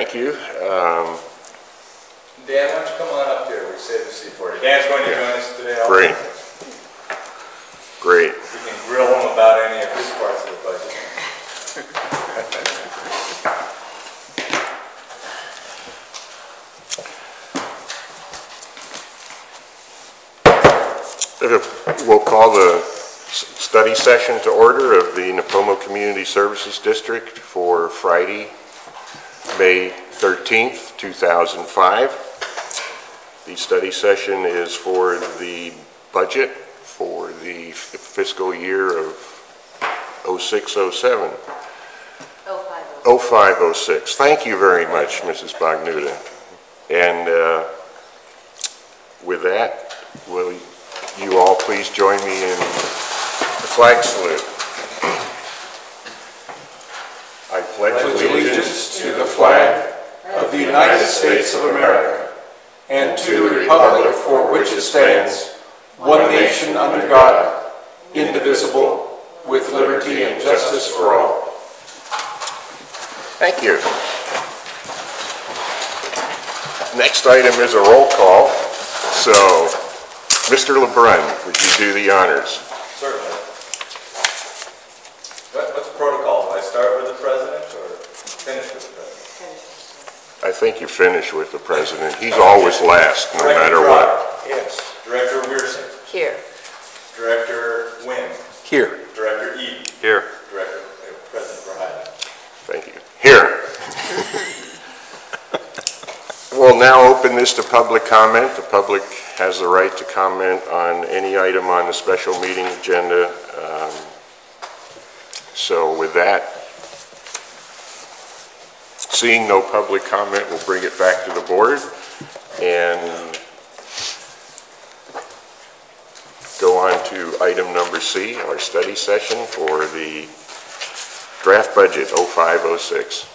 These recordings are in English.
Thank you. Dan, why don't you come on up here? We saved a seat for you. Dan's going to join us today. Great. Great. We can grill him about any of his parts of the budget. We'll call the study session to order of the Nipomo Community Services District for Friday, May 13th, 2005. The study session is for the budget for the fiscal year of 06-07. 05-06. Thank you very much, Mrs. Bagnuta. And with that, will you all please join me in the flag salute. I pledge allegiance to the flag of the United States of America and to the republic for which it stands, one nation under God, indivisible, with liberty and justice for all. Thank you. Next item is a roll call. So, Mr. LeBrun, would you do the honors? Certainly. What's the protocol? Do I start with the president or finish with the president? I think you finish with the president. He's always last, no matter what. Yes. Director Weirson. Here. Director Wynn. Here. Director Eden. Here. President Verheiden. Thank you. Here. We'll now open this to public comment. The public has the right to comment on any item on the special meeting agenda. So with that, seeing no public comment, we'll bring it back to the board and go on to item number C, our study session for the draft budget 05-06.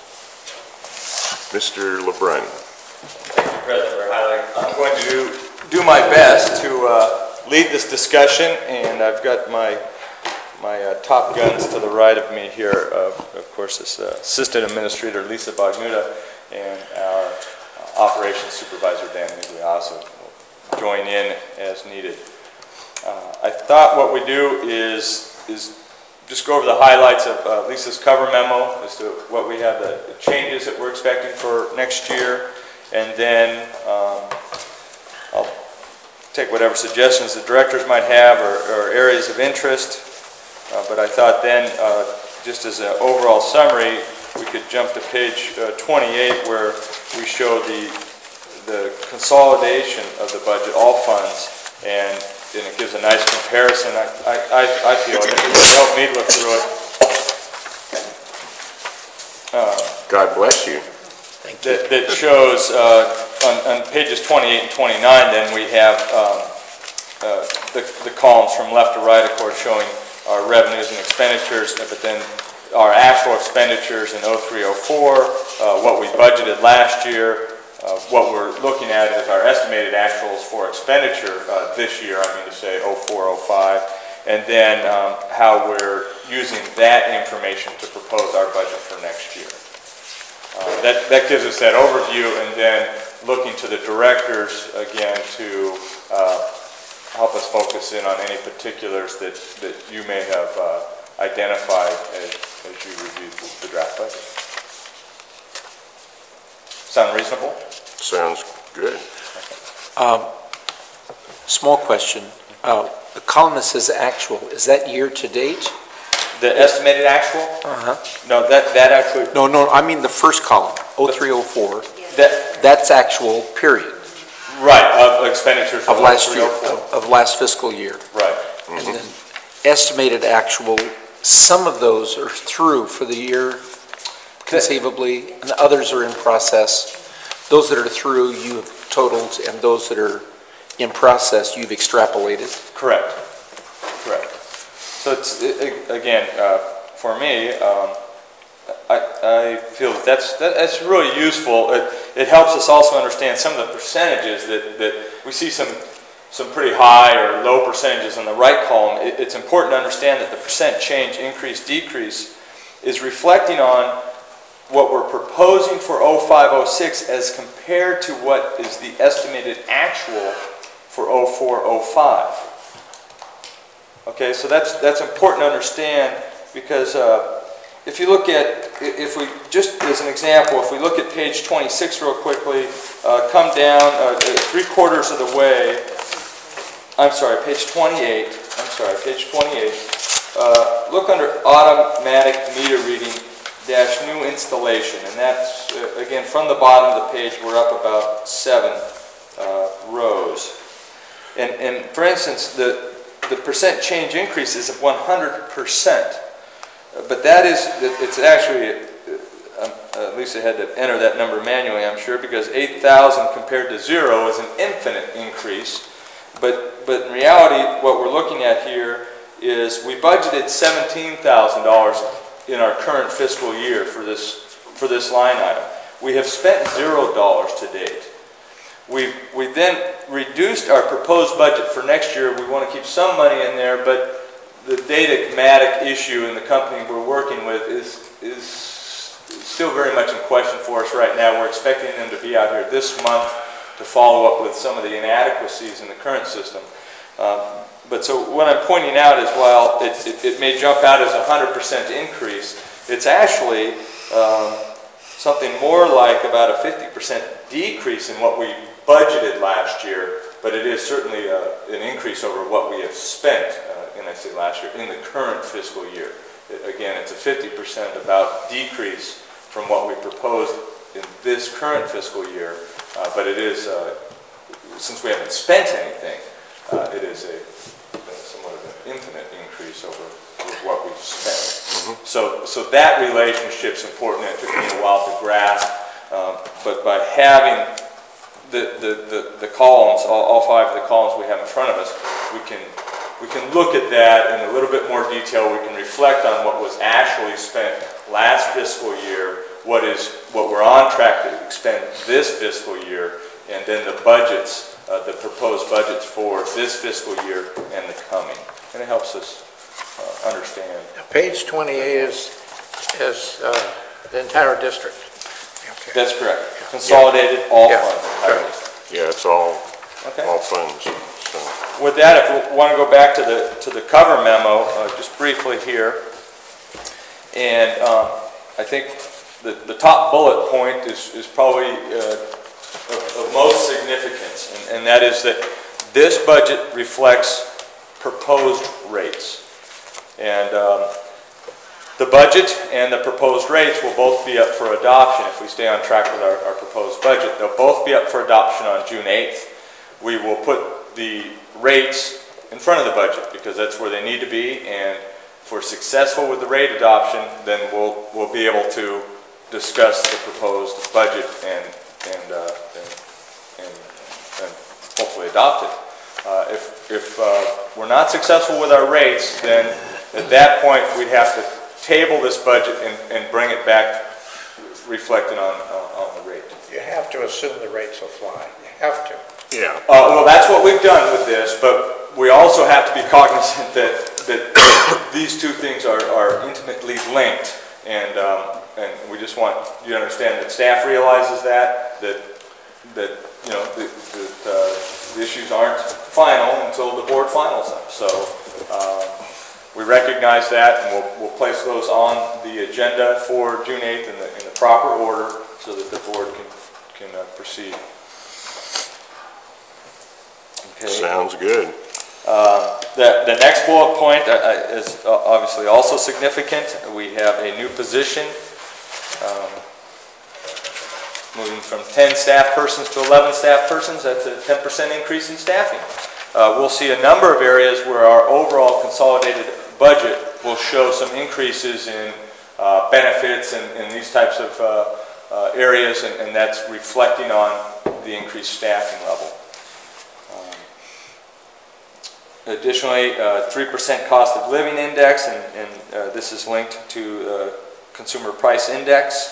Mr. LeBrun. Thank you, President Verheiden. I'm going to do my best to lead this discussion, and I've got my top guns to the right of me here. Of course, this Assistant Administrator Lisa Bagnuta and our Operations Supervisor Dan Migliasso will join in as needed. I thought what we do is just go over the highlights of Lisa's cover memo as to what we have, the changes that we're expecting for next year, and then I'll take whatever suggestions the directors might have or areas of interest. But I thought then, just as an overall summary, we could jump to page 28 where we show the consolidation of the budget, all funds, and it gives a nice comparison. I feel it would help me look through it. God bless you. That shows on pages 28 and 29. Then we have the columns from left to right, of course, showing our revenues and expenditures, but then our actual expenditures in 03-04, what we budgeted last year. What we're looking at is our estimated actuals for expenditure this year, I mean to say 04-05, and then how we're using that information to propose our budget for next year. That gives us that overview, and then looking to the directors again to help us focus in on any particulars that you may have identified as you reviewed the draft budget. Sound reasonable? Sounds good. Small question. The column that says actual, is that year to date? The estimated actual? Uh-huh. No, that actually... No, I mean the first column, 03-04. That, that's actual, period. Right, of expenditures of last year, of last fiscal year. Right. And then estimated actual, some of those are through for the year, conceivably, and others are in process. Those that are through, you have totaled, and those that are in process, you've extrapolated. Correct. So it's, again, for me, I feel that's really useful. It helps us also understand some of the percentages that we see some pretty high or low percentages on the right column. It's important to understand that the percent change, increase, decrease, is reflecting on what we're proposing for 05-06 as compared to what is the estimated actual for 04-05. Okay, so that's important to understand, because if you look at, if we, just as an example, if we look at page 26 real quickly, come down 3/4 of the way, I'm sorry, page 28, page 28, look under automatic meter reading dash new installation, and that's, again, from the bottom of the page, we're up about 7 rows. And for instance, the percent change increase is of 100%. But that is, it's actually, at least I had to enter that number manually, I'm sure, because 8,000 compared to 0 is an infinite increase. But in reality, what we're looking at here is we budgeted $17,000 in our current fiscal year for this line item. We have spent $0 to date. We then reduced our proposed budget for next year. We want to keep some money in there, but the Data-Matic issue in the company we're working with is still very much in question for us right now. We're expecting them to be out here this month to follow up with some of the inadequacies in the current system. But so what I'm pointing out is, while it may jump out as a 100% increase, it's actually something more like about a 50% decrease in what we budgeted last year, but it is certainly an increase over what we have spent, and I say last year, in the current fiscal year. Again, it's a 50% about decrease from what we proposed in this current fiscal year, but it is, since we haven't spent anything, it is somewhat of an infinite increase over what we've spent. So that relationship's important, and it took me a while to grasp, but by having the columns, all 5 of the columns we have in front of us, we can look at that in a little bit more detail. We can reflect on what was actually spent last fiscal year, what we're on track to expend this fiscal year, and then the budgets, the proposed budgets for this fiscal year and the coming. And it helps us understand. Page 28 is the entire district. Okay. That's correct. Consolidated, all funds. Yeah, it's all Okay. all funds. So. With that, if we want to go back to the cover memo, just briefly here, and I think the top bullet point is probably of most significance, and that is that this budget reflects proposed rates. And the budget and the proposed rates will both be up for adoption if we stay on track with our proposed budget. They'll both be up for adoption on June 8th. We will put the rates in front of the budget because that's where they need to be, and if we're successful with the rate adoption, then we'll be able to discuss the proposed budget and hopefully adopt it. If we're not successful with our rates, then at that point we'd have to table this budget and bring it back reflected on the rate. You have to assume the rates will fly. You have to. Yeah. Well, that's what we've done with this, but we also have to be cognizant that these two things are intimately linked, and we just want you to understand that staff realizes that you know the issues aren't final until the board finals them. So we recognize that, and we'll place those on the agenda for June 8th in the proper order so that the board can proceed. Okay. Sounds good. The next bullet point is obviously also significant. We have a new position, moving from 10 staff persons to 11 staff persons. That's a 10% increase in staffing. We'll see a number of areas where our overall consolidated budget will show some increases in benefits and these types of areas, and that's reflecting on the increased staffing level. Additionally, 3% cost of living index, and this is linked to consumer price index.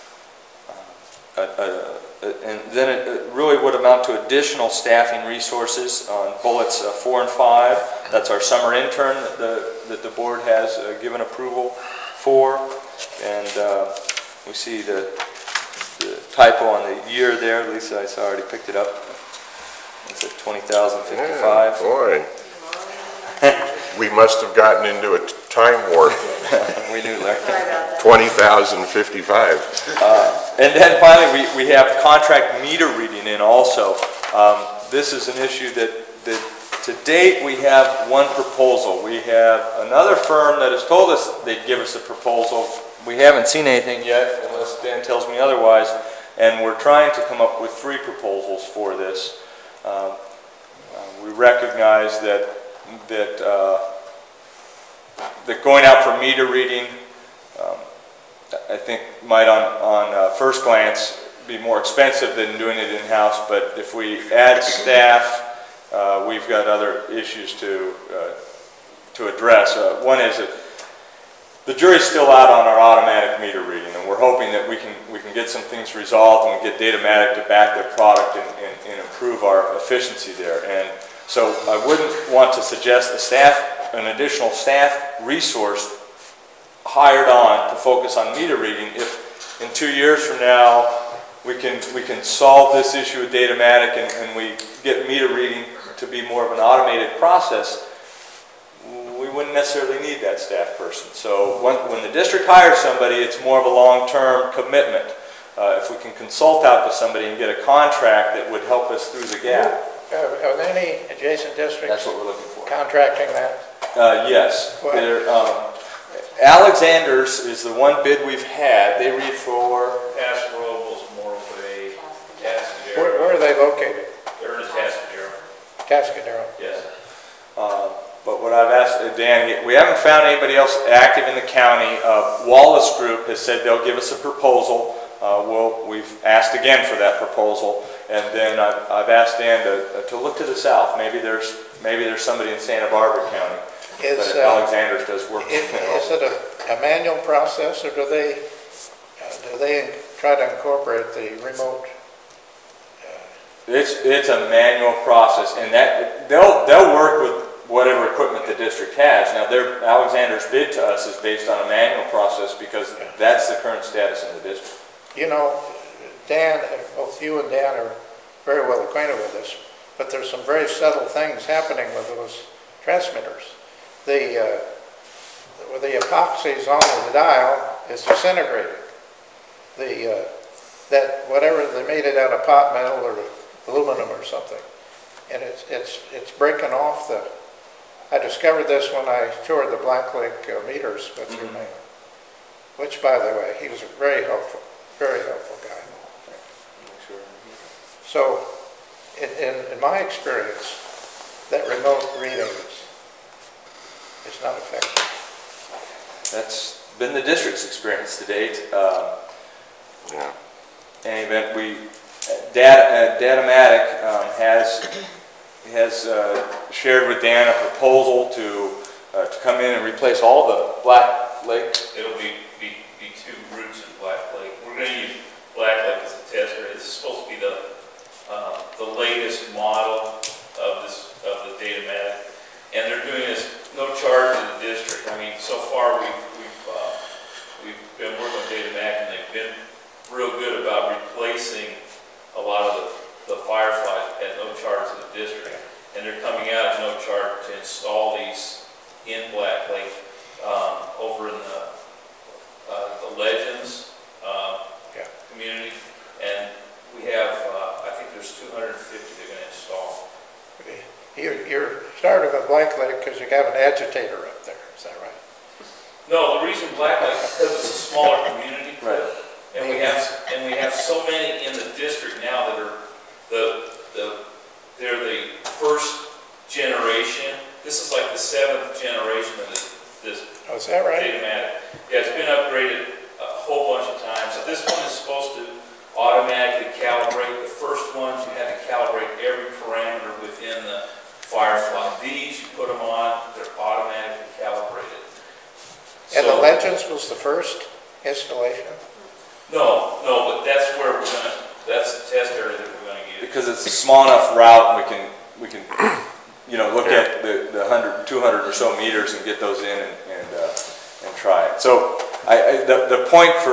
And then it really would amount to additional staffing resources on bullets 4 and 5. That's our summer intern that the board has given approval for. And we see the typo on the year there. Lisa, I saw already picked it up. It's at 20,055. Boy. We must have gotten into a time warp. We knew, Larry. 20,055. And then finally, we have contract meter reading in also. This is an issue that to date, we have one proposal. We have another firm that has told us they'd give us a proposal. We haven't seen anything yet, unless Dan tells me otherwise, and we're trying to come up with 3 proposals for this. We recognize that going out for meter reading, I think might on first glance be more expensive than doing it in-house, but if we add staff, we've got other issues to address. One is that the jury's still out on our automatic meter reading, and we're hoping that we can get some things resolved and we get Datamatic to back their product and improve our efficiency there. And so I wouldn't want to suggest an additional staff resource hired on to focus on meter reading if in 2 years from now we can solve this issue with Datamatic and we get meter reading to be more of an automated process. We wouldn't necessarily need that staff person. So when the district hires somebody, it's more of a long-term commitment. If we can consult out to somebody and get a contract that would help us through the gap. Are there any adjacent districts? That's what we're looking for. Contracting that? Yes. Alexander's is the one bid we've had. They read for Paso Robles, Morway, Tascadero. Where are they located? They're in Tascadero. Tascadero. Yes. But what I've asked Dan, we haven't found anybody else active in the county. Wallace Group has said they'll give us a proposal. We've asked again for that proposal, and then I've asked Dan to look to the south. Maybe there's somebody in Santa Barbara County. But Alexander's does work. Is it a manual process, or do they try to incorporate the remote? It's a manual process, and that they'll work with whatever equipment the district has. Now, Alexander's bid to us is based on a manual process because that's the current status in the district. You know, Dan, both you and Dan are very well acquainted with this, but there's some very subtle things happening with those transmitters. The epoxies on the dial is disintegrating. That whatever they made it out of pot metal or aluminum or something, and it's breaking off the. I discovered this when I toured the Black Lake meters with your man, which, by the way, he was a very helpful guy. So, in my experience, that remote reading is not effective. That's been the district's experience to date. Yeah. In any event, Datamatic has shared with Dan a proposal to come in and replace all the Black Lake. It'll be 2 routes in Black Lake. We're going to use Black Lake as a test area. This is supposed to be the latest model of the Datamatic, and they're doing this no charge to the district. I mean, so far we've been working with Datamatic, and they've been real good about replacing a lot of the Fireflies at no charge to the district, and they're coming out at no charge to install these in Black Lake over in the Legends community, and we have I think there's 250 they're going to install. You're starting with Black Lake because you have an agitator up there. Is that right? No, the reason Black Lake is because it's a smaller community, Right. and we have so many in the district now that are they're the first generation. This is like the 7th generation of this Oh, is that right? Datamatic. Yeah, it's been upgraded a whole bunch of times. So this one is supposed to automatically calibrate. The first ones you had to calibrate every parameter within the Firefly. These, you put them on, they're automatically calibrated. And the Legends was the first installation? No, but that's where that's the test area that we're gonna use. Because it's a small enough route, and we can look at the 100, 200 or so meters and get those in and try it. So the point for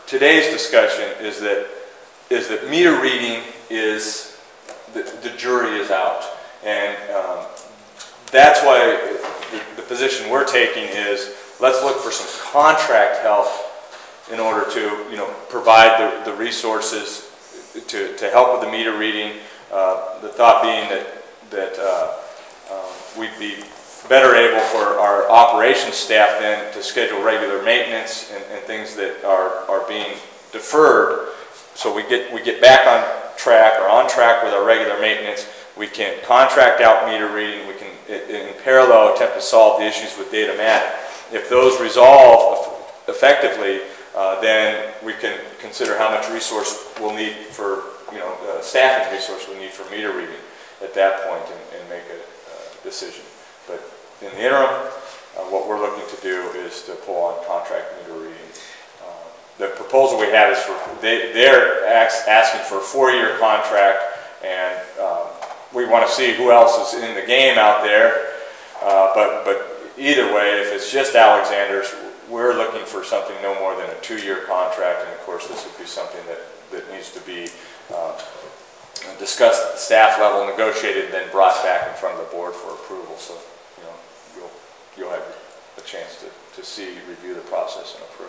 today's discussion is that meter reading is, the jury is out. And that's why the position we're taking is, let's look for some contract help in order to, provide the resources to help with the meter reading. The thought being that we'd be better able for our operations staff then to schedule regular maintenance and things that are being deferred. So we get back on track with our regular maintenance. We can contract out meter reading. We can, in parallel, attempt to solve the issues with Datamatic. If those resolve effectively, then we can consider how much resource we'll need for, staffing resource we'll need for meter reading at that point and make a decision. But in the interim, what we're looking to do is to pull on contract meter reading. The proposal we have is they're asking for a 4-year contract, and we want to see who else is in the game out there. But either way, if it's just Alexander's, we're looking for something no more than a 2-year contract, and of course this would be something that needs to be discussed at the staff level, negotiated, and then brought back in front of the board for approval. So you'll have a chance to see, review the process and approve.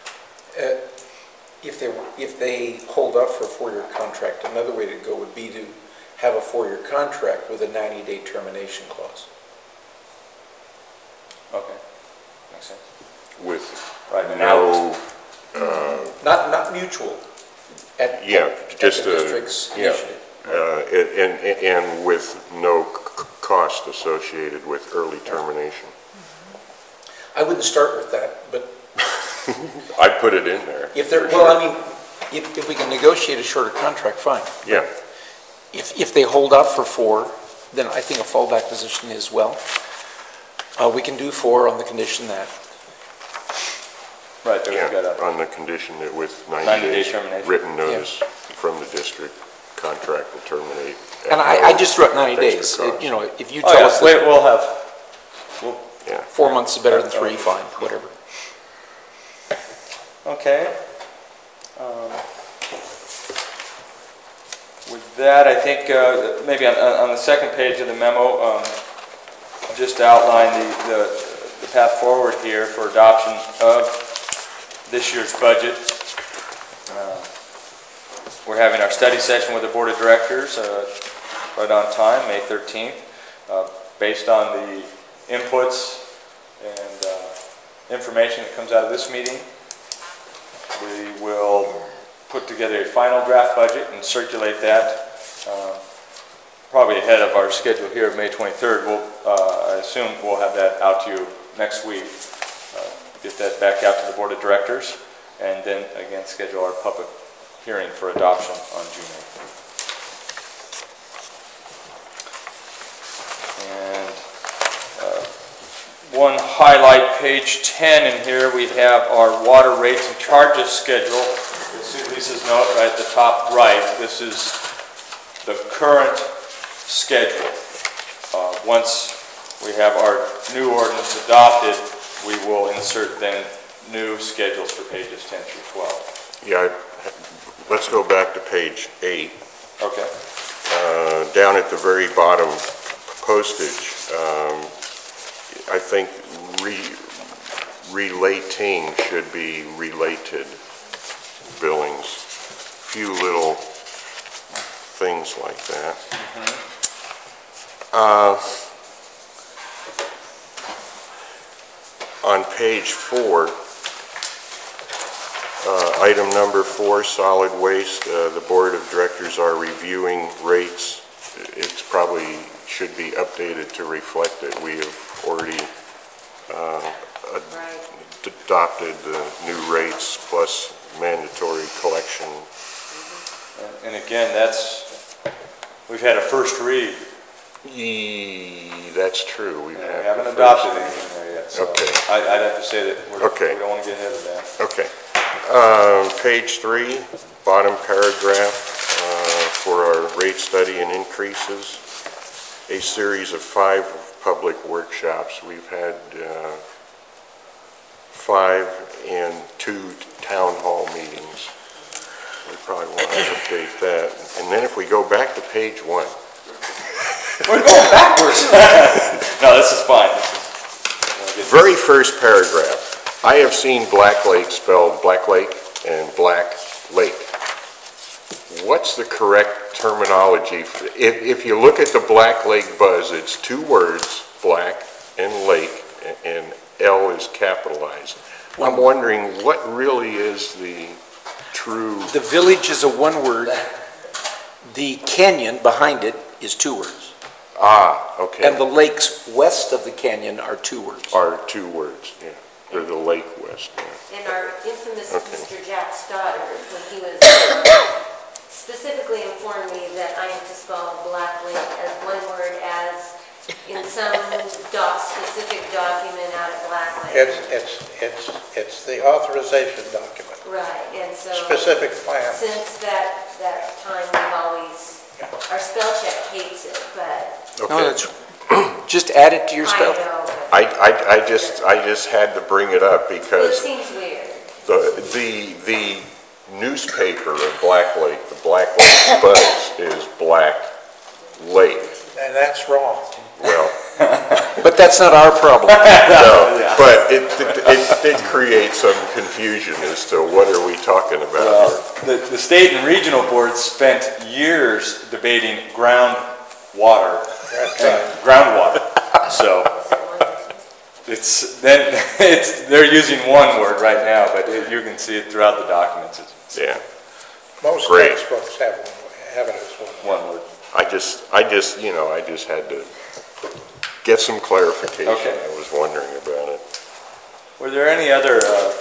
If they hold up for a 4-year contract, another way to go would be to have a 4-year contract with a 90-day termination clause. Okay, makes sense. With right no... Not mutual. At the district's initiative. And with no cost associated with early termination. I wouldn't start with that, but I put it in there. if we can negotiate a shorter contract, fine. Yeah. If they hold up for 4, then I think a fallback position is, we can do 4 on the condition that. Right, there we got on the condition that with 90 90-day days termination. written notice from the district, contract will terminate. And I just wrote 90 days. If you tell us wait, we'll 4 months is better than 3, fine, whatever. Okay. With that, I think maybe on the second page of the memo, just outline the path forward here for adoption of this year's budget. We're having our study session with the Board of Directors right on time, May 13th, based on the inputs and information that comes out of this meeting. We will put together a final draft budget and circulate that probably ahead of our schedule here of May 23rd. I assume we'll have that out to you next week. Get that back out to the Board of Directors, and then again schedule our public hearing for adoption on June 8th. And one highlight, page 10 in here, we have our water rates and charges schedule. Lisa's note right at the top right, this is the current schedule. Once we have our new ordinance adopted, we will insert then new schedules for pages 10 through 12. Yeah, let's go back to page 8. Okay. Down at the very bottom, postage. I think relating should be related billings. Few little things like that. On page 4, item number 4, solid waste, the Board of Directors are reviewing rates. It's probably should be updated to reflect it. We have already adopted the new rates plus mandatory collection. And again, we've had a first read. That's true. We haven't adopted anything there yet. So okay. I'd have to say that we don't want to get ahead of that. Okay. Page 3, bottom paragraph, for our rate study and increases, a series of 5 public workshops. We've had 5 and 2 town hall meetings. We probably want to update that. And then if we go back to page 1. We're going backwards. No, this is fine. Very first paragraph. I have seen Black Lake spelled Black Lake and Black Lake. What's the correct terminology? If you look at the Black Lake buzz, it's 2 words, black and lake, and L is capitalized. I'm wondering what really is the true... The village is a 1 word. The canyon behind it is 2 words. Ah, okay. And the lakes west of the canyon are 2 words. Are 2 words, yeah. Or the lake west, yeah. And our infamous Mr. Jack Stoddard, when he was specifically informed me that I am to spell Black Lake as 1 word, as in some specific document out at Black Lake. It's the authorization document, Right, and so specific plan. since that time, we've always, our spell check hates it, but No, Okay. that's, just add it to your I spell. know. But I just had to bring it up it because seems weird. the newspaper of Black Lake, the Black Lake Buzz, is Black Lake. And that's wrong. Well, But that's not our problem. no, but it did create some confusion as to what are we talking about here. The state and regional boards spent years debating groundwater. So they're using 1 word right now, but you can see it throughout the documents. Yeah, Most Great. textbooks have it as 1 word. 1 word. I just had to get some clarification. Okay. I was wondering about it. Were there any other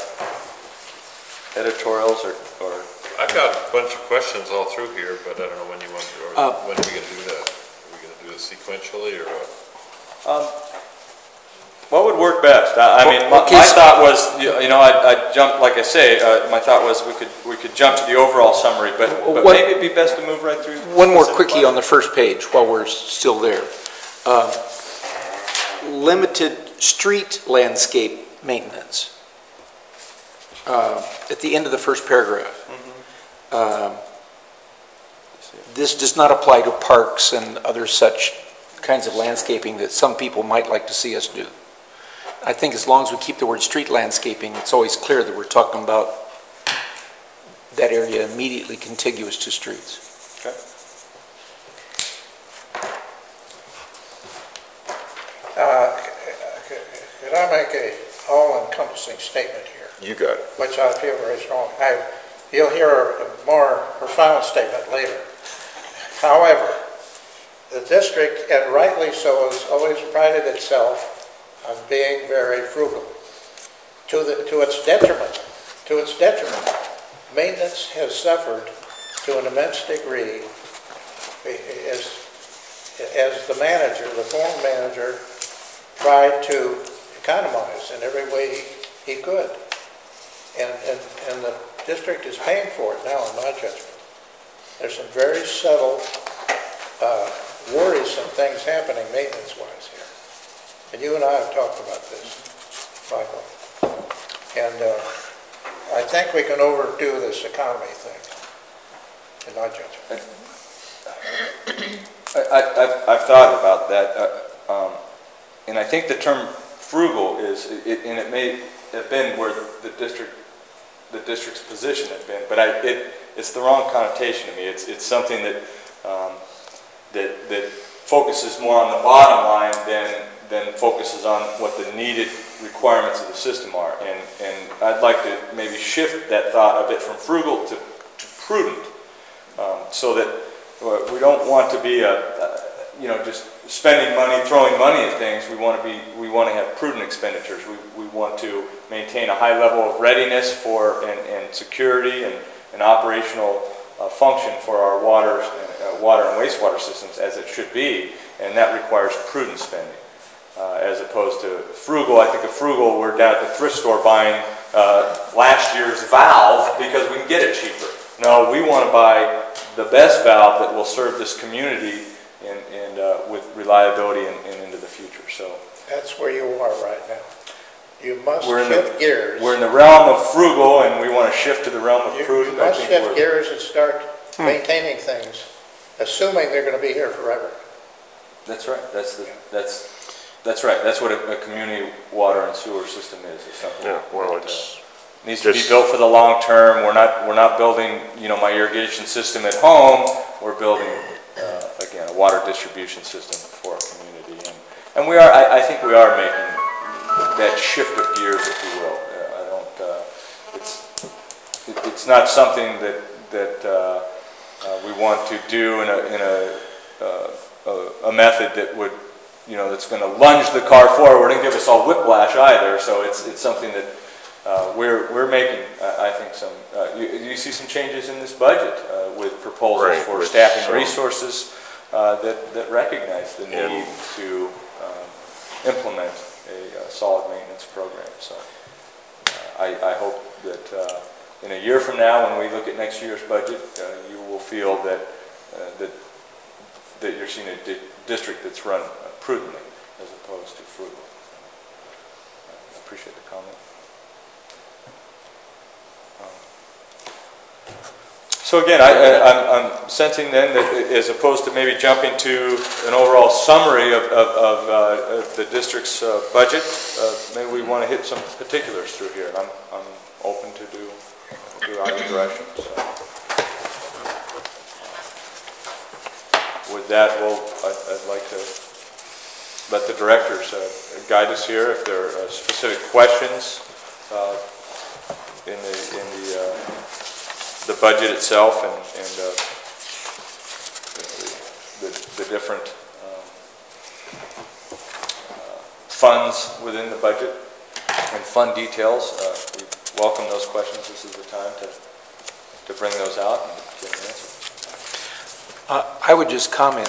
editorials or I've got a bunch of questions all through here, but I don't know when you want to, or when are we going to do that? Are we going to do it sequentially or what? what would work best? I mean, my thought was, I jumped, like I say, my thought was we could jump to the overall summary, but maybe it'd be best to move right through. One more quickie on the first page while we're still there. Limited street landscape maintenance. At the end of the first paragraph. This does not apply to parks and other such kinds of landscaping that some people might like to see us do. I think as long as we keep the word street landscaping, it's always clear that we're talking about that area immediately contiguous to streets. Okay. Could I make a all-encompassing statement here, You got it. which I feel very strong? You'll hear a more profound statement later. However, the district, and rightly so, has always prided itself on being very frugal. To its detriment, maintenance has suffered to an immense degree as the manager, the former manager, tried to economize in every way he could. And the district is paying for it now, in my judgment. There's some very subtle, worrisome things happening maintenance-wise here. And you and I have talked about this, Michael. And I think we can overdo this economy thing, in my judgment. I've thought about that, and I think the term frugal is, and it may have been where the district's position had been, but it's the wrong connotation to me. It's something that focuses more on the bottom line than focuses on what the needed requirements of the system are. And I'd like to maybe shift that thought a bit from frugal to prudent, so that we don't want to be just spending money, throwing money at things. We want to have prudent expenditures. We want to maintain a high level of readiness for and security and operational function for our water and wastewater systems as it should be, and that requires prudent spending. As opposed to frugal. I think of frugal, we're down at the thrift store buying last year's valve because we can get it cheaper. No, we want to buy the best valve that will serve this community and with reliability and into the future. So That's where you are right now. You must we're in shift gears. we're in the realm of frugal, and we want to shift to the realm of You prudent. must shift gears and start maintaining things, assuming they're going to be here forever. That's right. That's right. That's what a community water and sewer system is. It's something Yeah, well, that, it's needs to be just- built for the long term. We're not building, my irrigation system at home. We're building again a water distribution system for our community, and we are. I think we are making that shift of gears, if you will. I don't. It's not something that we want to do in a method that would, that's going to lunge the car forward and give us all whiplash either. So it's something that we're making. I think some. You see some changes in this budget with proposals Right, for with staffing some- resources that recognize the need to implement a solid maintenance program. So I hope that in a year from now, when we look at next year's budget, you will feel that you're seeing a district that's run prudently as opposed to frugal. I appreciate the comment. So again, I'm sensing then that as opposed to maybe jumping to an overall summary of the district's budget, maybe we want to hit some particulars through here. And I'm open to do either direction. So. With that, I'd like to let the directors guide us here. If there are specific questions in the budget itself and the different funds within the budget and fund details, we welcome those questions. This is the time to bring those out and get an answer. I would just comment,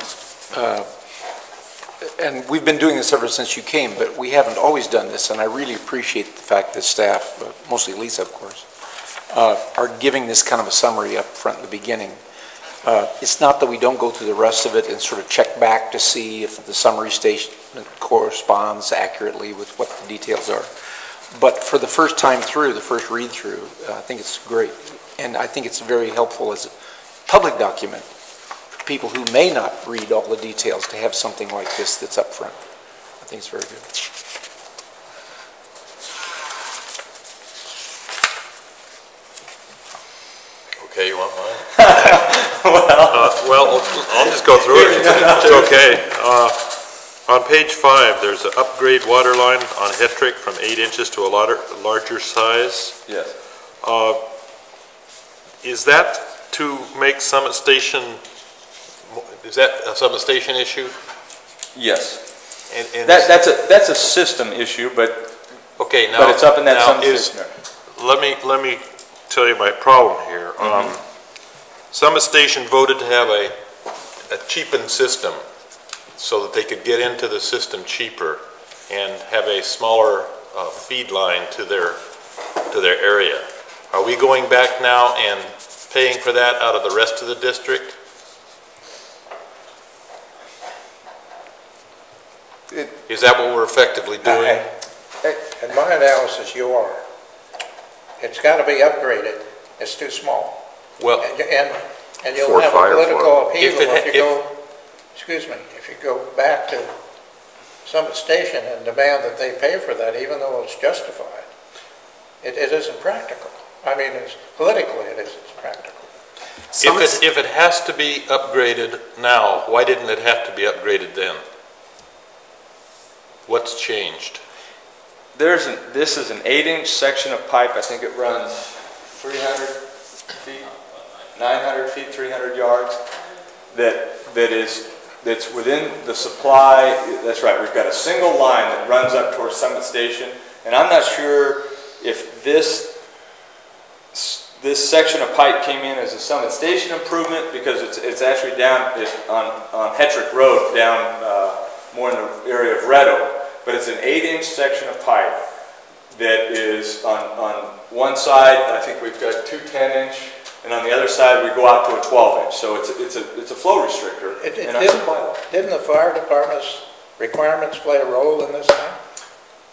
and we've been doing this ever since you came, but we haven't always done this, and I really appreciate the fact that staff, mostly Lisa, of course, are giving this kind of a summary up front in the beginning. It's not that we don't go through the rest of it and sort of check back to see if the summary statement corresponds accurately with what the details are. But for the first time through, the first read-through, I think it's great. And I think it's very helpful as a public document for people who may not read all the details to have something like this that's up front. I think it's very good. Okay, you want mine? Well, I'll just go through it. It's okay. On page 5, there's an upgrade water line on Hetrick from 8 inches to a larger size. Yes. Is that to make Summit Station, is that a Summit Station issue? Yes. And That's a system issue, but okay, now, but it's up in that now Summit Station area. let me tell you my problem here. Summit Station voted to have a cheapened system so that they could get into the system cheaper and have a smaller feed line to their area. Are we going back now and paying for that out of the rest of the district? Is that what we're effectively doing? In my analysis, you are. It's got to be upgraded. It's too small. Well, And you'll have a political upheaval if you go back to Summit Station and demand that they pay for that, even though it's justified. It isn't practical. I mean, politically it isn't practical. if it has to be upgraded now, why didn't it have to be upgraded then? What's changed? This is an 8-inch section of pipe. I think it runs 300 feet, 900 feet, 300 yards. That's within the supply. That's right. We've got a single line that runs up towards Summit Station, and I'm not sure if this section of pipe came in as a Summit Station improvement because it's actually down on Hetrick Road, down more in the area of Red Oak. But it's an 8-inch section of pipe that is on one side. I think we've got 2 10-inch, and on the other side we go out to a 12-inch. So it's a flow restrictor. Didn't the fire department's requirements play a role in this thing?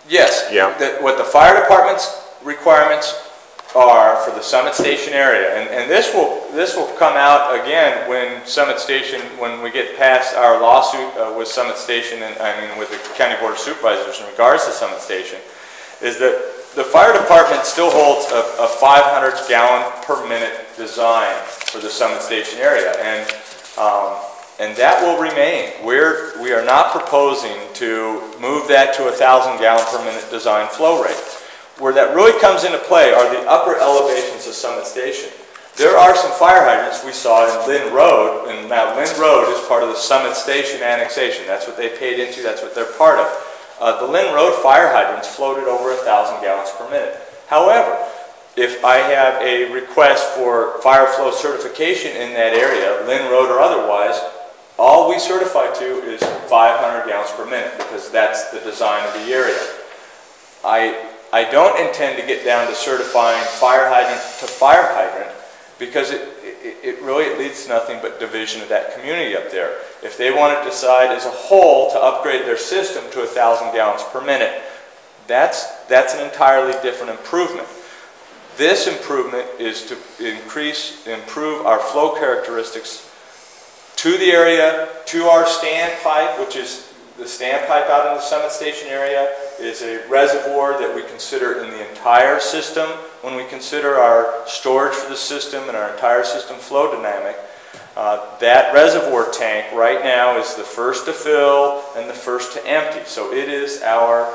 Yes. Yeah. What the fire department's requirements are for the Summit Station area, and this will come out again when Summit Station, when we get past our lawsuit with Summit Station, and I mean with the County Board of Supervisors in regards to Summit Station, is that the fire department still holds a 500 gallon per minute design for the Summit Station area, and that will remain. We are not proposing to move that to a 1,000 gallon per minute design flow rate. Where that really comes into play are the upper elevations of Summit Station. There are some fire hydrants we saw in Lynn Road, and now Lynn Road is part of the Summit Station annexation. That's what they paid into, that's what they're part of. The Lynn Road fire hydrants floated over 1,000 gallons per minute. However, if I have a request for fire flow certification in that area, Lynn Road or otherwise, all we certify to is 500 gallons per minute because that's the design of the area. I don't intend to get down to certifying fire hydrant to fire hydrant because it really leads to nothing but division of that community up there. If they want to decide as a whole to upgrade their system to 1,000 gallons per minute, that's an entirely different improvement. This improvement is to improve our flow characteristics to the area, to our standpipe, which is the standpipe out in the Summit Station area is a reservoir that we consider in the entire system when we consider our storage for the system and our entire system flow dynamic. That reservoir tank right now is the first to fill and the first to empty. So it is our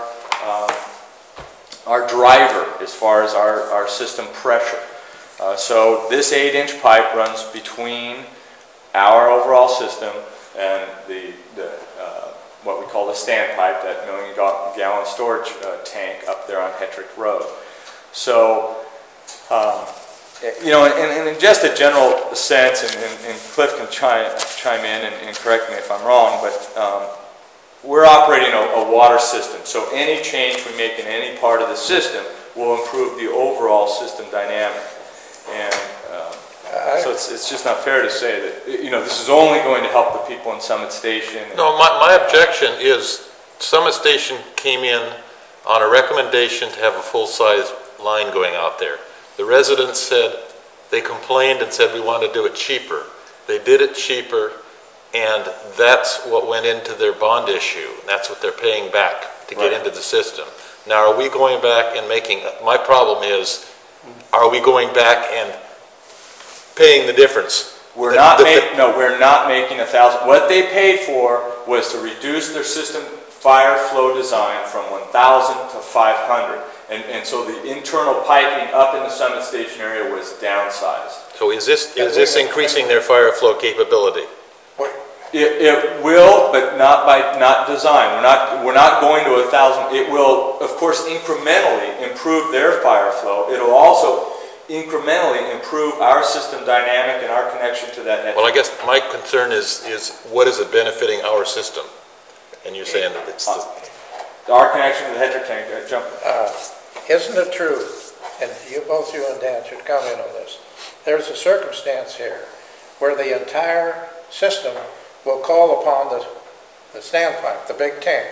driver as far as our system pressure. So this 8-inch pipe runs between our overall system and what we call the standpipe, that 1 million gallon storage tank up there on Hetrick Road. So, you know, in just a general sense, and Cliff can chime in and correct me if I'm wrong, but we're operating a water system, so any change we make in any part of the system will improve the overall system dynamic. And so it's just not fair to say that, you know, this is only going to help the people in Summit Station. No, my objection is Summit Station came in on a recommendation to have a full-size line going out there. The residents said, they complained and said we want to do it cheaper. They did it cheaper, and that's what went into their bond issue. That's what they're paying back to get into the system. Now, are we going back and making, my problem is, are we going back and paying the difference? We're not making 1,000. What they paid for was to reduce their system fire flow design from 1,000 to 500. And so the internal piping up in the Summit Station area was downsized. So is this increasing their fire flow capability? It will, but not design. We're not going to 1,000. It will, of course, incrementally improve their fire flow. It'll also incrementally improve our system dynamic and our connection to that network. Well, I guess my concern is what is it benefiting our system? And you're saying that it's our connection to the Hetrick tank. Isn't it true, and both you and Dan should comment on this, there's a circumstance here where the entire system will call upon the standpipe, the big tank.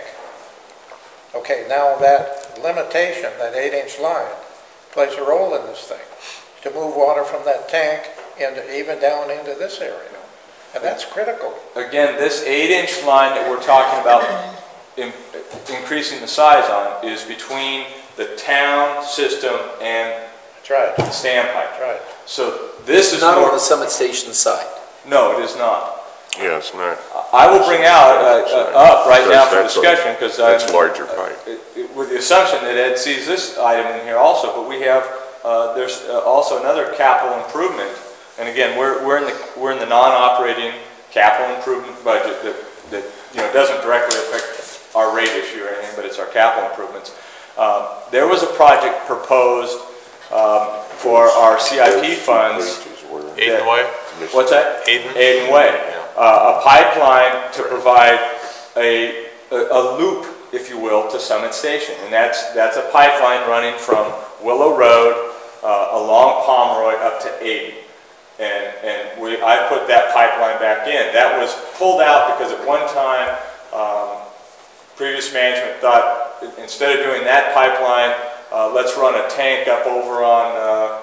Okay, now that limitation, that 8-inch line, plays a role in this thing to move water from that tank even down into this area. And that's critical. Again, this 8-inch line that we're talking about increasing the size on is between the town system and the standpipe. That's right. So this is not more on the Summit Station side. No, it is not. Yeah, it's not. I will bring out up right now for discussion because that's larger pipe. With the assumption that Ed sees this item in here also, but we have there's also another capital improvement, and again we're in the non-operating capital improvement budget that you know doesn't directly affect our rate issue or anything, but it's our capital improvements. There was a project proposed for our CIP funds. Aiden Way? What's that? Aiden Way. Yeah. A pipeline to provide a loop, if you will, to Summit Station, and that's a pipeline running from Willow Road along Pomeroy up to Aiden, and I put that pipeline back in. That was pulled out because at one time previous management thought, instead of doing that pipeline, let's run a tank up over on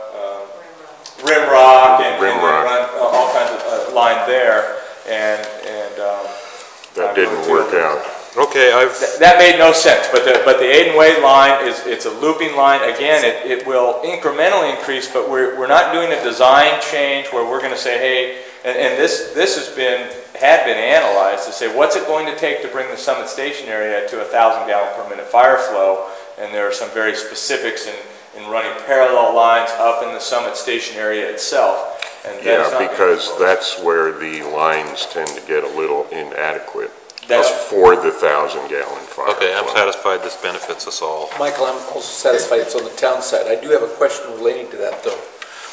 Rimrock and run all kinds of line there, and That didn't work out. Okay, that made no sense. But the Aiden Wade line it's a looping line. Again, it will incrementally increase, but we're not doing a design change where we're going to say, hey, and this had been analyzed to say what's it going to take to bring the Summit Station area to 1,000 gallon per minute fire flow, and there are some very specifics in running parallel lines up in the Summit Station area itself. And Yeah, because that's where the lines tend to get a little inadequate for the 1,000 gallon fire okay, I'm flow. satisfied this benefits us all. Michael, I'm also satisfied it's on the town side. I do have a question relating to that, though.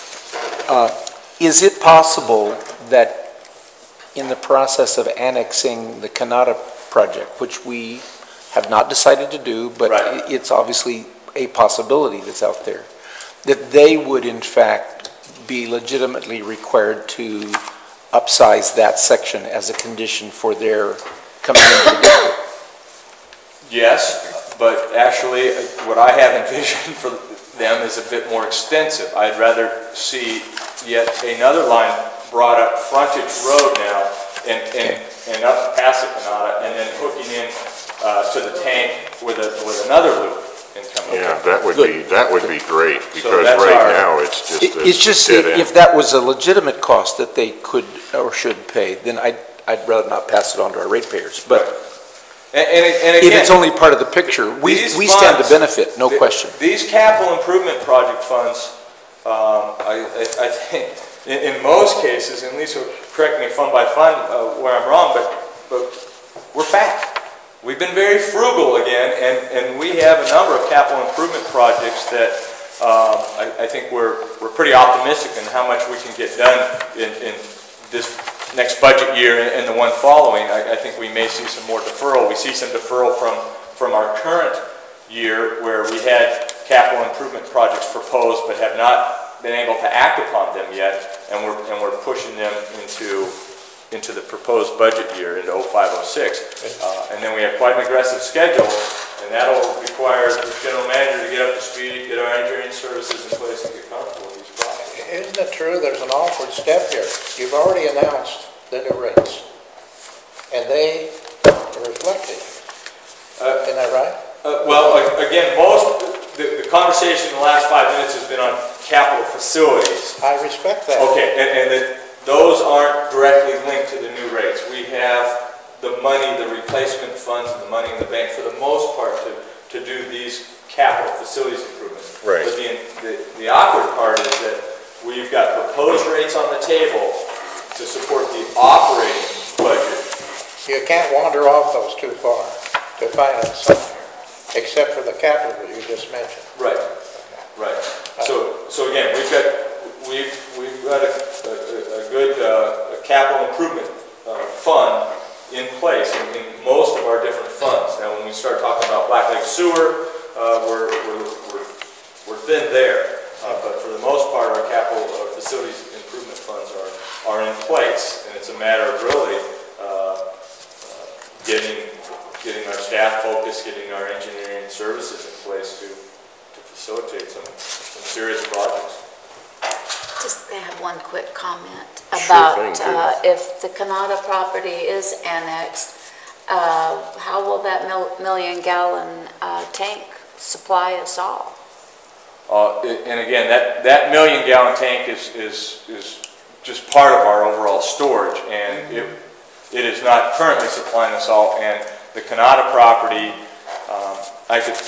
Is it possible that in the process of annexing the Kanata project, which we have not decided to do, but Right. it's obviously a possibility that's out there, that they would in fact be legitimately required to upsize that section as a condition for their coming into the district? Yes, but actually what I have envisioned for them is a bit more extensive. I'd rather see yet another line brought up frontage road now and up past the Kanata, and then hooking in to the tank with another loop and coming. Yeah, that would be great, because that's right now it's just a It's just dead end. if that was a legitimate cost that they could or should pay, then I'd rather not pass it on to our ratepayers. But And if again, it's only part of the picture, we these stand to funds- benefit, no question. These capital improvement project funds, I think, in most cases, and Lisa, correct me fund by fund where I'm wrong, but we're fat. We've been very frugal again, and we have a number of capital improvement projects that I think we're pretty optimistic in how much we can get done in this next budget year and the one following. I think we may see some more deferral. We see some deferral from our current year where we had capital improvement projects proposed but have not been able to act upon them yet, and we're pushing them into the proposed budget year into 0506. And then we have quite an aggressive schedule, and that'll require the general manager to get up to speed, get our engineering services in place, and get comfortable with these projects. Isn't it true there's an awkward step here? You've already announced the new rates, and they are reflected. Isn't that right? Well, again, the conversation in the last 5 minutes has been on capital facilities. I respect that. Okay, and those aren't directly linked to the new rates. We have the money, the replacement funds, and the money in the bank for the most part to do these capital facilities improvements. Right. But the awkward part is that we've got proposed rates on the table to support the operating budget. You can't wander off those too far to finance something, except for the capital that you just mentioned. Right. Right. So again, we've got a good capital improvement fund in place in most of our different funds. Now, when we start talking about Black Lake Sewer, we're thin there. But for the most part, our capital facilities improvement funds are in place, and it's a matter of really getting our staff focused, getting our engineering services in place to facilitate some serious projects. Just I have one quick comment Sure about thing, Judith. if the Kanata property is annexed, how will that million-gallon tank supply us all? And again, that million-gallon tank is just part of our overall storage, and it is not currently supplying us all. And the Kanata property, I could,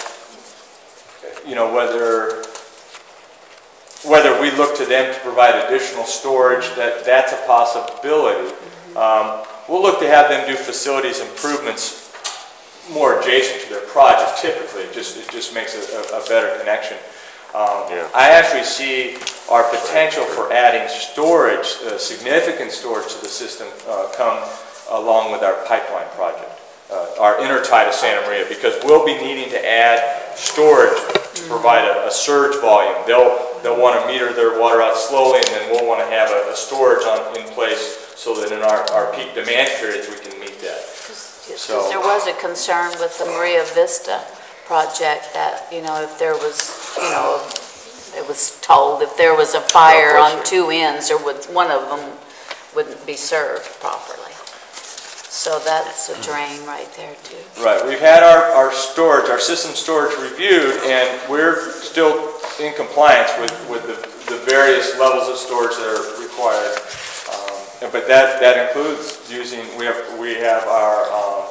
whether we look to them to provide additional storage, that's a possibility. We'll look to have them do facilities improvements more adjacent to their project. Typically, it just makes a better connection. I actually see our potential for adding storage, significant storage to the system, come along with our pipeline project, our intertie to Santa Maria, because we'll be needing to add storage to provide a surge volume. They'll want to meter their water out slowly, and then we'll want to have a storage in place so that in our peak demand periods we can meet that. So- There was a concern with the Maria Vista project that, if there was, it was told if there was a fire on two ends, or one of them wouldn't be served properly. So that's a drain right there too. Right, we've had our storage, our system storage reviewed, and we're still in compliance with the various levels of storage that are required. But that includes using, we have our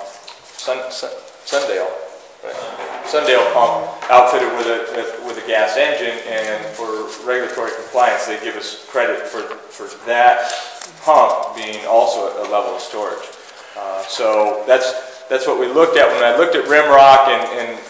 Sundale pump outfitted with a gas engine, and for regulatory compliance, they give us credit for that pump being also a level of storage. So that's what we looked at. When I looked at Rimrock and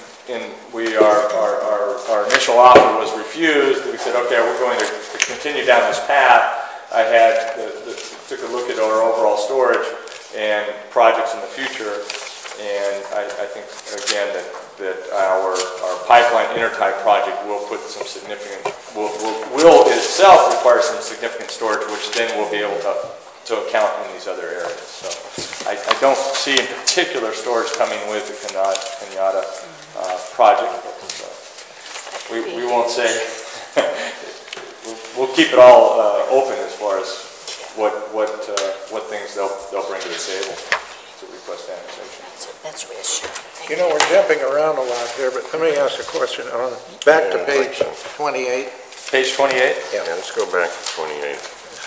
our initial offer was refused, we said, okay, we're going to continue down this path. I took a look at our overall storage and projects in the future, and I think again that our pipeline intertie project will put some significant will itself require some significant storage, which then we'll be able to account in these other areas. So I don't see in particular storage coming with the Kenyatta project. But, we won't say. We'll keep it all open as far as what things they'll bring to the table to request annexation. That's reassuring. We're jumping around a lot here, but let me ask a question. Back to page 28. Page 28? Yeah, let's go back to 28.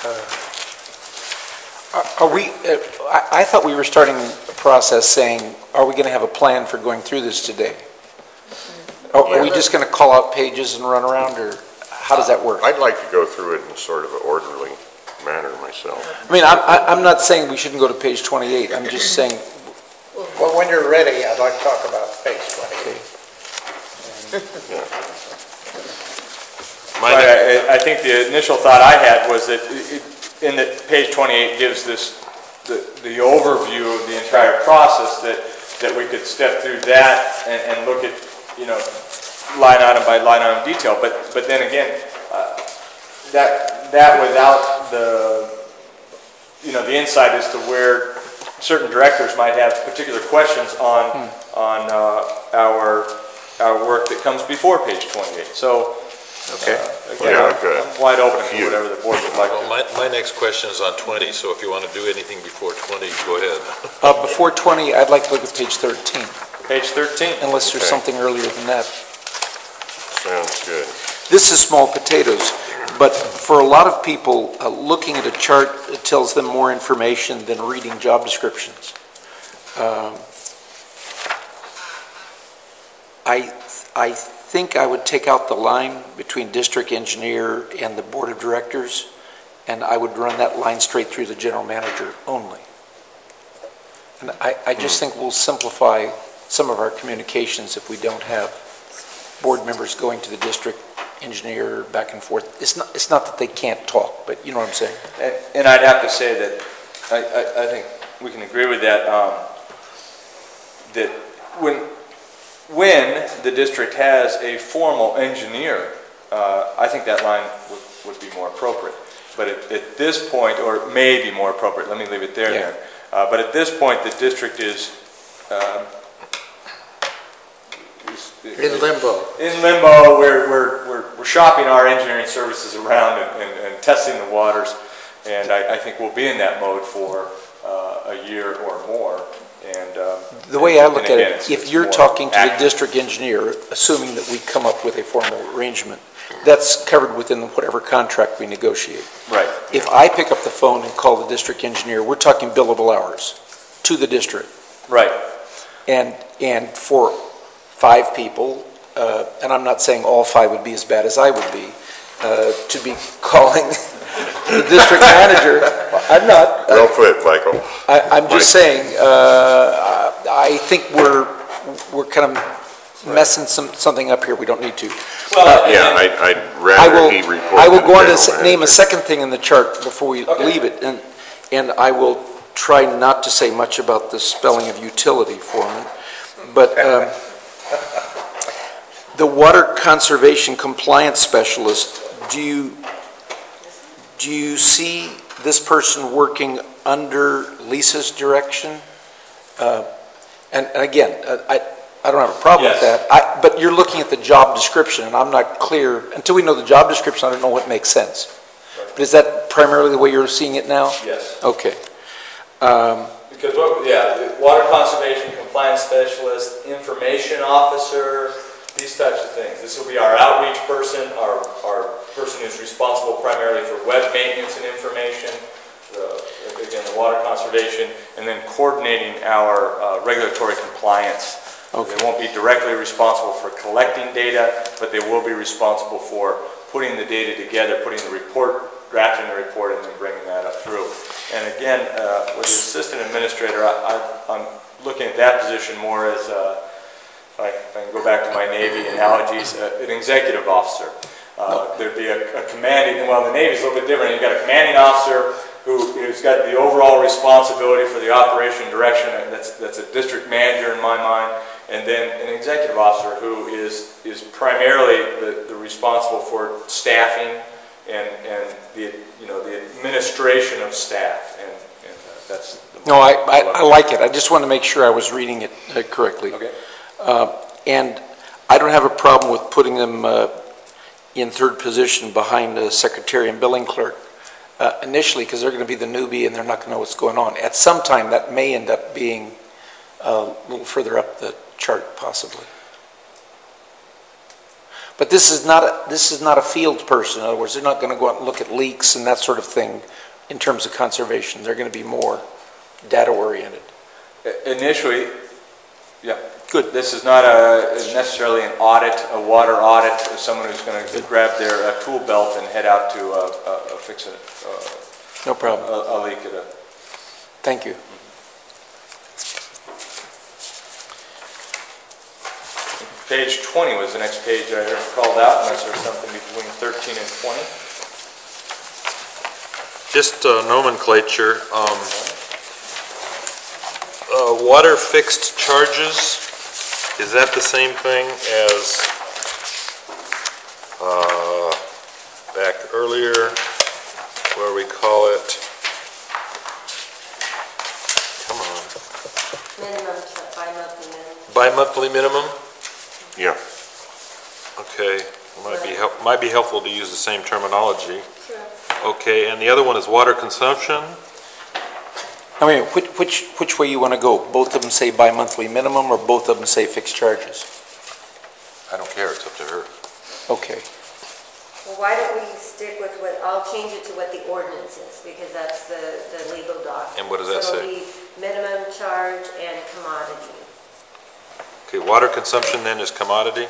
I thought we were starting a process saying, are we going to have a plan for going through this today? Are we just going to call out pages and run around, or how does that work? I'd like to go through it in sort of an orderly manner myself. I mean, I'm not saying we shouldn't go to page 28. I'm just saying. Well, when you're ready, I'd like to talk about page 28. I think the initial thought I had was that in that page 28 gives the overview of the entire process, that we could step through that and look at line item by line item detail. But then again, that without the insight as to where certain directors might have particular questions on our work that comes before page 28. So. Okay. Again, I'm wide open to whatever the board would like. Well, my next question is on 20, so if you want to do anything before 20, go ahead. Before 20, I'd like to look at page 13. Page 13? Unless there's something earlier than that. Sounds good. This is small potatoes, but for a lot of people, looking at a chart tells them more information than reading job descriptions. I think I would take out the line between district engineer and the board of directors, and I would run that line straight through the general manager only. And I just think we'll simplify some of our communications if we don't have board members going to the district engineer back and forth. It's not that they can't talk, but you know what I'm saying. And I'd have to say that I think we can agree with that. That when the district has a formal engineer, I think that line would be more appropriate. But at this point, or may be more appropriate, let me leave it there then. But at this point, the district is In limbo. In limbo, we're shopping our engineering services around and testing the waters, and I think we'll be in that mode for a year or more. And the way I look at it, if it's you're more talking to the active. district engineer, assuming that we come up with a formal arrangement, that's covered within whatever contract we negotiate. Right. If I pick up the phone and call the district engineer, we're talking billable hours to the district. Right. And for 5 people, and I'm not saying all 5 would be as bad as I would be, to be calling the district manager, I'm not. Well put, Michael. I'm just saying, I think we're kind of messing something up here we don't need to. Well, I'd rather he report I will to go on the to general name a manager. second thing in the chart before we leave it, and I will try not to say much about the spelling of utility foreman, but the water conservation compliance specialist, do you see this person working under Lisa's direction? And again, I don't have a problem with Yes. that. But you're looking at the job description, and I'm not clear, until we know the job description, I don't know what makes sense. But is that primarily the way you're seeing it now? Yes. Okay. Because, the water conservation compliance specialist, information officer, these types of things. This will be our outreach person, our person who's responsible primarily for web maintenance and information, again, the water conservation, and then coordinating our regulatory compliance. Okay. They won't be directly responsible for collecting data, but they will be responsible for putting the data together, putting the report, drafting the report, and then bringing that up through. And again, with the assistant administrator, I'm looking at that position more as, if I can go back to my Navy analogies, an executive officer. There'd be a commanding, well, the Navy's a little bit different. You've got a commanding officer who's got the overall responsibility for the operation direction. That's a district manager in my mind. And then an executive officer who is primarily the responsible for staffing and the administration of staff, and that's No, I like it. I just want to make sure I was reading it correctly. Okay. And I don't have a problem with putting them in third position behind the secretary and billing clerk initially, because they're going to be the newbie and they're not going to know what's going on. At some time, that may end up being a little further up the chart, possibly. But this is not a field person. In other words, they're not going to go out and look at leaks and that sort of thing in terms of conservation. They're going to be more data-oriented. Initially, yeah. Good. This is not necessarily an audit, a water audit, someone who's going to grab their tool belt and head out to fix No problem. a leak at a... Thank you. Page 20 was the next page I heard called out, unless there's something between 13 and 20. Just nomenclature. Water fixed charges, is that the same thing as back earlier where we call it, come on, Minimum, bi-monthly minimum. bi-monthly minimum? Yeah. Okay, might be helpful to use the same terminology. Sure. Okay, and the other one is water consumption. I mean, which way you want to go? Both of them say bi-monthly minimum, or both of them say fixed charges? I don't care, it's up to her. Okay. Well, why don't we stick with I'll change it to what the ordinance is, because that's the legal document. And what does that So say? it'll be minimum charge and commodity. Okay, water consumption then is commodity?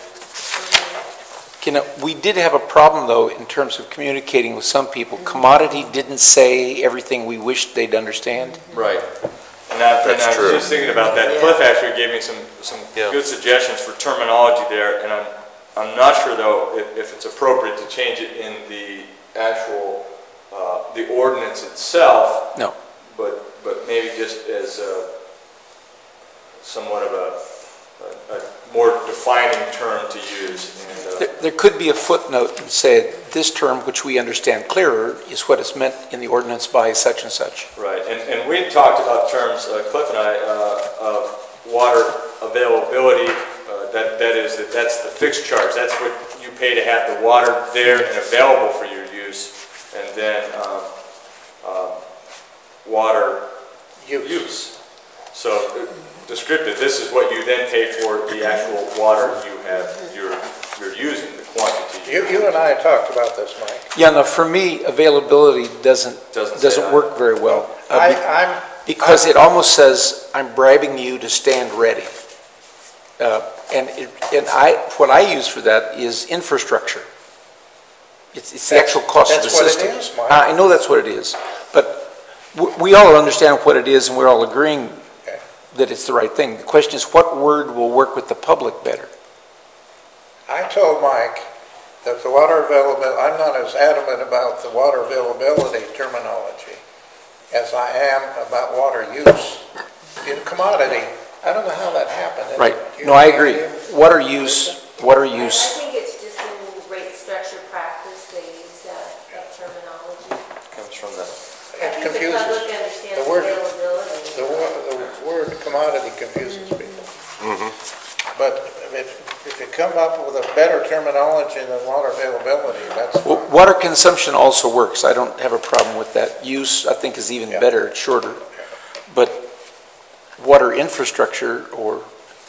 We did have a problem, though, in terms of communicating with some people. Commodity didn't say everything we wished they'd understand. Right. And I was true. just thinking about that. Cliff actually gave me some Yeah. good suggestions for terminology there, and I'm not sure, though, if it's appropriate to change it in the actual, the ordinance itself. No. But maybe just as somewhat of a more defining term to use. And, There could be a footnote and say, this term, which we understand clearer, is what is meant in the ordinance by such and such. right, and we talked about terms, Cliff and I, of water availability. That's the fixed charge. That's what you pay to have the water there and available for your use, and then water use. So descriptive. This is what you then pay for the actual water you're using, the quantity. You and I talked about this, Mike. Yeah, now, for me, availability doesn't work very well. Because it almost says, I'm bribing you to stand ready. What I use for that is infrastructure. It's the actual cost of the system. That's what it is, Mike. I know that's what it is, but we all understand what it is, and we're all agreeing that it's the right thing. The question is, what word will work with the public better? I told Mike that the water availability, I'm not as adamant about the water availability terminology as I am about water use. In commodity, I don't know how that happened. Right. You No, I have agree. any idea? Water use. I think it's just in rate structure practice, they use that terminology. Comes from the... It I think the confuses. public understands The word- availability. The word commodity confuses people. But if you come up with a better terminology than water availability, that's fine. Water consumption also works. I don't have a problem with that. Use, I think, is even better, it's shorter. But water infrastructure or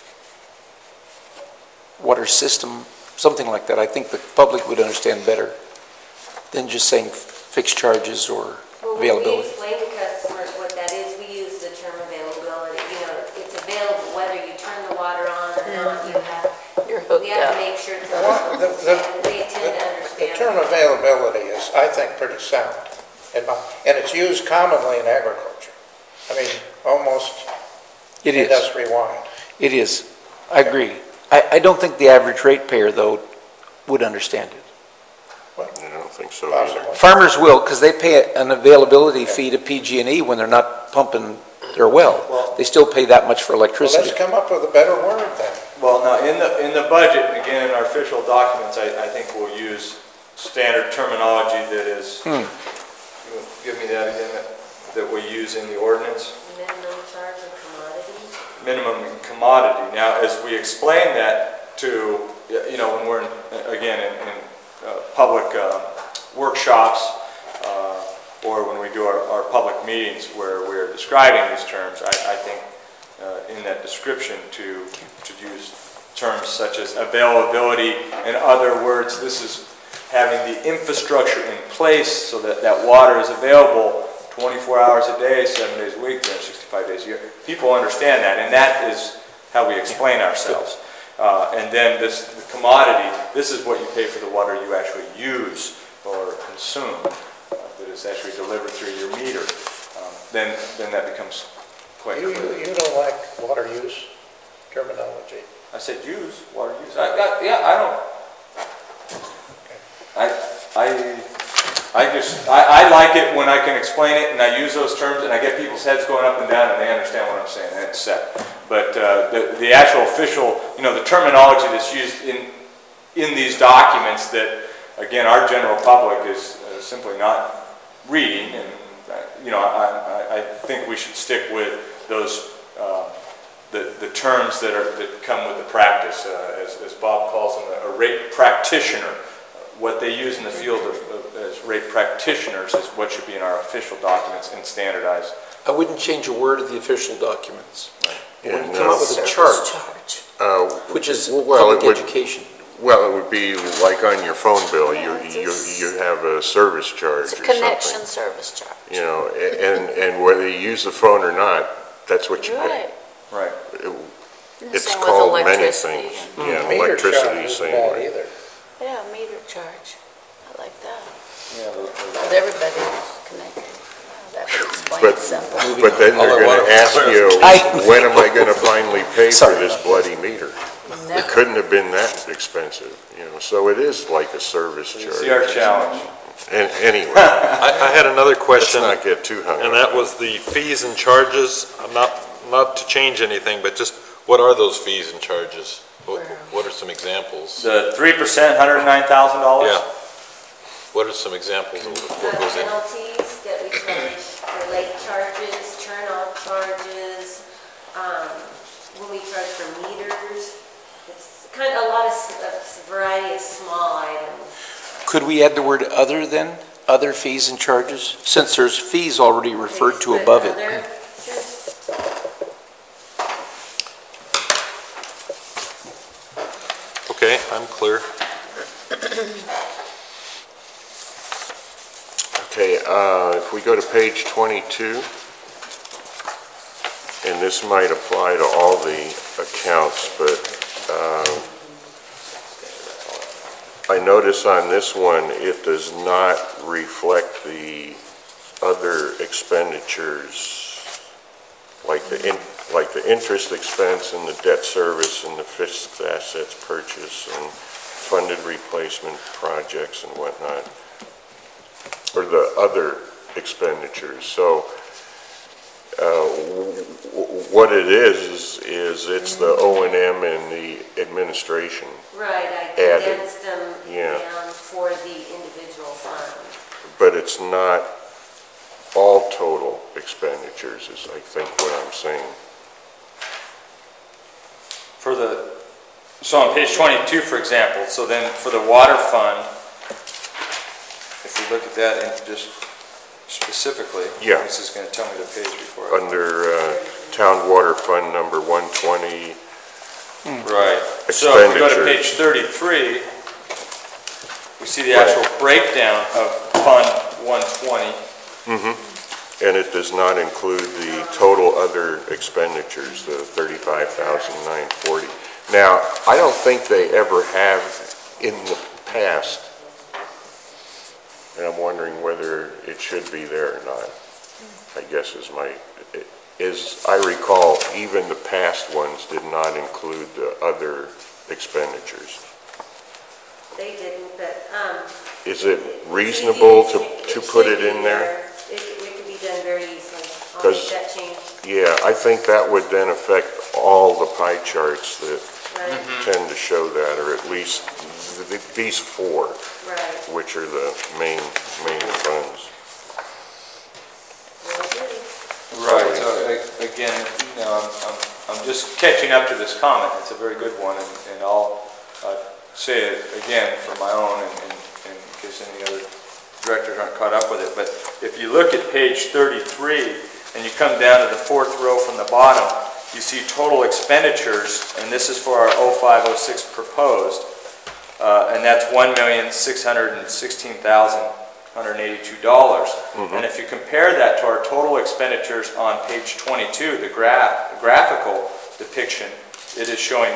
water system, something like that, I think the public would understand better than just saying fixed charges or Well, when we availability. explain to customers what that is, we use the term availability. You know, it's available whether you turn the water on or not. You're hooked We have up. to make sure it's Well, available, and they tend to The understand. term availability is, I think, pretty sound, and it's used commonly in agriculture. I mean, almost It is, industry-wide. it is. I agree. I don't think the average ratepayer, though, would understand it. I don't think so either. Possibly. Farmers will, because they pay an availability fee to PG&E when they're not pumping their well. They still pay that much for Well, electricity. let's come up with a better word then. Well, now, in the budget, and again, in our official documents, I think we'll use standard terminology that is, you wanna give me that again, that we use in the ordinance? Minimum charge of commodity. Minimum commodity. Now, as we explain that to, you know, when we're, again, in public workshops, or when we do our public meetings where we're describing these terms, I think in that description to use terms such as availability. In other words, this is having the infrastructure in place so that that water is available 24 hours a day, 7 days a week, 365 days a year. People understand that, and that is how we explain ourselves. And then the commodity, this is what you pay for the water you actually use or consume, that is actually delivered through your meter. Then that becomes quite You clear. don't like water use terminology. I said use, water use. I don't. I like it when I can explain it and I use those terms and I get people's heads going up and down and they understand what I'm saying and it's set. But the actual official, you know, the terminology that's used in these documents that, again, our general public is simply not reading, and you know, I think we should stick with those the terms that come with the practice, as Bob calls them, a rate practitioner. What they use in the field as rate practitioners is what should be in our official documents and standardized. I wouldn't change a word of the official documents. And, When you come up with a Service chart, which is well, it public would- education. Well, it would be like on your phone bill, you have a service charge or It's a something. connection service charge. You know, and whether you use the phone or not, that's what you pay. Right. Right. It's Same with called many electricity. things. Yeah, Meter electricity, charge isn't same bad way. either. Yeah, meter charge. I like that. Yeah, With everybody connected. That would explain But- it simple. But then All I they're wanted gonna was ask you, clarification. when am I gonna finally pay for Sorry. this bloody meter? It Never. couldn't have been that expensive, you know, so it is like a service see charge. our challenge. And anyway, I had another let's question, not get too hung up. and that was the fees and charges. I'm not to change anything, but just what are those fees and charges? What are some examples? The 3%, $109,000? Yeah. What are some examples of what goes in? Penalties that we charge for late charges, turn-off charges, when we charge for meters. It's kind of a variety of small items. Could we add the word other then? Other fees and charges? Since there's fees already referred to Put above it. other- Okay, I'm clear. Okay, if we go to page 22, and this might apply to all the accounts, but I notice on this one, it does not reflect the other expenditures, like the interest expense and the debt service and the fixed assets purchase and funded replacement projects and whatnot, or the other expenditures. So what it is it's the O&M and the administration. Right, I Added. condensed them Yeah. down for the individual funds. But it's not all total expenditures, is I think what I'm saying. For so on page 22, for example, so then for the water fund, if we look at that and just specifically, Yeah. this is going to tell me the page before. I Under Town Water Fund number 120, Right. So if we go to Expenditure. page 33, we see the actual breakdown of Fund 120. and it does not include the total other expenditures, the $35,940. Now, I don't think they ever have in the past, and I'm wondering whether it should be there or not. I guess as I recall, even the past ones did not include the other expenditures. They didn't, but, Is it reasonable to put it in there? It can be done very easily. I'll 'Cause- make that change. Yeah, I think that would then affect all the pie charts that Right, tend to show that, or at least these four, right. which are the main funds. Will do. Right, so again, you know, I'm just catching up to this comment. It's a very good one, and I'll say it again for my own and in case any other directors aren't caught up with it. But if you look at page 33 and you come down to the fourth row from the bottom, you see total expenditures, and this is for our 05-06 proposed, and that's $1,616,182. And if you compare that to our total expenditures on page 22, the graphical depiction, it is showing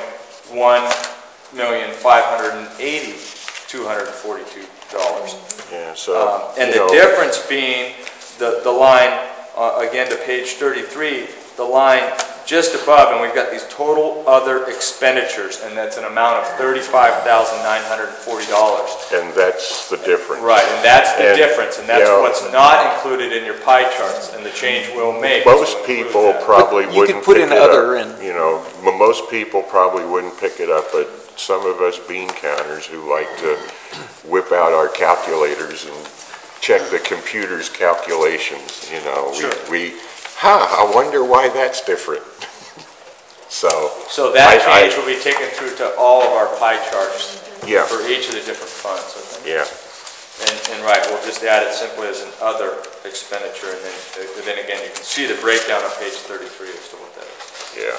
$1,580,242. Yeah, so, And you the know, difference being the line, again to page 33, the line just above, and we've got these total other expenditures, and that's an amount of $35,940. and that's the difference. Right, and that's the And, difference, and that's you know, what's not included in your pie charts, and the change we'll make. is Most to include people that. probably But you wouldn't could put pick in it up. other and- You know, most people probably wouldn't pick it up, but some of us bean counters who like to whip out our calculators and check the computer's calculations, you know, Sure. I wonder why that's different. So that I- change will be taken through to all of our pie charts Yeah. for each of the different funds, I think. yeah, And right, we'll just add it simply as an other expenditure, and then again, you can see the breakdown on page 33 as to what that is. yeah.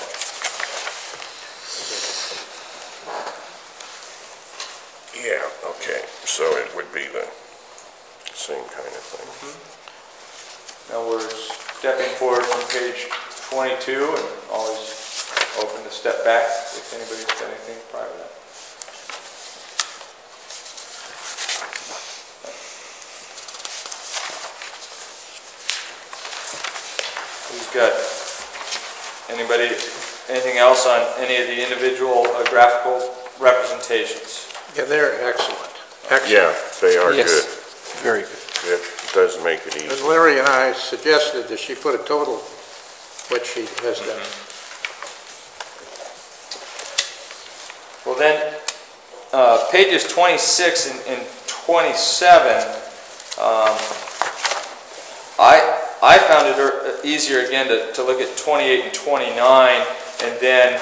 Yeah, okay, so it would be the same kind of thing. Now we're stepping forward from page 22, and always open to step back if anybody's got anything prior to that. Who's got, anything else on any of the individual graphical representations? Yeah, they're excellent. Yeah, they are Yes, good. very good. It does make it And easy. Larry and I suggested that she put a total, what she has done. Well then, pages 26 and 27, I found it easier again to look at 28 and 29, and then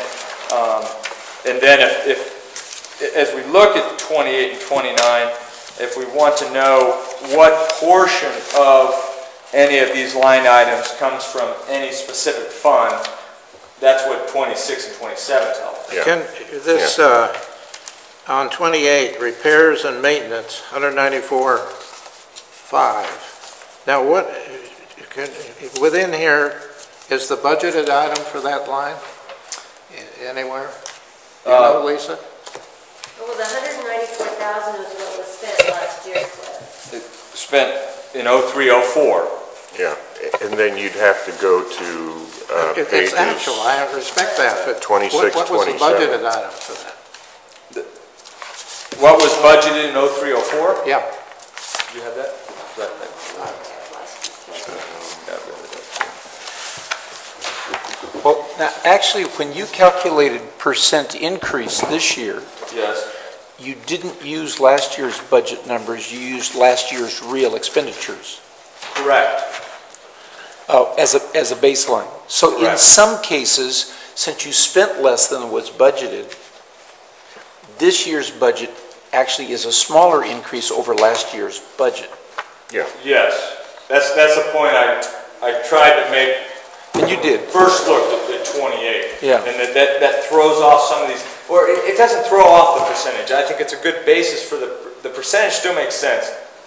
if as we look at 28 and 29, if we want to know what portion of any of these line items comes from any specific fund, that's what 26 and 27 tell us. Yeah. Can this, on 28, repairs and maintenance, 194.5. Now what, within here, is the budgeted item for that line anywhere? You know, Lisa? Well, the 194,000 was what was spent last year, Cliff. It spent in 0304. Yeah, and then you'd have to go to pages. It's actual, I respect that, but 26, what was the 27. budgeted item for that? What was budgeted in 0304? Yeah. Do you have that? Well, now, actually, when you calculated percent increase this year, Yes. you didn't use last year's budget numbers, you used last year's real expenditures Correct. as a baseline. So in Correct. some cases, since you spent less than was budgeted, this year's budget actually is a smaller increase over last year's budget. Yeah. Yes, that's the point I tried to make. And you did. First look at 28. Yeah. And that throws off some of these, or it doesn't throw off the percentage. I think it's a good basis for the percentage still makes sense.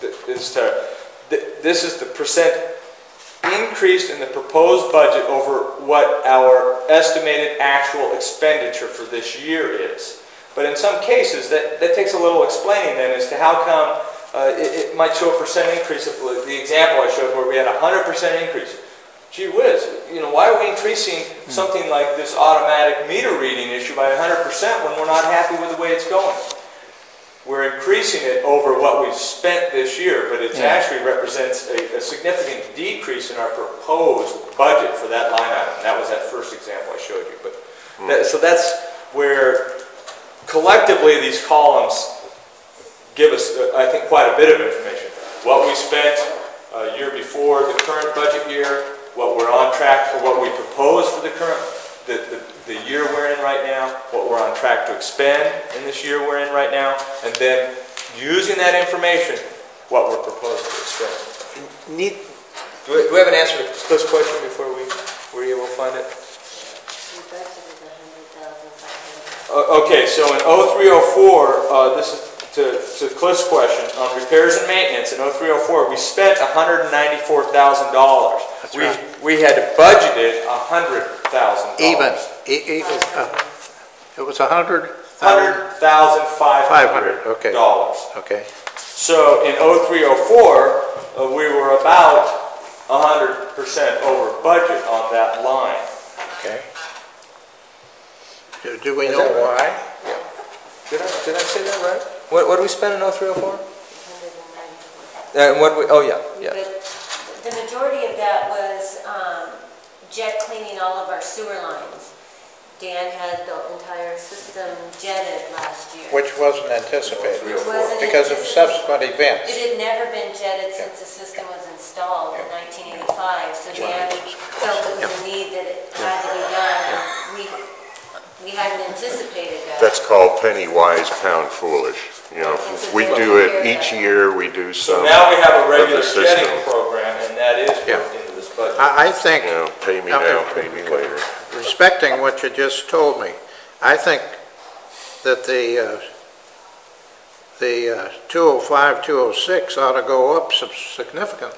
This is the percent increased in the proposed budget over what our estimated actual expenditure for this year is. But in some cases, that takes a little explaining then as to how come it might show a percent increase. The example I showed where we had a 100% increase. Gee whiz, why are we increasing something like this automatic meter reading issue by 100% when we're not happy with the way it's going? We're increasing it over what we've spent this year, but it actually represents a significant decrease in our proposed budget for that line item. That was that first example I showed you. So that's where collectively these columns give us, I think, quite a bit of information. What we spent a year before the current budget year, what we're on track for, what we propose for the year we're in right now, what we're on track to expend in this year we're in right now, and then using that information, what we're proposing to expend. Do we have an answer to Cliff's question before were you able to find it? We budgeted $100,500. Okay, so in 0304, this is to Cliff's question, on repairs and maintenance in 0304, we spent $194,000. That's right. We had budgeted $100,000. Even, it was 100,000? $100,500. Okay. Okay. So in 0304, we were about 100% over budget on that line. Okay. Do we know why? Did I say that right? What did we spend in 0304? $194,000. Yeah. But the majority of that was jet cleaning all of our sewer lines. Dan had the entire system jetted last year. Which wasn't anticipated It wasn't because of subsequent events. It had never been jetted since the system was installed in 1985. So Dan felt it was a need that it had to be done. And we hadn't anticipated that. That's called penny wise, pound foolish. We do it each year, we do some. So now we have a regular of the jetting system. program, and that is built into this budget. I think, Pay me now, pay me later. respecting what you just told me, I think that the 205, 206 ought to go up significantly.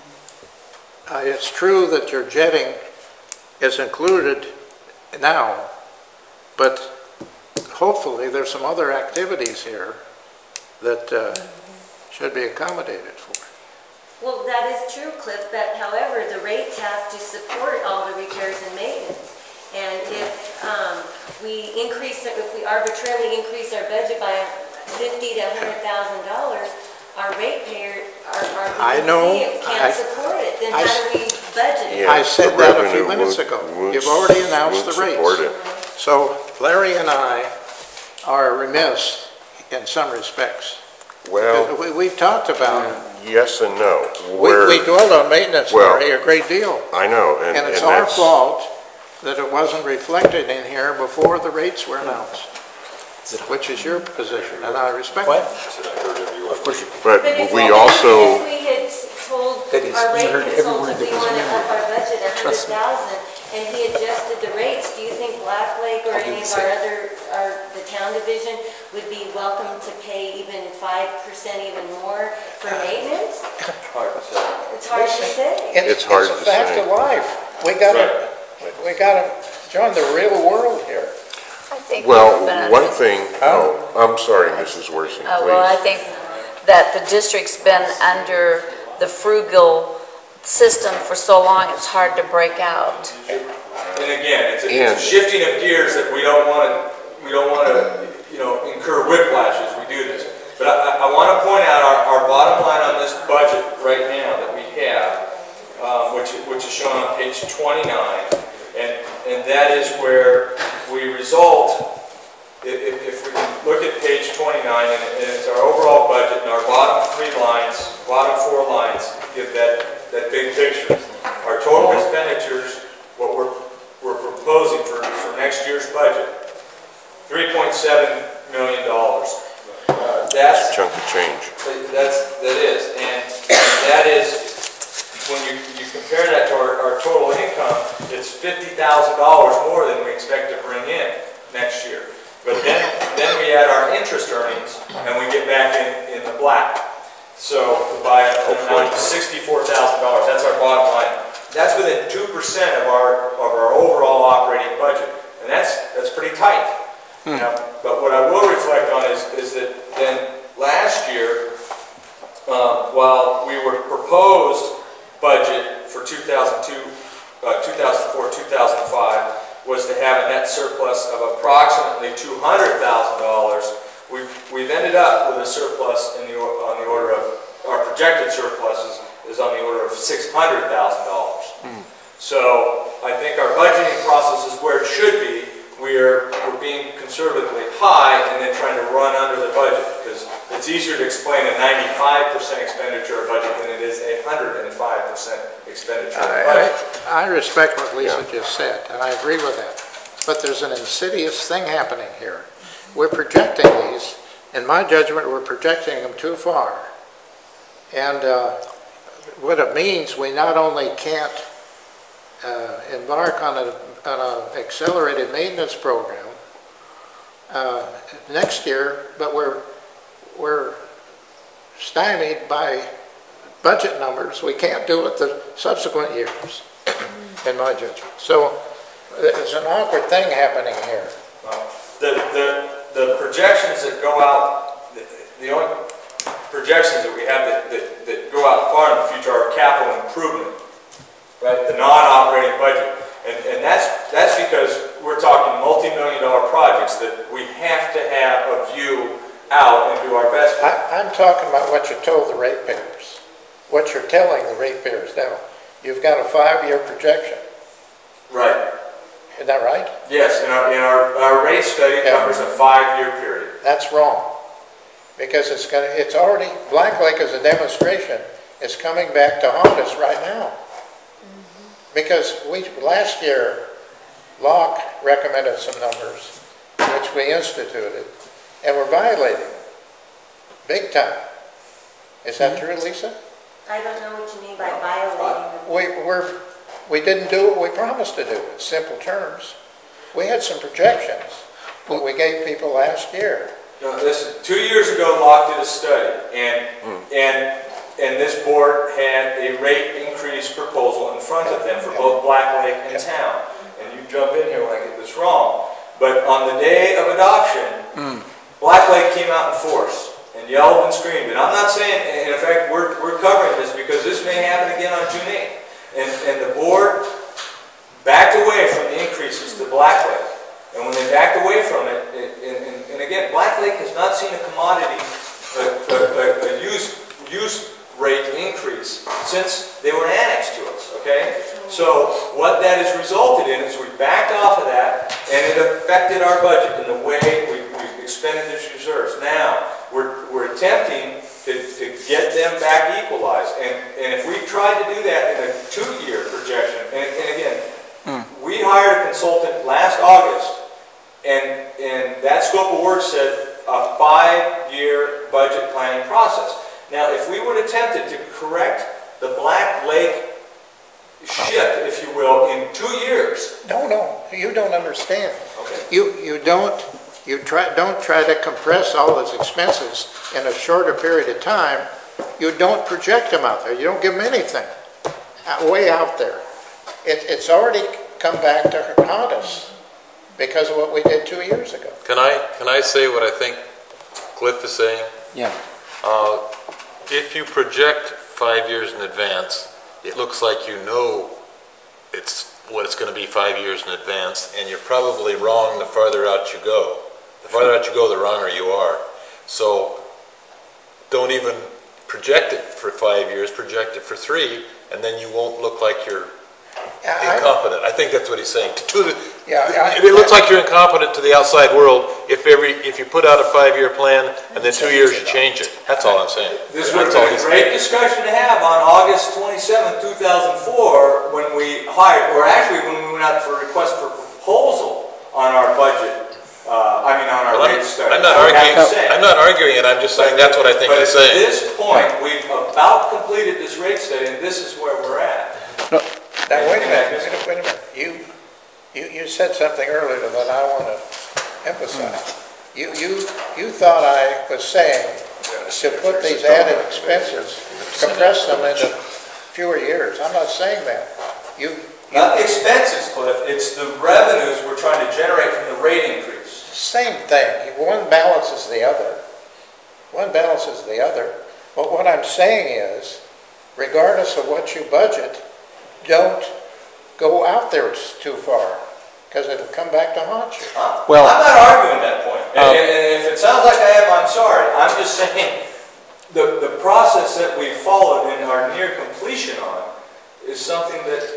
It's true that your jetting is included now, but hopefully there's some other activities here that should be accommodated for. Well, that is true, Cliff, but however, the rates have to support all the repairs and maintenance. And if we arbitrarily increase our budget by $50,000 to $100,000, our ratepayer, I know. can't support it. Then how do we budget it? Yeah, I said the that a few revenue minutes won't- ago. won't You've already announced won't the support rates. it. So Larry and I are remiss in some respects. Well, We've talked about, yes and no. we dwell on maintenance, Well, Larry, a great deal. I know, And and it's our that's, fault that it wasn't reflected in here before the rates were announced, which is your position, and I respect it. Of course, but if we also, If we had told That is, our you rate heard every consultant word that we was want to in up our budget Trust me. $100,000, and he adjusted the rates, do you think Black Lake or I'll do any the of our same. the town division would be welcome to pay even 5% even more for maintenance? Hard to say. It's hard to say. It's hard It's to a fact say. of life. We gotta join the real world here. I think well, we've been one under- thing, I'm sorry, Mrs. Worthing, Well, I please. think that the district's been under the frugal system for so long, it's hard to break out. And again, it's a shifting of gears that we don't want to, incur whiplash as we do this. But I want to point out our bottom line on this budget right now that we have, which is shown on page 29, and that is where we result. If we can look at page 29, and it's our overall budget, and our bottom four lines give that big picture. Our total expenditures, what we're proposing for next year's budget, $3.7 million. That's Chunk of change. that is, and that is, when you compare that to our total income, it's $50,000 more than we expect to bring in next year. But then we add our interest earnings, and we get back in the black. So by an amount of $64,000, that's our bottom line. That's within 2% of our overall operating budget, and that's pretty tight. Now, but what I will reflect on is that then last year, while we were proposed budget for 2004-2005 was to have a net surplus of approximately $200,000. We've ended up with a surplus on the order of, our projected surplus is on the order of $600,000. So I think our budgeting process is where it should be. We're being conservatively high and then trying to run under the budget, because it's easier to explain a 95% expenditure budget than it is a 105% expenditure budget. I respect what Lisa just said, and I agree with that. But there's an insidious thing happening here. We're projecting these, in my judgment, we're projecting them too far. And what it means, we not only can't embark on an accelerated maintenance program next year, but we're stymied by budget numbers. We can't do it the subsequent years, in my judgment. So there's an awkward thing happening here. The projections that go out, the only projections that we have that go out far in the future are capital improvement, right? The non-operating budget. And that's because we're talking multi-million-dollar projects that we have to have a view out and do our best with. I'm talking about what you told the ratepayers, what you're telling the ratepayers now. You've got a 5-year projection. Right. Is that right? Yes, and our rate study covers a 5-year period. That's wrong, because it's already, Black Lake as a demonstration is coming back to haunt us right now. Because last year, Locke recommended some numbers, which we instituted, and we're violating them, big time. Is that true, Lisa? I don't know what you mean by violating them. We didn't do what we promised to do, in simple terms. We had some projections, what we gave people last year. No, listen, 2 years ago, Locke did a study, and this board had a rate increase proposal in front of them for both Black Lake and Town. And you jump in here when I get this wrong. But on the day of adoption, Black Lake came out in force and yelled and screamed. And I'm not saying, in effect, we're covering this because this may happen again on June 8th. And the board backed away from the increases to Black Lake. And when they backed away from it, and again, Black Lake has not seen a commodity, a use rate increase since they were annexed to us, okay? So what that has resulted in is we backed off of that, and it affected our budget in the way we expended these reserves. Now, we're attempting to get them back equalized, and if we tried to do that in a 2-year projection, and again, we hired a consultant last August, and that scope of work said a 5-year budget planning process. Now, if we would attempt to correct the Black Lake ship, if you will, in 2 years. No, you don't understand. Okay. You don't try to compress all those expenses in a shorter period of time. You don't project them out there. You don't give them anything way out there. It's already come back to haunt us because of what we did 2 years ago. Can I say what I think Cliff is saying? Yeah. If you project 5 years in advance, it looks like you know what it's going to be 5 years in advance, and you're probably wrong the farther out you go. The farther out you go, the wronger you are. So don't even project it for 5 years, project it for 3, and then you won't look like you're incompetent. I think that's what he's saying. It looks like you're incompetent to the outside world if you put out a 5-year plan and then 2 years you change it. That's all I'm saying. This would have been a great discussion to have on August 27, 2004, when we hired, or actually when we went out for a request for budget, on our Well, rate study. I'm not I would have arguing, to say. I'm not arguing it, I'm just saying that's what I think he's But at saying. this point, we've about completed this rate study, and this is where we're at. Now, wait a minute. You said something earlier that I want to emphasize. You thought I was saying to put these added expenses, compress them into fewer years. I'm not saying that. Not the expenses, Cliff, it's the revenues we're trying to generate from the rate increase. Same thing. One balances the other. One balances the other. But what I'm saying is, regardless of what you budget, don't go out there too far, because it'll come back to haunt you. Well, I'm not arguing that point. And if it sounds like I am, I'm sorry. I'm just saying the process that we followed and are near completion on is something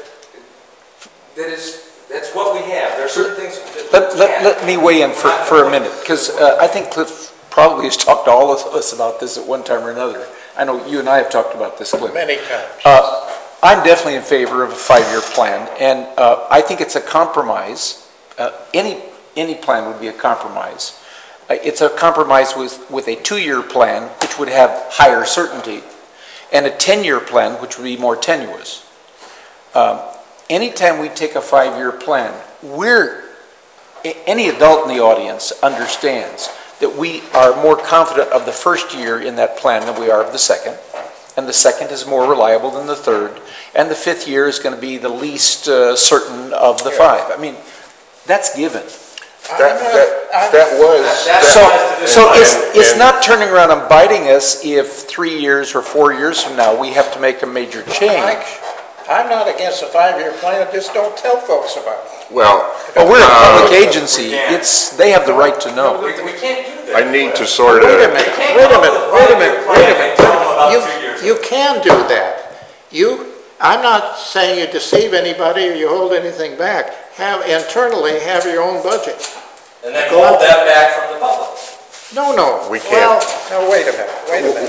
that's what we have. There are certain things that let me weigh in for a minute, because I think Cliff probably has talked to all of us about this at one time or another. I know you and I have talked about this, Cliff. Many times. I'm definitely in favor of a 5-year plan, and I think it's a compromise. Any plan would be a compromise. It's a compromise with a 2-year plan, which would have higher certainty, and a 10-year plan, which would be more tenuous. Anytime we take a 5-year plan, any adult in the audience understands that we are more confident of the first year in that plan than we are of the second, and the second is more reliable than the third, and the 5th year is going to be the least certain of the 5. I mean, that's given. So it's not turning around and biting us if 3 years or 4 years from now we have to make a major change. I'm not against a 5-year plan, just don't tell folks about it. Well, We're a public agency. They have the right to know. we can't do that. I need to sort of... Wait a minute. You can do that. I'm not saying you deceive anybody or you hold anything back. Internally have your own budget. And then hold that back from the public. No. We can't. No, wait a minute.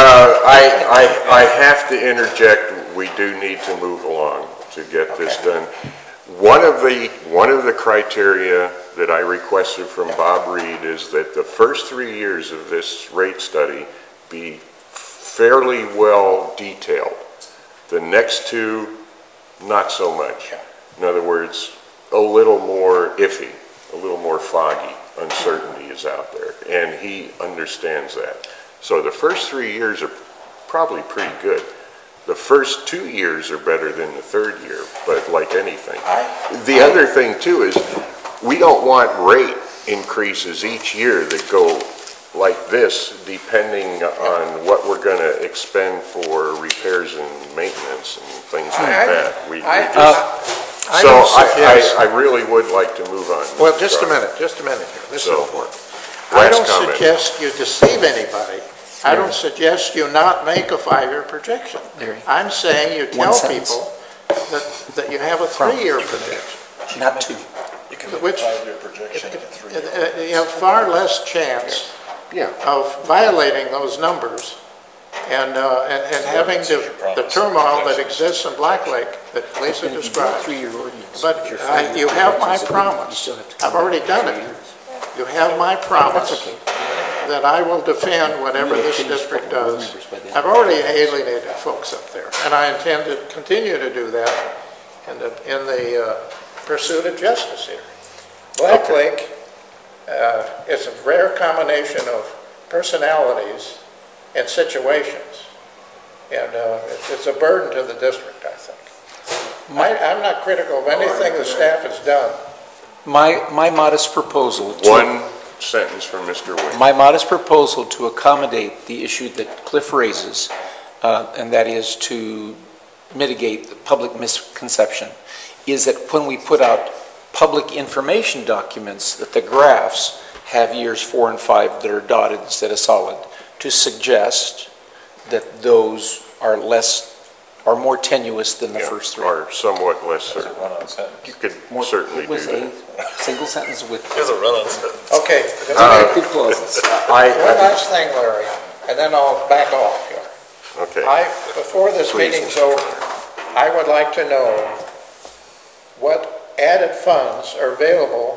I have to interject. We do need to move along to get this done. One of the criteria that I requested from Bob Reed is that the first 3 years of this rate study be fairly well detailed. The next 2, not so much. In other words, a little more iffy, a little more foggy. Uncertainty is out there, and he understands that. So the first 3 years are probably pretty good. The first 2 years are better than the 3rd year, but like anything. The other thing too is we don't want rate increases each year that go like this, depending on what we're going to expend for repairs and maintenance and things like that. I really would like to move on. Well, just a minute here. This is important. I Last don't comment. suggest you deceive anybody. I don't suggest you not make a 5-year projection. I'm saying you tell people that you have a 3-year projection. Not 2. You can make a 5-year projection in 3 years. You have far less chance of violating those numbers and having the turmoil that exists in Black Lake that Lisa described. But you have my promise. I've already done it. You have my promise that I will defend whatever this district does. I've already alienated folks up there, and I intend to continue to do that in the pursuit of justice here. Black Lake is a rare combination of personalities and situations, and it's a burden to the district, I think. I'm not critical of anything the staff has done. My modest proposal One sentence from Mr. Wade. My modest proposal to accommodate the issue that Cliff raises, and that is to mitigate the public misconception, is that when we put out public information documents, that the graphs have years 4 and 5 that are dotted instead of solid, to suggest that those are more tenuous than the first 3. Are somewhat less certain. Run-on sentence. You could certainly do that. A single sentence with Here's a run-on sentence. Okay. good clauses. One last thing, Larry, and then I'll back off here. Okay. Before this Please. meeting's over, I would like to know what added funds are available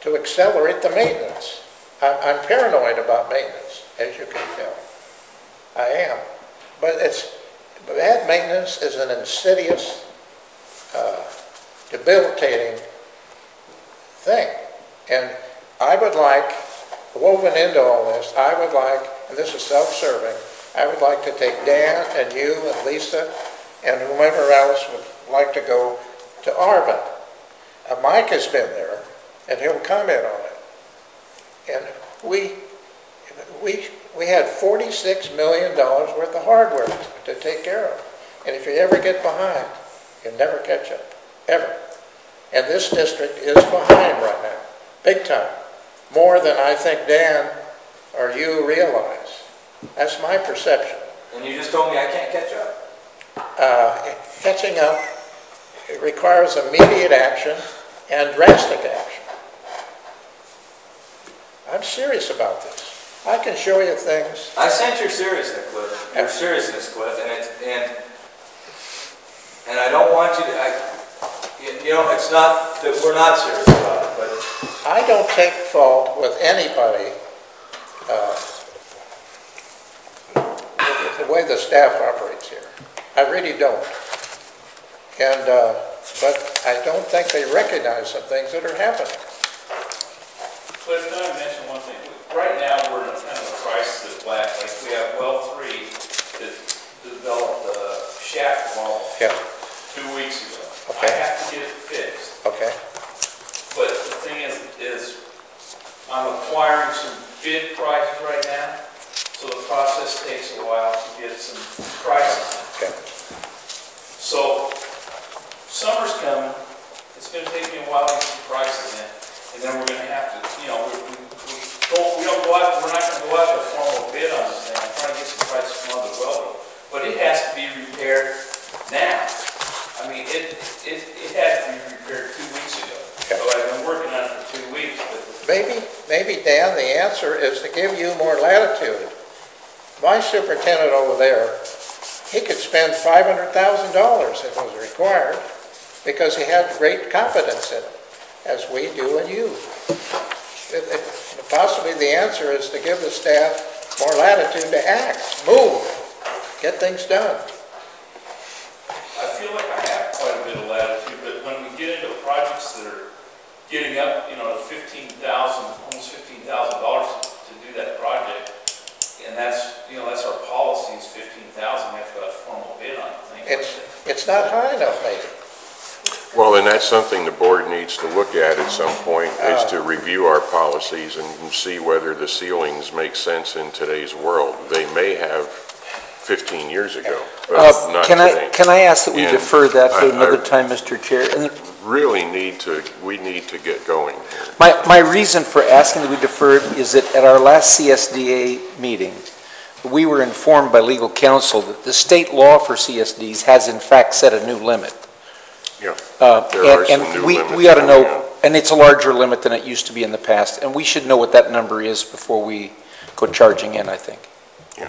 to accelerate the maintenance. I'm paranoid about maintenance, as you can tell. I am. But bad maintenance is an insidious, debilitating thing. And I would like, woven into all this, I would like, and this is self-serving, I would like to take Dan and you and Lisa and whomever else would like to go to Arvin. Mike has been there, and he'll comment on it. And we had $46 million worth of hardware to take care of. And if you ever get behind, you never catch up, ever. And this district is behind right now, big time. More than I think Dan or you realize. That's my perception. And you just told me I can't catch up. Catching up requires immediate action and drastic action. I'm serious about this. I can show you things. I sense your seriousness, Cliff. Your seriousness, Cliff, and I don't want you to. You know, it's not that we're not serious about it, but I don't take fault with anybody. The way the staff operates here, I really don't. And but I don't think they recognize some things that are happening. Cliff, can I mention one thing? Right now, we're in kind of a crisis at Black Lake. We have well 3 that developed the shaft wall 2 weeks ago. Okay. I have to get it fixed. Okay. But the thing is I'm acquiring some bid prices right now, so the process takes a while to get some prices. Okay. So summer's coming. It's going to take me a while to get some prices in, and then we're going to have to, you know, we're not going to go out to a formal bid on this thing. I'm trying to get some prices from other welders, but it has to be repaired now. I mean, it had to be repaired 2 weeks ago. Okay. So I've been working on it for 2 weeks. Maybe, Dan, the answer is to give you more latitude. My superintendent over there, he could spend $500,000 if it was required, because he had great confidence in it, as we do in you. Possibly the answer is to give the staff more latitude to act, move, get things done. I feel like I have quite a bit of latitude, but when we get into projects that are getting up, you know, to almost $15,000 to do that project, and that's, you know, that's our policy is $15,000. We have to go a formal bid on things. It's not high enough, maybe. Well, and that's something the board needs to look at some point, is to review our policies and see whether the ceilings make sense in today's world. They may have 15 years ago, but not today. Can I ask that we And defer that to another I time, Mr. Chair? And we need to get going here. my reason for asking that we defer it is that at our last CSDA meeting, we were informed by legal counsel that the state law for CSDs has in fact set a new limit. Yeah, there are some new limits. We ought to know, and it's a larger limit than it used to be in the past, and we should know what that number is before we go charging in, I think. Yeah.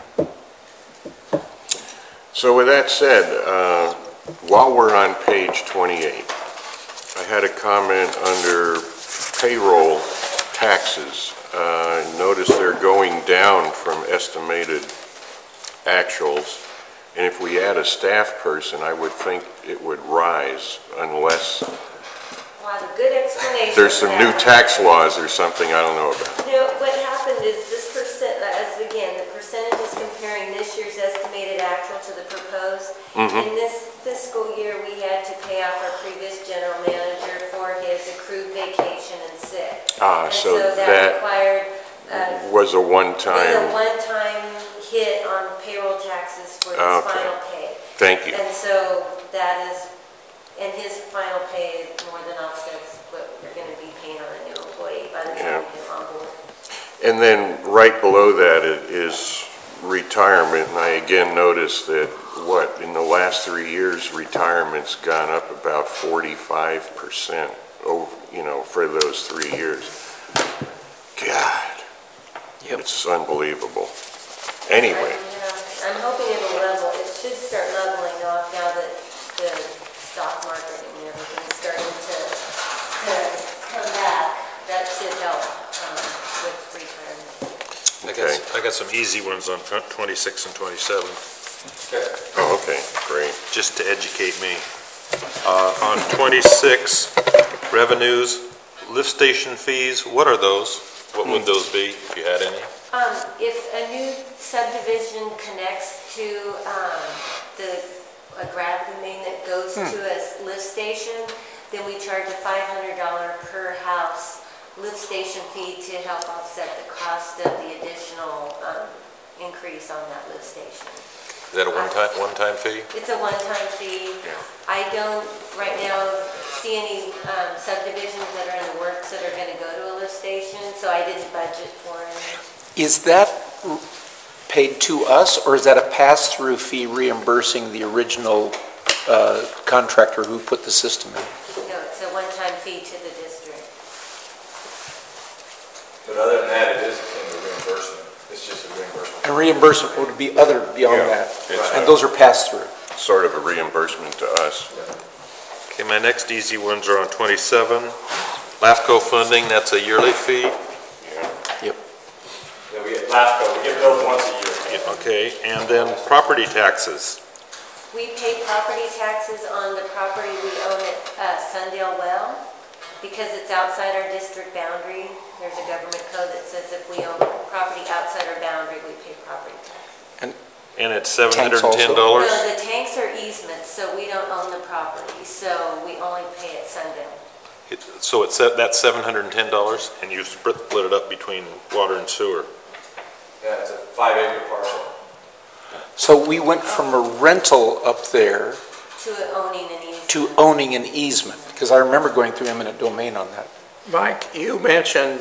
So with that said, while we're on page 28, I had a comment under payroll taxes. Notice they're going down from estimated actuals. And if we add a staff person, I would think it would rise unless Well, the good explanation. there's some new tax laws or something I don't know about. You know, what happened is this percent, as again, the percentage is comparing this year's estimated actual to the proposed. In this fiscal year, we had to pay off our previous general manager for his accrued vacation and sick. And So that that required, was a was a one-time, one-time hit on payroll taxes for his Okay. final pay. thank you. And so that is, and his final pay more than offsets what we're going to be paying on a new employee by the time we get on board. And then right below that is retirement, and I again noticed that, in the last 3 years, retirement's gone up about 45% over, for those 3 years. God, it's unbelievable. Anyway. I'm hoping it'll level, it should start leveling off now that the stock market and everything's starting to come back. that should help with retirement. Okay. I got some easy ones on 26 and 27, Oh, okay, great. just to educate me. On 26, revenues, lift station fees, what are those? What would those be, if you had any? If a new subdivision connects to a gravity main that goes to a lift station, then we charge a $500 per house lift station fee to help offset the cost of the additional increase on that lift station. Is that a one-time fee? It's a one-time fee. I don't right now see any subdivisions that are in the works that are going to go to a lift station, so I didn't budget for it. Is that paid to us, or is that a pass-through fee reimbursing the original contractor who put the system in? No, it's a one-time fee to the district. But other than that, it is in the reimbursement. It's just a reimbursement. And reimbursement would be other beyond that, it's and those are pass-through. Sort of a reimbursement to us. Okay, my next easy ones are on 27. LAFCO funding, that's a yearly fee. Yep. Yeah, we get LAFCO, we get billed once a year. Okay, and then property taxes. We pay property taxes on the property we own at Sundale Well because it's outside our district boundary. There's a government code that says if we own property outside our boundary, we pay property tax. And it's Tanks $710? No, the tanks are easements, so we don't own the property, so we only pay at Sundale. So that's $710, and you split it up between water and sewer. Yeah, it's a 5-acre parcel. So we went from a rental up there To owning an easement. to owning an easement, because I remember going through eminent domain on that. Mike, you mentioned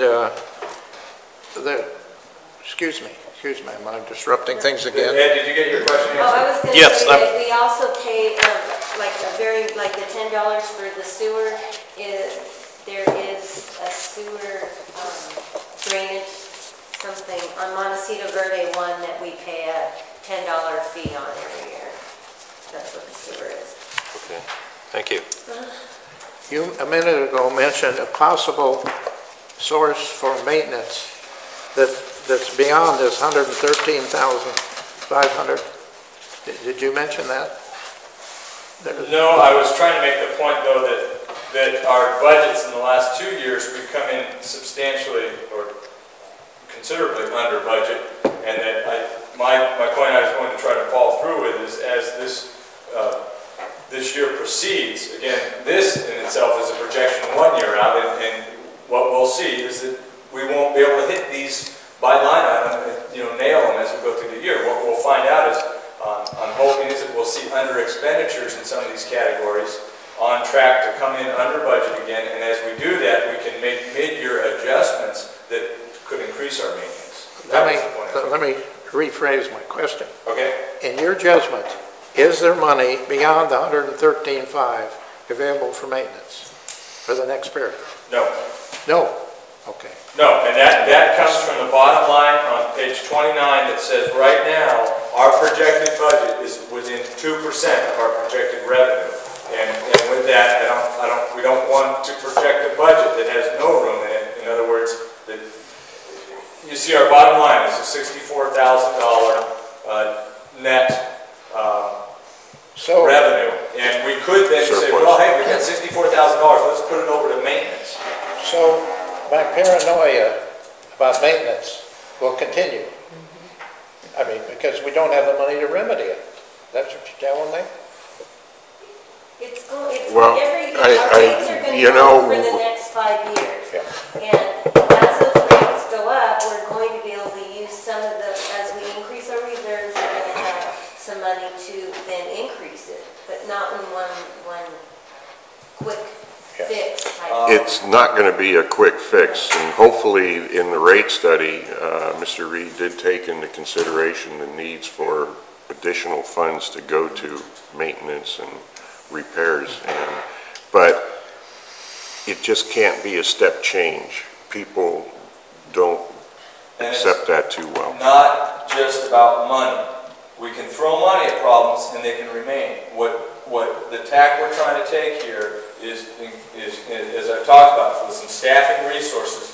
excuse me, am I disrupting things again? Ed, did you get your question Oh, I answered? was going to Yes, say that we also pay like the $10 for the sewer. There is a sewer drainage something on Montecito Verde one that we pay a $10 fee on every year. That's what the sewer is. Okay, thank you. You, a minute ago, mentioned a possible source for maintenance that's beyond this $113,500. Did you mention that? No, I was trying to make the point, though, that our budgets in the last 2 years, we've come in substantially or considerably under budget, and that my point I was going to try to follow through with is as this year proceeds, again, this in itself is a projection 1 year out, and what we'll see is that we won't be able to hit these by line item, nail them as we go through the year. What we'll find out is, I'm hoping is that we'll see under expenditures in some of these categories on track to come in under budget again, and as we do that, we can make mid-year adjustments that could increase our maintenance. Let me rephrase my question. Okay. In your judgment, is there money beyond the $113,500 available for maintenance for the next period? No. No? Okay. No, and that comes from the bottom line on page 29 that says right now our projected budget is within 2% of our projected revenue. And with that, we don't want to project a budget that has no room in it. In other words, you see our bottom line is a $64,000 net revenue. And we could then say, well, hey, we got $64,000, let's put it over to maintenance. So my paranoia about maintenance will continue. I mean, because we don't have the money to remedy it. That's what you're telling me? Well, our rates are going to go for the next 5 years. Yeah. And as those rates go up, we're going to be able to use some of as we increase our reserves, we're going to have some money to then increase it, but not in one quick fix type. It's not going to be a quick fix, and hopefully in the rate study, Mr. Reed did take into consideration the needs for additional funds to go to maintenance and repairs, but it just can't be a step change. People don't accept that too well. Not just about money. We can throw money at problems and they can remain. What the tack we're trying to take here is as I've talked about, with some staffing resources,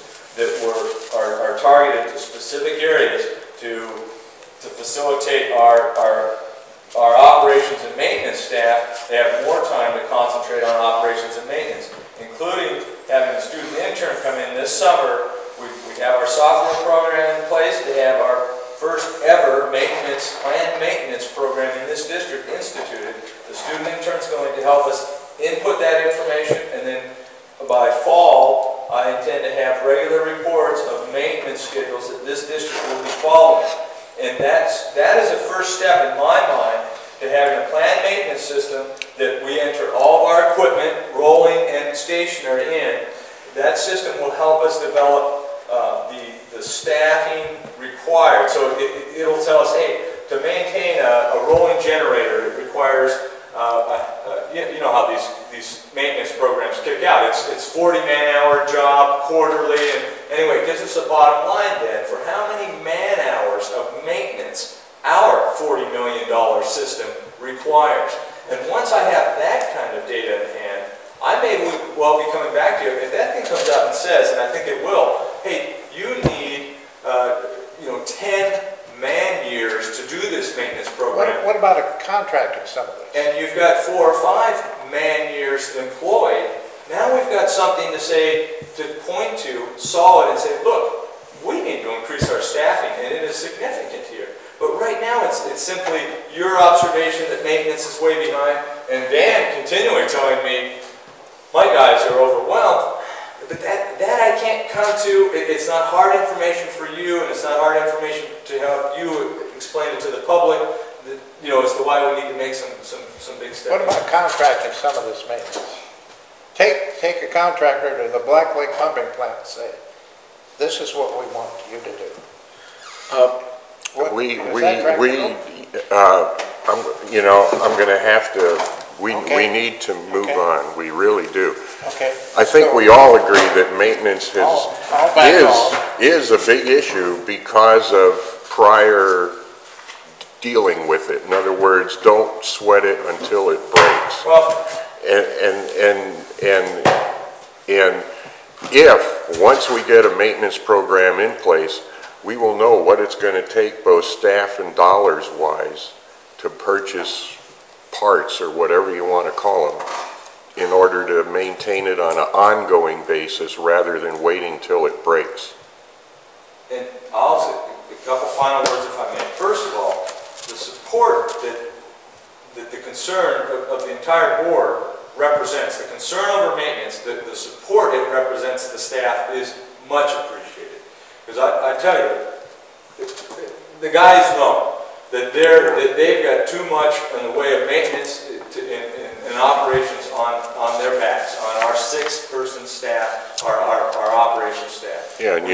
specific areas to facilitate our operations and maintenance staff to have more time to concentrate on operations and maintenance, including having a student intern come in this summer. We have our sophomore program in place to have our first ever planned maintenance program in this district instituted. The student intern is going to help us input that information, and then by fall, I intend to have regular reports of maintenance schedules that this district will be following. And that is the first step in my mind to having a planned maintenance system that we enter all of our equipment, rolling and stationary in. That system will help us develop the staffing required. So it'll tell us, hey, to maintain a rolling generator, it requires, you know how these maintenance programs kick out. It's 40 man-hour job quarterly, and anyway, it gives us a bottom line then for how many man-hours of maintenance our $40 million system requires. And once I have that kind of data in hand, I may well be coming back to you. If that thing comes out and says, and I think it will, hey, you need 10 man-years to do this maintenance program. What about contracting some of this? And you've got 4 or 5 man-years employed. Now we've got something to say, to point to, solid, and say, look, we need to increase our staffing, and it is significant here. But right now, it's simply your observation that maintenance is way behind, and Dan continually telling me, my guys are overwhelmed. But that I can't come to. It's not hard information for you, and it's not hard information to help you explain it to the public, as to why we need to make some big steps. What about contracting some of this maintenance? Take a contractor to the Black Lake pumping plant and say, this is what we want you to do. I'm going to have to, we need to move on. We really do. Okay. I think we all agree that maintenance is a big issue because of prior dealing with it. In other words, don't sweat it until it breaks. Well, and if, once we get a maintenance program in place, we will know what it's going to take both staff and dollars-wise to purchase parts or whatever you want to call them in order to maintain it on an ongoing basis rather than waiting till it breaks. And I'll say a couple final words if I may. First of all, the support that the concern of the entire board represents, the concern over maintenance, the support it represents the staff is much appreciated. Because I tell you, the guys know that they've got too much in the way of maintenance and operations on their backs, on our 6-person staff, our operations staff. Yeah, and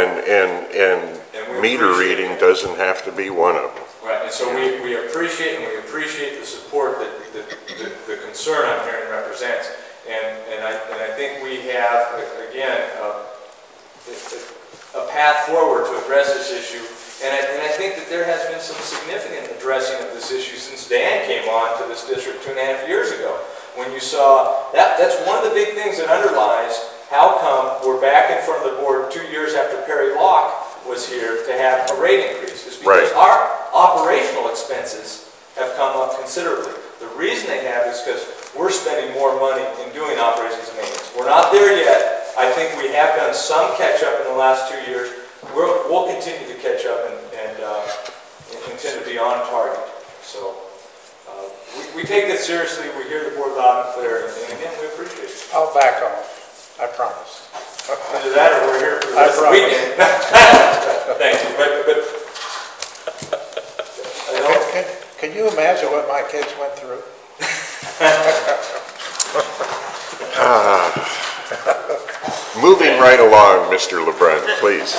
meter reading doesn't have to be one of them. Right, and so we appreciate the support that the concern I'm hearing represents, and I think we have again a path forward to address this issue. And I think that there has been some significant addressing of this issue since Dan came on to this district 2.5 years ago. When you saw, that's one of the big things that underlies how come we're back in front of the board 2 years after Perry Locke was here to have a rate increase. It's because our operational expenses have come up considerably. The reason they have is because we're spending more money in doing operations and maintenance. We're not there yet. I think we have done some catch-up in the last 2 years. We'll continue to catch up and intend to be on target. So we take this seriously. We hear the board loud and clear, and again, we appreciate it. I'll back off. I promise. Either that, or we're here for the rest of the weekend. Thank you. But can you imagine what my kids went through? Moving right along, Mr. LeBrun, please.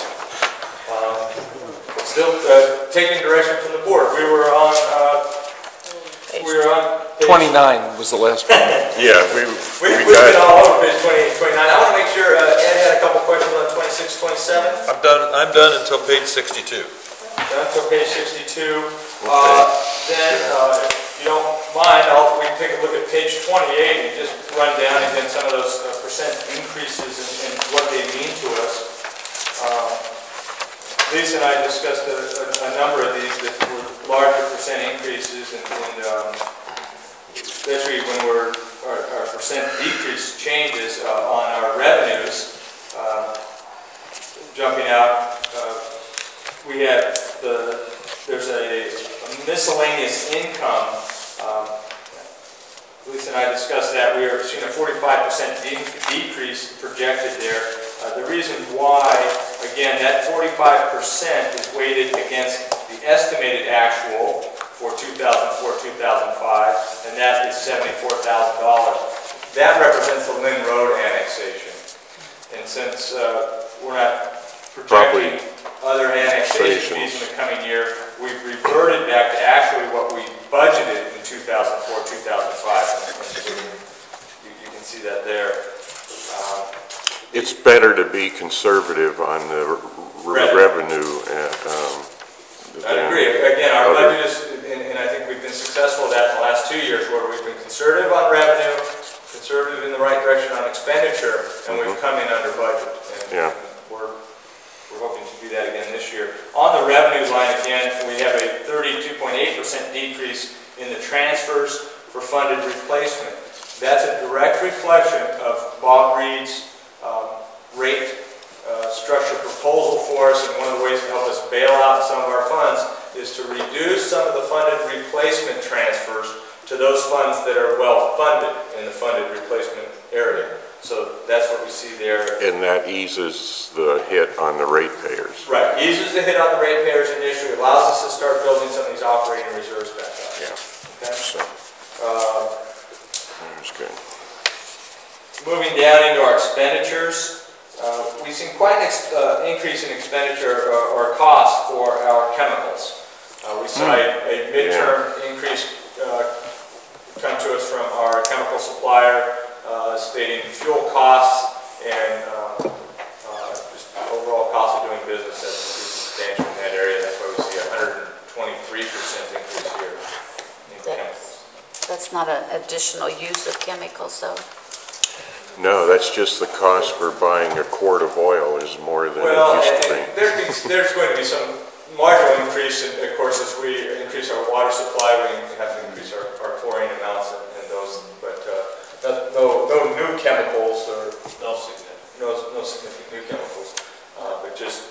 Still taking direction from the board. We were on page 29 was the last one. Yeah, we've been all over page 28, 29. I want to make sure Ed had a couple questions on 26, 27. I'm done until page 62. Done until page 62. Then, if you don't mind, we can take a look at page 28 and just run down again some of those percent increases and what they mean to us. Lisa and I discussed a number of these that were larger percent increases, and especially when our percent decrease changes on our revenues. Jumping out, we have there's a miscellaneous income. Lisa and I discussed that. We are seeing a 45% decrease projected there. The reason why, again, that 45% is weighted against the estimated actual for 2004-2005, and that is $74,000. That represents the Lynn Road annexation. And since we're not projecting other annexation fees in the coming year, we've reverted back to actually what we budgeted in 2004-2005. You can see that there. It's better to be conservative on the revenue. I agree. Again, our budget is, and I think we've been successful at that in the last 2 years, where we've been conservative on revenue, conservative in the right direction on expenditure, and we've come in under budget. And we're hoping to do that again this year. On the revenue line, again, we have a 32.8% decrease in the transfers for funded replacement. That's a direct reflection of Bob Reed's rate structure proposal for us, and one of the ways to help us bail out some of our funds is to reduce some of the funded replacement transfers to those funds that are well funded in the funded replacement area. So that's what we see there. And that eases the hit on the ratepayers. Right, eases the hit on the ratepayers initially, allows us to start building some of these operating reserves back up. Yeah. Okay. So, that's good. Moving down into our expenditures, we've seen quite an increase in expenditure or cost for our chemicals. We saw a midterm increase come to us from our chemical supplier, stating fuel costs and just overall cost of doing business has increased substantially in that area. That's why we see a 123% increase here in chemicals. That's not an additional use of chemicals, though? No, that's just the cost for buying a quart of oil is more than it used to be. There's going to be some marginal increase, of course, as we increase our water supply, we have to increase our chlorine amounts and those, but no new chemicals or no significant new chemicals, but just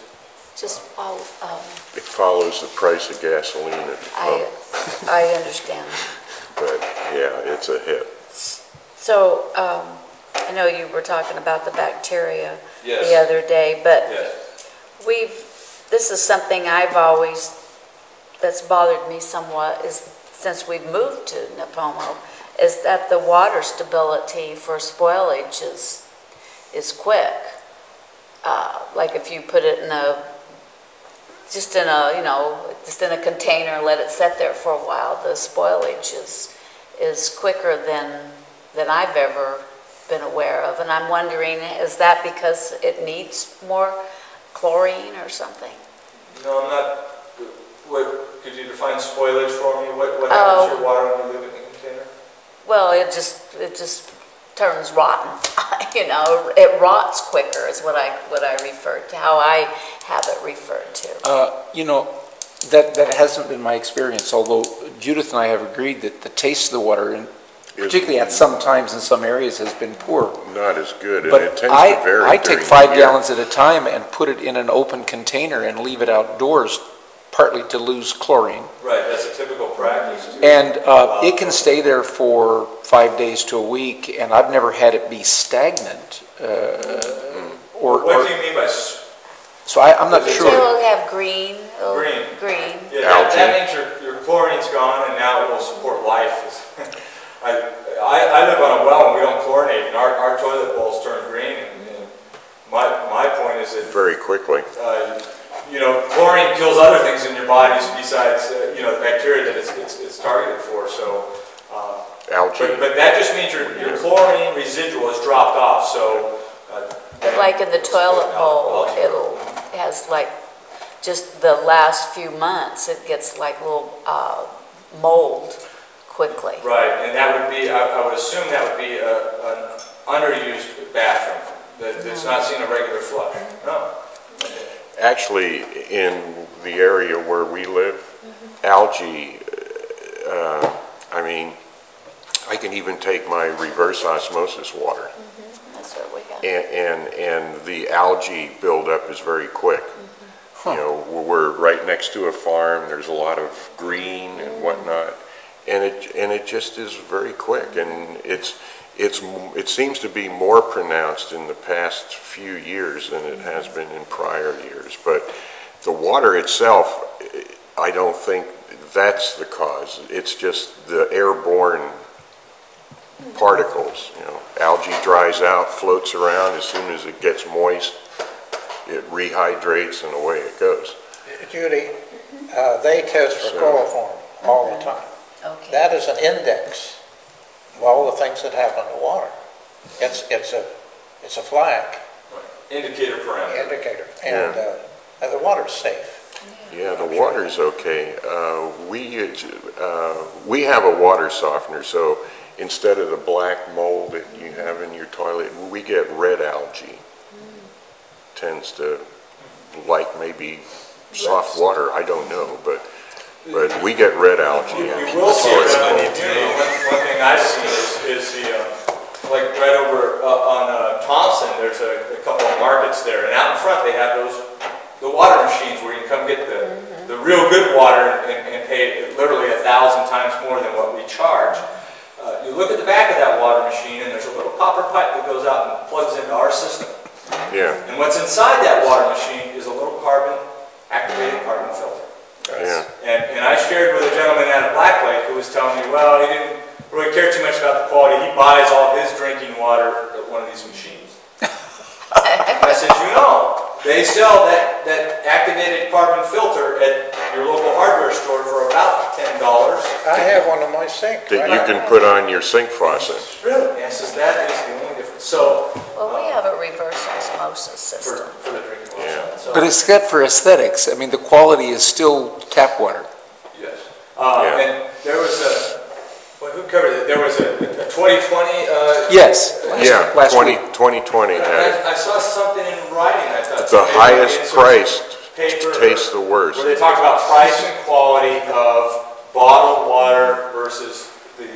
it follows the price of gasoline at the pump. I understand. But yeah, it's a hit. So, I know you were talking about the bacteria Yes. the other day, but yes. this is something that's bothered me somewhat, is since we've moved to Nipomo, is that the water stability for spoilage is quick. Like if you put it just in a container, let it sit there for a while, the spoilage is quicker than I've ever been aware of. And I'm wondering, is that because it needs more chlorine or something? No, I'm not. Could you define spoilage for me? What happens to your water when you leave it in the container? Well, it just turns rotten. It rots quicker is what I referred to, how I have it referred to. That hasn't been my experience, although Judith and I have agreed that the taste of the water, particularly at some times in some areas, has been poor. Not as good, But and it tends to vary. I take 5 gallons at a time and put it in an open container and leave it outdoors, partly to lose chlorine. Right, that's a typical practice too. And it can stay there for 5 days to a week, and I've never had it be stagnant. What do you mean by? So I'm not sure. It'll have green. Green. Yeah, that means your chlorine's gone, and now it will support life. I live on a well, and we don't chlorinate, and our toilet bowls turn green. And my point is that Very quickly. Chlorine kills other things in your bodies besides the bacteria that it's targeted for. So Algae. But that just means your chlorine residual has dropped off. So Like in the toilet bowl, it has like just the last few months, it gets like little mold quickly. Right, and that would be, I would assume that would be an underused bathroom that's not seeing a regular flush. No. actually, in the area where we live, algae, I mean, I can even take my reverse osmosis water, That's what we got. and the algae buildup is very quick. You know, we're right next to a farm, there's a lot of green and whatnot, and it just is very quick, and it seems to be more pronounced in the past few years than it has been in prior years. But the water itself, I don't think that's the cause. It's just the airborne particles. You know, algae dries out, floats around. As soon as it gets moist, it rehydrates, and away it goes. Judy, they test for chloroform all the time. Okay. That is an index of all the things that happen to water. It's a flag Indicator parameter. indicator, and the water's safe. Yeah, the water's okay. We have a water softener, so instead of the black mold that you have in your toilet, we get red algae. Tends to like maybe soft water, I don't know, but we get red algae. You will see it. One thing I've seen is the, like right over on Thompson, there's a couple of markets there, and out in front they have the water machines where you can come get the real good water and pay literally 1,000 times more than what we charge. You look at the back of that water machine, and there's a little copper pipe that goes out and plugs into our system. Yeah. And what's inside that water machine is a little activated carbon filter. Yeah. And I shared with a gentleman out of Black Lake who was telling me, well, he didn't really care too much about the quality. He buys all his drinking water at one of these machines. I said, you know, they sell that activated carbon filter at your local hardware store for about $10. I have one in my sink. That you can put on your sink faucet. Really? And so that is the only difference. So, Well, we have a reverse osmosis system. for the drinking water. Yeah. So, But it's good for aesthetics. I mean, the quality is still tap water. yes. Yeah. And there was who covered it? There was a 2020. Yes. Yeah, Last week. 2020 had I saw something in writing. I thought the maybe highest in some priced paper tastes the worst. where they talked about price and quality of bottled water versus the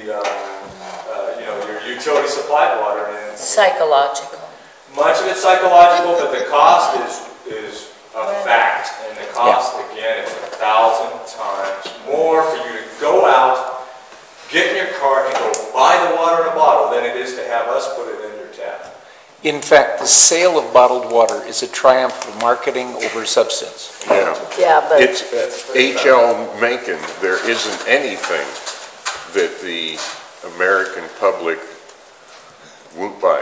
your utility supplied water, and Psychological. much of it's psychological, but the cost is a fact, and the cost again is 1,000 times more for you to go out, get in your car, and go buy the water in a bottle than it is to have us put it in your tap. In fact, the sale of bottled water is a triumph of marketing over substance. Yeah. Yeah, but It's H.L. Mencken. There isn't anything that the American public won't buy.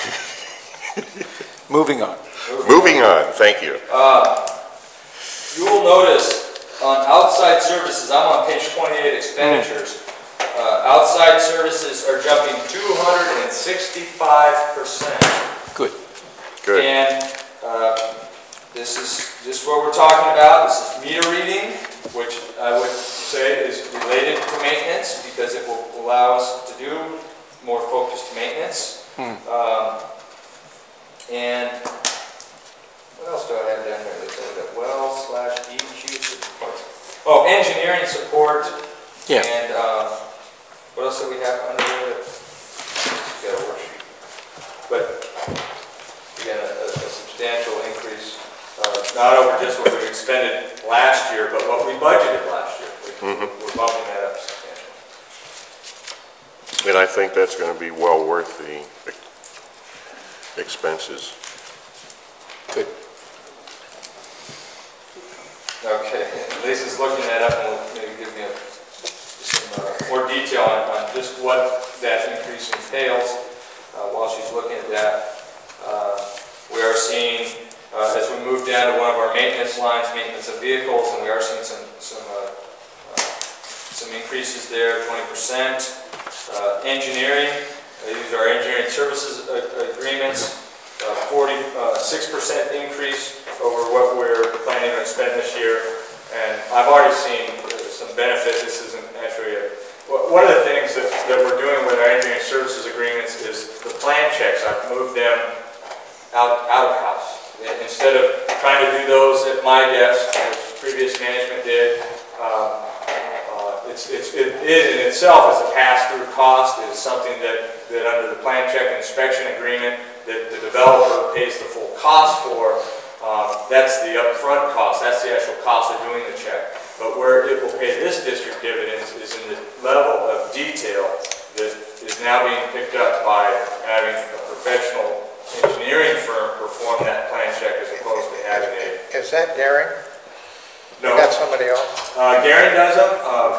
Moving on. Moving on, thank you. You will notice on outside services, I'm on page 28, expenditures. Outside services are jumping 265%. Good. Good. And this is just what we're talking about. This is meter reading, which I would say is related to maintenance because it will allow us to do more focused maintenance. And what else do I have down here? They said that well/EQ support. Oh, engineering support. Yeah. And what else do we have under there? Got a worksheet. But again, a substantial increase, not over just what we expended last year, but what we budgeted last year. We're bumping that up substantially. And I think that's going to be well worth the expenses. Good. Okay, Lisa's looking that up and will maybe give me some more detail on just what that increase entails. While she's looking at that, we are seeing, as we move down to one of our maintenance lines, maintenance of vehicles, and we are seeing some increases there, 20%. Engineering, these are engineering services agreements, 46% increase over what we're planning to spend this year. And I've already seen some benefit. This isn't actually one of the things that we're doing with our engineering services agreements is the plan checks. I've moved them out of house. Instead of trying to do those at my desk, as previous management did. It in itself is a pass-through cost. It is something that under the plan check and inspection agreement, that the developer pays the full cost for. That's the upfront cost. That's the actual cost of doing the check. But where it will pay this district dividends is in the level of detail that is now being picked up by having a professional engineering firm perform that plan check as opposed to having a... Is that Daring? No. You got somebody else? Daring does them.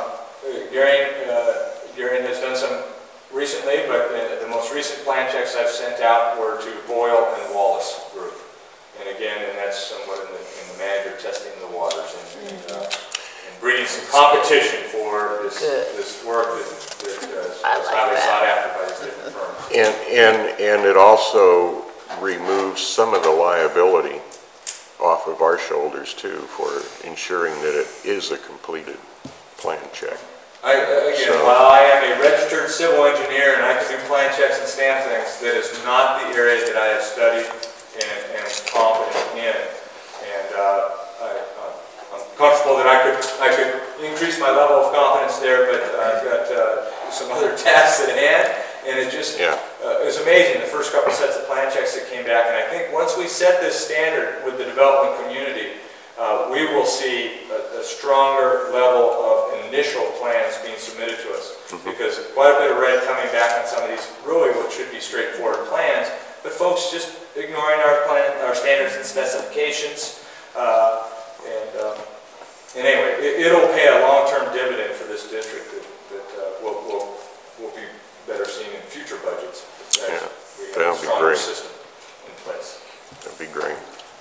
Daring has done some recently, but the most recent plan checks I've sent out were to Boyle and Wallace Group. And again, that's somewhat in the manager testing the waters and breeding some competition for this work that's highly sought after by these different firms. And it also removes some of the liability off of our shoulders too for ensuring that it is a completed plan check. While I am a registered civil engineer and I can do plan checks and stamp things, that is not the area that I have studied and competent in. And I'm comfortable that I could increase my level of competence there, but I've got some other tasks at hand. And it just it was amazing, the first couple sets of plan checks that came back. And I think once we set this standard with the development community, we will see a stronger level of initial plans being submitted to us. Because quite a bit of red coming back on some of these really what should be straightforward plans, but folks just ignoring our standards and specifications. And anyway, it'll pay a long-term dividend for this district that will be better seen in future budgets. We have a stronger system in place. That'd be great.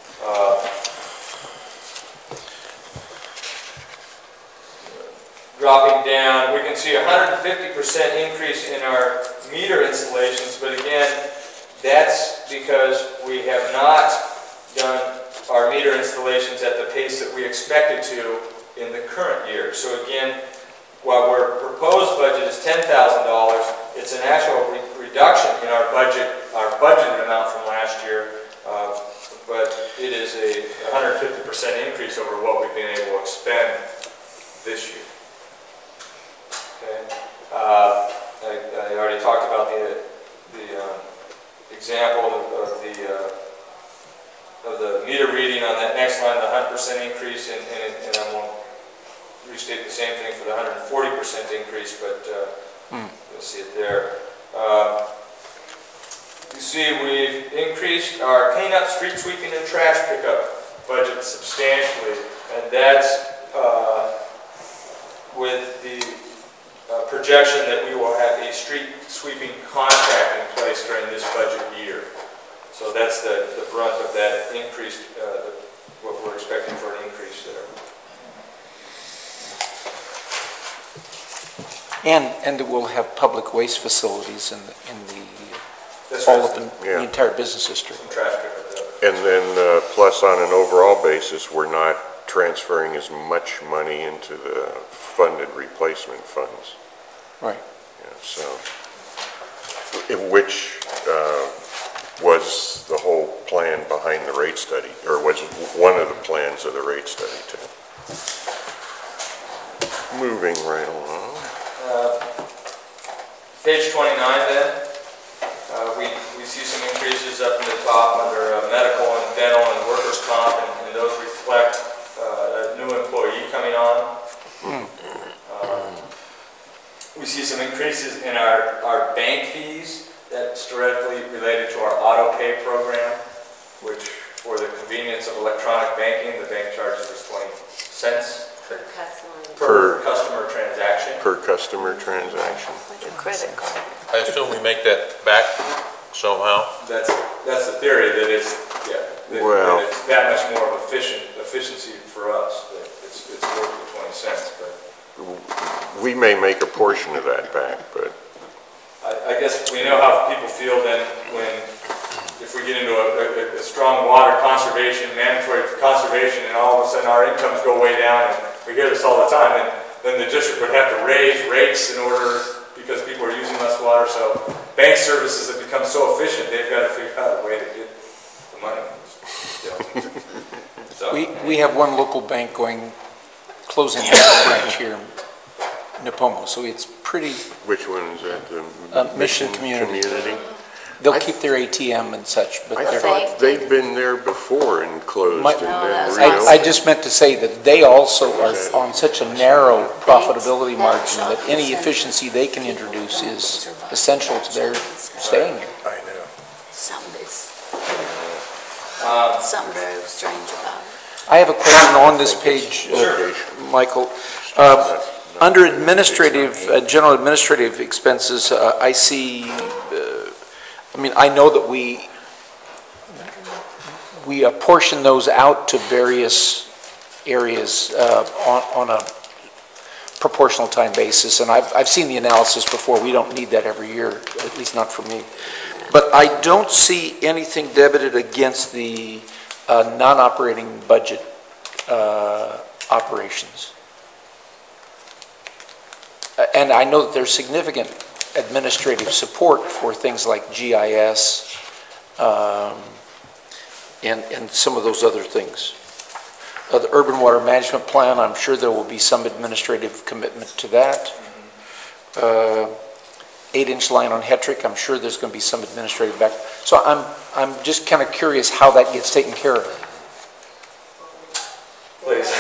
Dropping down, we can see a 150% increase in our meter installations, but again, that's because we have not done our meter installations at the pace that we expected to in the current year. So again, while our proposed budget is $10,000, it's an actual reduction in our budgeted amount from last year, but it is a 150% increase over what we've been able to expend this year. Okay. I already talked about the example of the meter reading on that next line, the 100% increase, and I won't restate the same thing for the 140% increase, but you'll see it there. You see we've increased our cleanup, street sweeping, and trash pickup budget substantially, and that's with the projection that we will have a street sweeping contract in place during this budget year. So that's the brunt of that increased, what we're expecting for an increase there. And we'll have public waste facilities in That's all right. of the entire business district. Trash pickup. And then plus on an overall basis, we're not transferring as much money into the funded replacement funds. Right. Yeah, so, which was the whole plan behind the rate study, or was one of the plans of the rate study too. Moving right along. Page 29 then, we see some increases up in the top under medical and dental and workers' comp, and those reflect a new employee coming on. We see some increases in our bank fees. That's directly related to our auto pay program, which for the convenience of electronic banking, the bank charges us 20 cents per customer transaction. Per customer transaction. Like a credit card. I assume we make that back somehow? That's the theory that it's, that it's that much more of efficiency for us. That it's worth the 20 cents, but We may make a portion of that back, but I guess we know how people feel then if we get into a strong water conservation, mandatory conservation, and all of a sudden our incomes go way down, and we hear this all the time, and then the district would have to raise rates in order, because people are using less water. So bank services have become so efficient, they've got to figure out a way to get the money. So, We have one local bank closing the branch here in Nipomo, so it's pretty, Which one is that? The Mission Community. They'll keep their ATM and such, but I they're, thought they've been there before and closed My- and No, then that's- reopened. I just meant to say that they also are on such a narrow profitability margin that any efficiency they can introduce is essential to their staying here. I know. Something's something very strange about it. I have a question on this page, Michael. Under general administrative expenses, I see, I know that we apportion those out to various areas on a proportional time basis, and I've seen the analysis before. We don't need that every year, at least not for me. But I don't see anything debited against the non-operating budget operations. And I know that there's significant administrative support for things like GIS and some of those other things. The Urban Water Management Plan, I'm sure there will be some administrative commitment to that. 8-inch line on Hetrick, I'm sure there's going to be some administrative back. So I'm just kind of curious how that gets taken care of. please.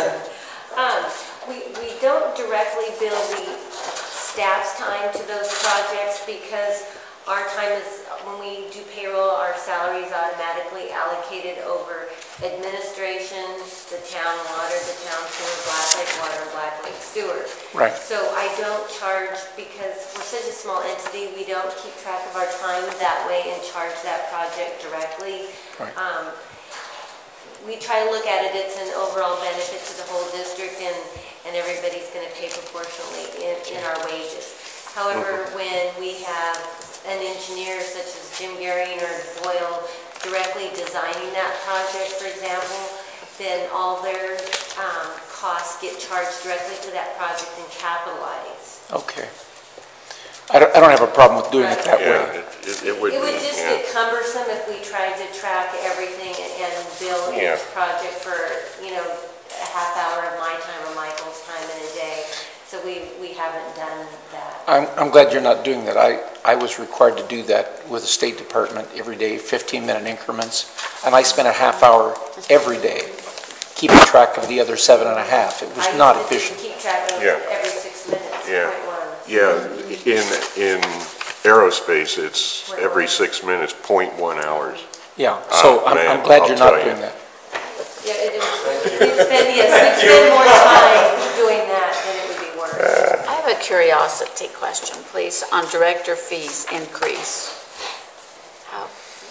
We don't directly bill the staff's time to those projects because our time is, when we do payroll, our salary is automatically allocated over administration, the town water, the town sewer, Black Lake Water, Black Lake Sewer. Right. So I don't charge, because we're such a small entity, we don't keep track of our time that way and charge that project directly. Right. We try to look at it, it's an overall benefit to the whole district, and everybody's going to pay proportionally in our wages. However, when we have an engineer such as Jim Garing or Doyle directly designing that project, for example, then all their costs get charged directly to that project and capitalized. Okay. I don't have a problem with doing it that way. Yeah, it would be, It would just yeah. get cumbersome if we tried to track everything and bill Yeah. each project for, a half hour of my time or Michael's time in a day. So we haven't done that. I'm glad you're not doing that. I was required to do that with the State Department every day, 15-minute increments, and I spent a half hour every day keeping track of the other 7.5. It was not efficient. I used to keep track of Yeah. every 6 minutes, Yeah. 0.1. Yeah, in aerospace, it's every 6 minutes, 0.1 hours. Yeah, so man, I'm glad you're I'll not tell you. doing that. Yeah, we'd spend more time doing that than it would be worth. I have a curiosity question, please, on director fees increase. How?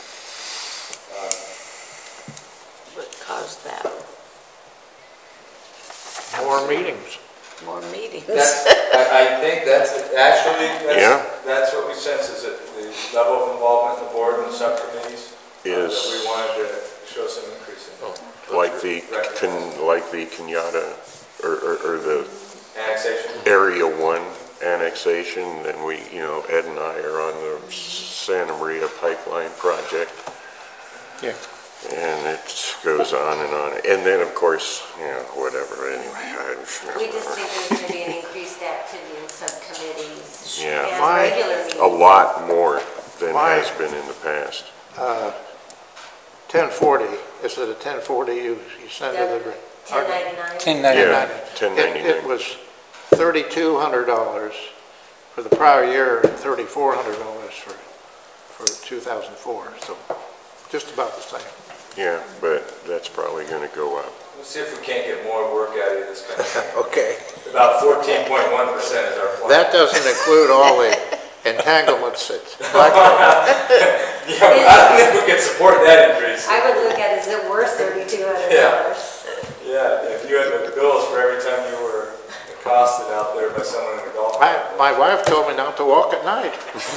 What caused that? More meetings. More meetings? I think that's, actually, Yeah. that's what we sense is that the level of involvement in the board and the subcommittees, that Is we wanted to show some increase in. like the Kenyatta, or the Annexation. Area 1 annexation, then we, Ed and I are on the Santa Maria Pipeline project. Yeah. And it goes on and on. And then, of course, whatever, anyway. We just think there's going to be an increased activity in subcommittees Yeah. and regular meetings. A lot more than Why? has been in the past. 1040, is it a 1040 you send to the... 1099. 1099. Yeah, It 1099. was $3,200 for the prior year and $3,400 for 2004, so just about the same. Yeah, but that's probably going to go up. Let's see if we can't get more work out of this country. Okay. About 14.1% is our plan. That doesn't include all the entanglements at Black Lake. Yeah, I don't think we can support that increase. I would look at it, is it worth $3,200? Yeah, if you had the bills for every time you were accosted out there by someone in a golf cart. My wife told me not to walk at night.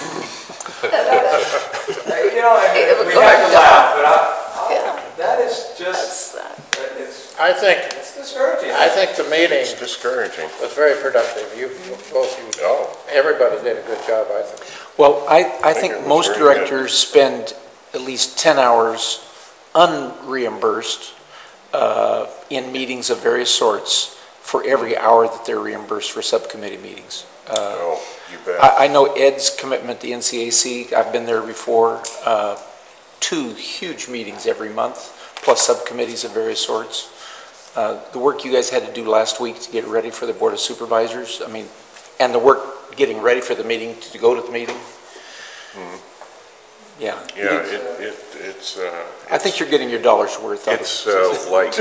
We have to laugh, but that is just, it's discouraging. I think the meeting It's discouraging. was very productive. Everybody did a good job, I think. Well, I think it was most very good. directors spend at least 10 hours unreimbursed in meetings of various sorts for every hour that they're reimbursed for subcommittee meetings. Oh, you bet. I know Ed's commitment to NCAC, I've been there before, 2 huge meetings every month, plus subcommittees of various sorts. The work you guys had to do last week to get ready for the Board of Supervisors, and the work getting ready for the meeting, to go to the meeting. Yeah. Yeah, I think you're getting your dollar's worth out of it's like,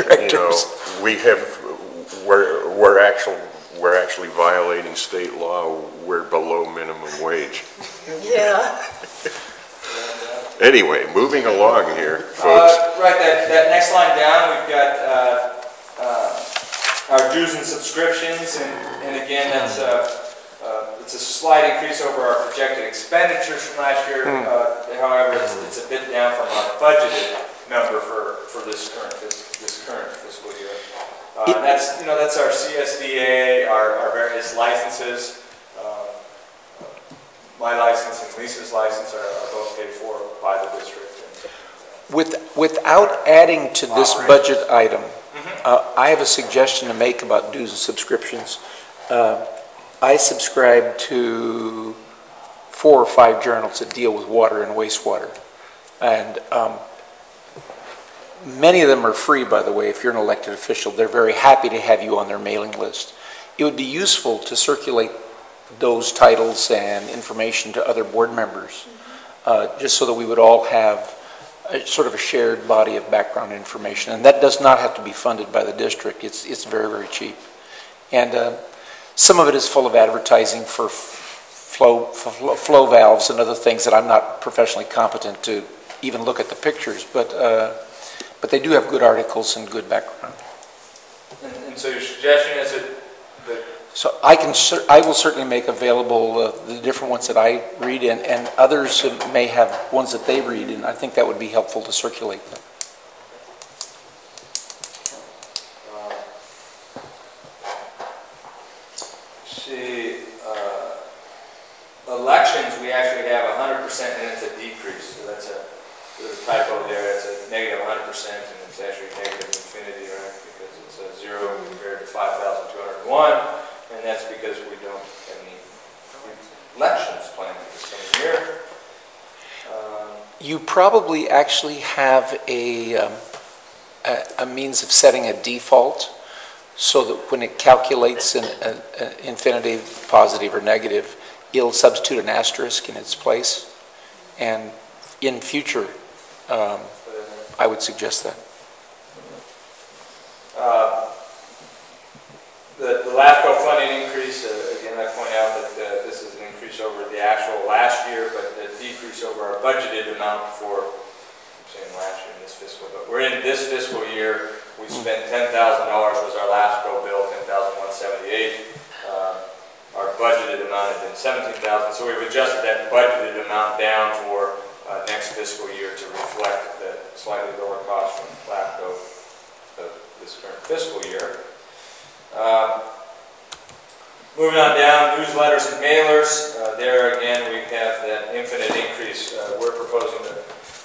we're actually violating state law. We're below minimum wage. Yeah. Anyway, moving along here, folks. Right, that next line down, we've got our dues and subscriptions, and again, that's it's a slight increase over our projected expenditures from last year. However, it's a bit down from our budgeted number for this current fiscal year. And that's our CSDA, our various licenses. My license and Lisa's license are both paid for by the district. Without adding to this budget item, I have a suggestion to make about dues and subscriptions. I subscribe to 4 or 5 journals that deal with water and wastewater. And many of them are free, by the way, if you're an elected official. They're very happy to have you on their mailing list. It would be useful to circulate those titles and information to other board members, just so that we would all have sort of a shared body of background information. And that does not have to be funded by the district. It's very, very cheap. And some of it is full of advertising for flow valves and other things that I'm not professionally competent to even look at the pictures, but they do have good articles and good background. And so your suggestion is that so I will certainly make available the different ones that I read, and others may have ones that they read, and I think that would be helpful to circulate them. Elections, we actually have 100%, and it's a decrease. So there's a typo there. It's a negative 100%, and it's actually negative infinity, right? Because it's a 0 compared to 5,201. And that's because we don't have any elections planned for this coming year. You probably actually have a means of setting a default so that when it calculates an infinitive, positive, or negative, it'll substitute an asterisk in its place. And in future, I would suggest that. The LAFCO funding increase, again, I point out that this is an increase over the actual last year, but a decrease over our budgeted amount for, I'm saying last year in this fiscal, but we're in this fiscal year, we spent $10,000 was our LAFCO bill, $10,178. Our budgeted amount had been $17,000, so we've adjusted that budgeted amount down for next fiscal year to reflect the slightly lower cost from LAFCO of this current fiscal year. Moving on down, newsletters and mailers. There again, we have that infinite increase. We're proposing to,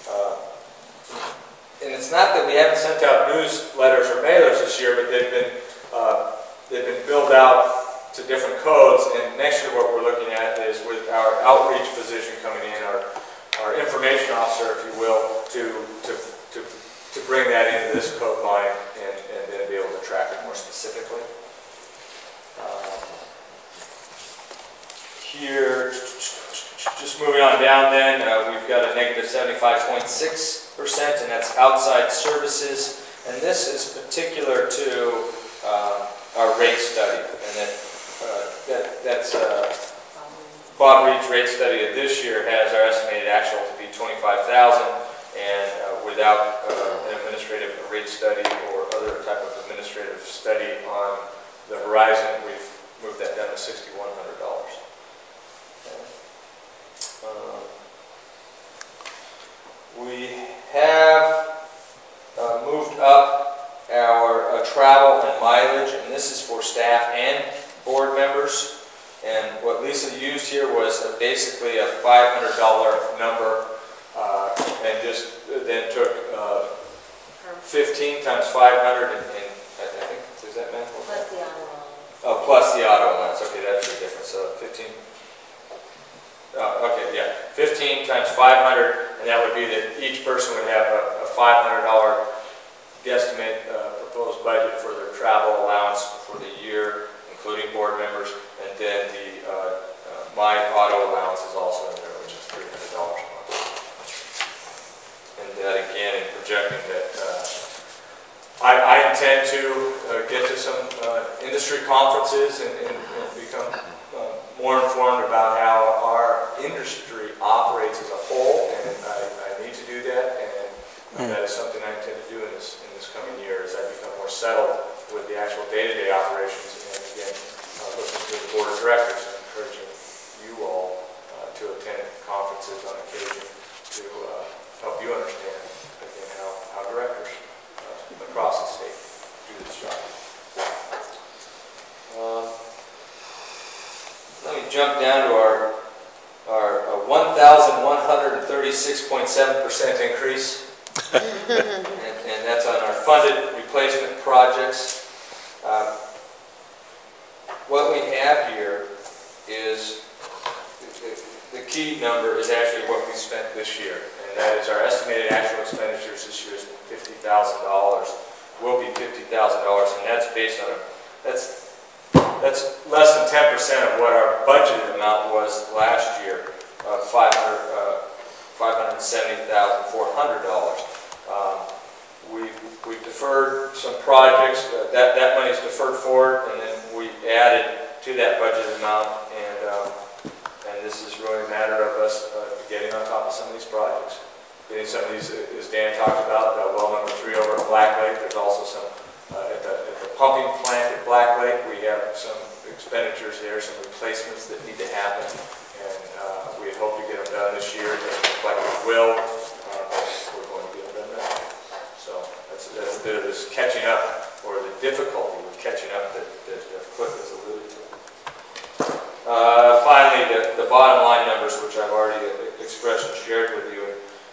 and it's not that we haven't sent out newsletters or mailers this year, but they've been billed out to different codes. And next year, what we're looking at is with our outreach position coming in, our information officer, if you will, to bring that into this code line and then be able to track it more specifically. Here, just moving on down then, we've got a negative 75.6%, and that's outside services. And this is particular to our rate study. And that's Bob Reed's rate study of this year has our estimated actual to be $25,000, and without an administrative rate study or other type of administrative study on the horizon, we've moved that down to $6,100. We have moved up our travel and mileage, and this is for staff and board members. And what Lisa used here was basically a $500 number, and just then took 15 times 500, and I think, is that math? Plus the auto allowance. Oh, plus the auto allowance, okay, that's the difference, so 15, okay, yeah, 15 times 500, and that would be that each person would have a $500 guesstimate proposed budget for their travel allowance for the year, including board members, and then the my auto allowance is also in there, which is $300 a month. And that again, in projecting that I intend to get to some industry conferences and become more informed about how our industry operates as a whole, and I need to do that, and that is something I intend to do in this coming year as I become more settled with the actual day-to-day operations, and again, listening to the board of directors and encouraging you all to attend conferences on occasion to help you understand again how directors across the state do this job. Let me jump down to our 1,136.7% increase, and that's on our funded replacement projects. What we have here is the key number is actually what we spent this year, and that is our estimated actual expenditures this year is $50,000. Will be $50,000, and that's based on that's less than 10% of what our budgeted amount was last year, $570,400. We've deferred some projects. That money is deferred forward, and then we added to that budget amount, and this is really a matter of us getting on top of some of these projects. Getting some of these, as Dan talked about, well number 3 over at Black Lake. There's also some at the pumping plant at Black Lake. We have some expenditures there, some replacements that need to happen, and we hope to get them done this year. It doesn't look like we will, but we're going to get them done now. So that's a bit of this catching up, or the difficulty with catching up that Cliff has alluded to. Finally, the bottom line numbers, which I've already expressed and shared with you.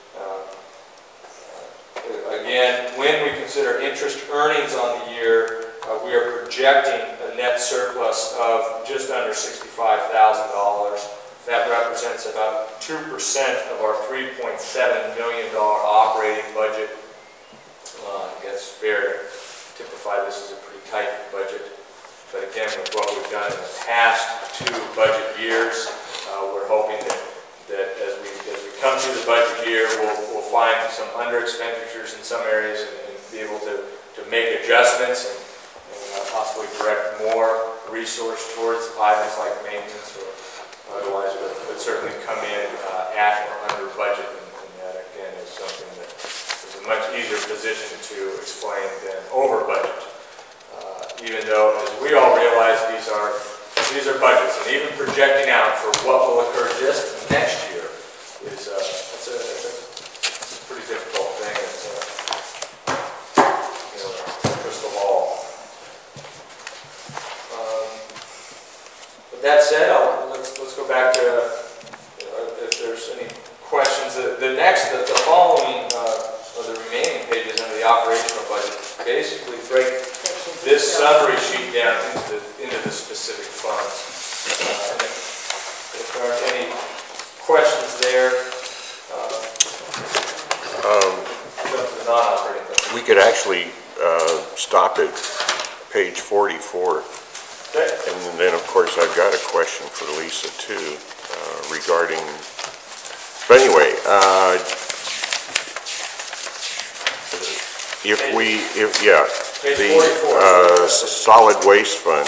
Again, when we consider interest earnings on the year, we are projecting a net surplus of just under $65,000. That represents about 2% of our $3.7 million operating budget. I guess it's fair to typify this as a pretty tight budget. But again, with what we've done in the past 2 budget years, we're hoping that as we come through the budget year, we'll find some under expenditures in some areas and be able to make adjustments and possibly direct more resource towards items like maintenance or otherwise, but certainly come in at or under budget, and that again is something that is a much easier position to explain than over budget. Even though, as we all realize, these are budgets, and even projecting out for what will occur just next year is it's a pretty difficult thing. It's a crystal ball. With that said, let's go back to if there's any questions. The following or the remaining pages under the operational budget basically break this summary sheet down into the specific funds. If there aren't any questions there, the non-operating budget. We could actually stop at page 44. Okay. And then, of course, I've got a question for Lisa, too, regarding... But anyway, Page the 44. solid waste fund.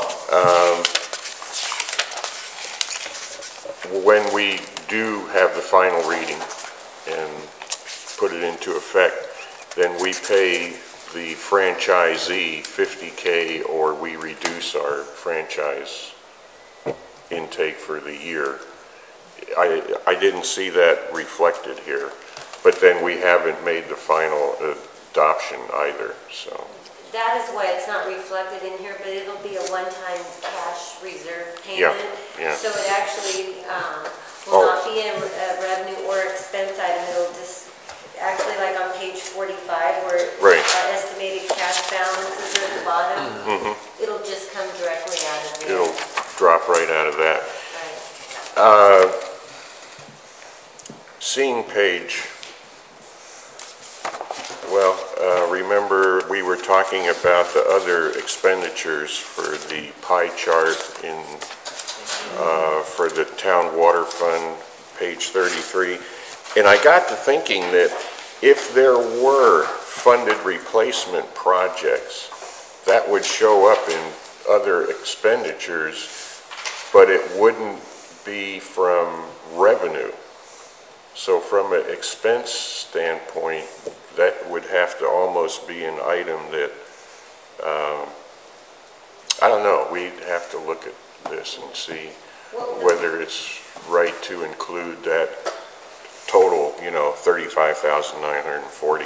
When we do have the final reading and put it into effect, then we pay the franchisee $50K, or we reduce our franchise intake for the year. I didn't see that reflected here, but then we haven't made the final adoption either, so. That is why it's not reflected in here, but it'll be a one-time cash reserve payment. Yeah. So it actually will not be a revenue or expense item. It'll just actually like on page 45 where Right. estimated cash balances are at the bottom. It'll just come directly out of there. It'll drop right out of that. Right. Seeing page, remember we were talking about the other expenditures for the pie chart for the town water fund, page 33. And I got to thinking that if there were funded replacement projects, that would show up in other expenditures, but it wouldn't be from revenue. So from an expense standpoint, that would have to almost be an item that, I don't know, we'd have to look at this and see whether it's right to include that total, 35,940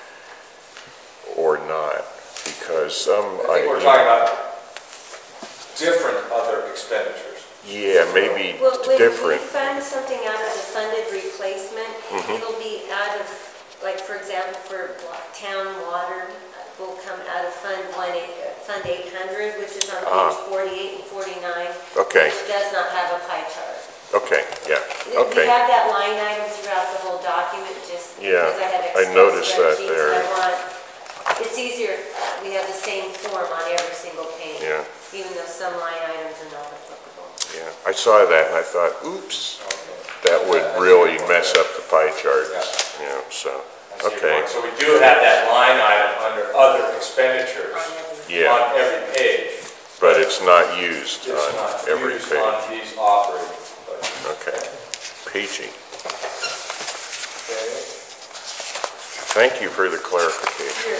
or not, because some... I think we're talking about different other expenditures. Yeah, maybe Well, different. when we fund something out of the funded replacement, it'll be out of, like, for example, for town water, will come out of Fund 800, which is on page 48 and 49. Okay. Which does not have a pie chart. Okay, yeah, We okay. have that line item throughout the whole document, just Yeah, because I have I Excel noticed that spreadsheets, there. and I want, it's easier, we have the same form on every single page. Yeah. Even though some line items are not applicable. Yeah, I saw that and I thought, oops, that would really mess up the pie charts, so, okay. So we do have that line item under other expenditures Yeah, on every page. but it's not used It's on not every used page. on these operating budgets. Okay, peachy. Okay. Thank you for the clarification.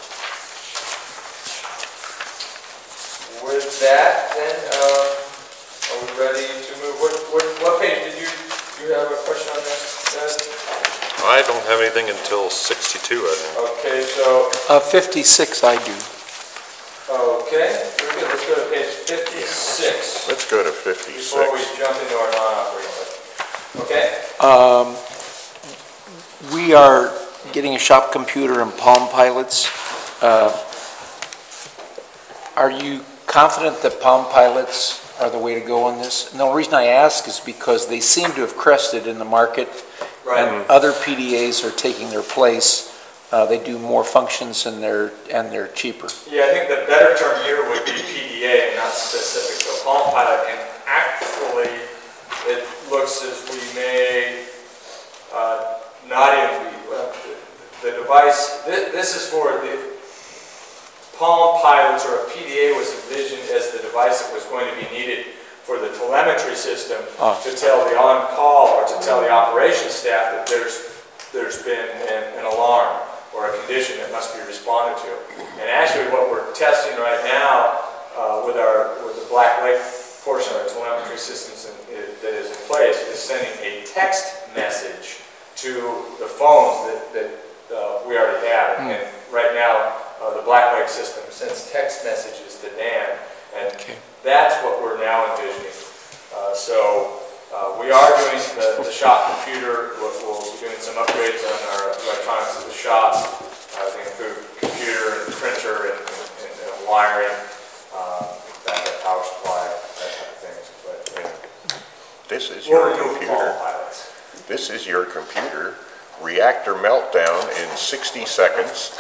With that, then, are we ready to move? What page did you have a question on this, Ed? I don't have anything until 62, I think. Okay, so, 56 I do. okay, very good. Let's go to page 56 Let's go to before we 56. jump into our non-operating budget. Okay? We are getting a shop computer and Palm Pilots. Are you confident that Palm Pilots are the way to go on this? And the reason I ask is because they seem to have crested in the market, and other PDAs are taking their place. They do more functions and they're cheaper. Yeah, I think the better term here would be PDA and not specific to Palm Pilot. And actually, it looks as we may not even be, the device, this is for the Palm Pilots, or a PDA was envisioned as the device that was going to be needed for the telemetry system to tell the on-call or to tell the operations staff that there's been an alarm or a condition that must be responded to. And actually what we're testing right now with the Black Lake portion of our telemetry systems that is in place is sending a text message to the phones that we already have. And right now, the Black Lake system sends text messages to Dan, and that's what we're now envisioning. We are doing the shop computer. We'll be doing some upgrades on our electronics at the shop. They include computer and printer and wiring, backup power supply, that type of things. But This is we'll your remove computer. Palm Pilots. This is your computer. Reactor meltdown in 60 seconds.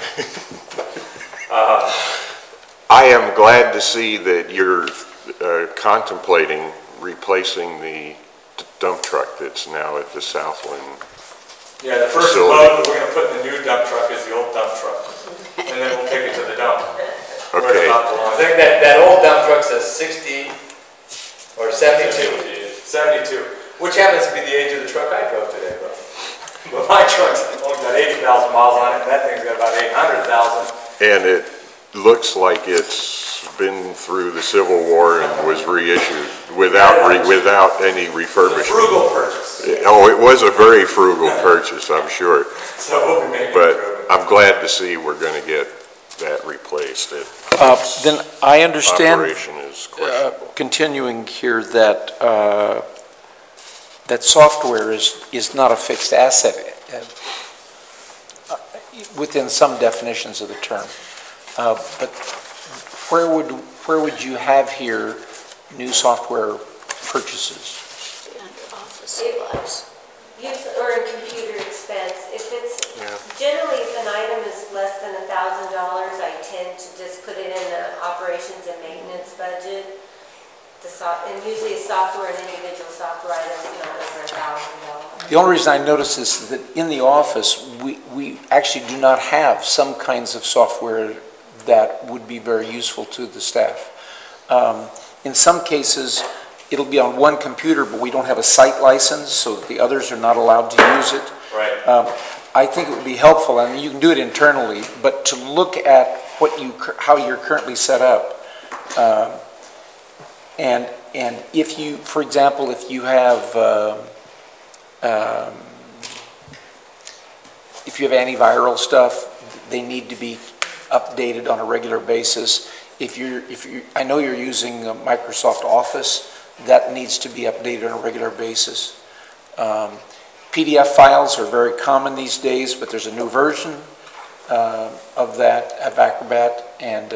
I am glad to see that you're contemplating replacing the dump truck that's now at the Southland. Yeah, the first facility. load that we're going to put in the new dump truck is the old dump truck, and then we'll take it to the dump. Where it Okay. belongs. I think that old dump truck says 60 or 72, 72, which happens to be the age of the truck I drove today, but my truck's only got 80,000 miles on it, and that thing's got about 800,000. And it looks like it's been through the Civil War and was reissued without any refurbishment. Frugal purchase. Oh, it was a very frugal purchase, I'm sure. So we'll be making But improvements. I'm glad to see we're going to get that replaced. Then I understand, Operation is questionable. continuing here, that that software is not a fixed asset. within some definitions of the term. But where would you have here new software purchases? Under office supplies. Use or in computer expense. If it's, generally if an item is less than $1,000, I tend to just put it in the operations and maintenance budget. And usually a software, an individual software item is not over $1,000. The only reason I notice this is that in the office, we actually do not have some kinds of software that would be very useful to the staff. In some cases, it'll be on one computer, but we don't have a site license, so that the others are not allowed to use it. Right. I think it would be helpful, and you can do it internally, but to look at how you're currently set up, and if you, for example, if you have antiviral stuff, they need to be updated on a regular basis. I know you're using Microsoft Office, that needs to be updated on a regular basis. PDF files are very common these days, but there's a new version of that, of Acrobat, and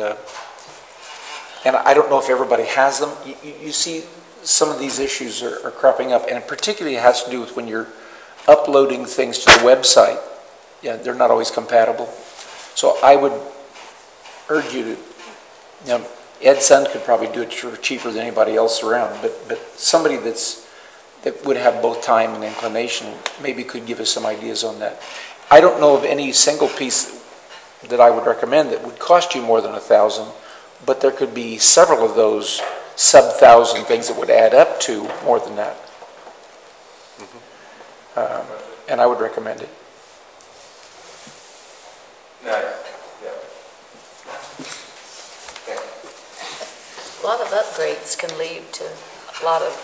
I don't know if everybody has them. You see some of these issues are cropping up, and particularly it has to do with when you're uploading things to the website. Yeah, they're not always compatible. So I would urge you to, Ed Sun could probably do it for cheaper than anybody else around, but somebody that would have both time and inclination maybe could give us some ideas on that. I don't know of any single piece that I would recommend that would cost you more than $1,000, but there could be several of those sub-1,000 things that would add up to more than that. And I would recommend it. A lot of upgrades can lead to a lot of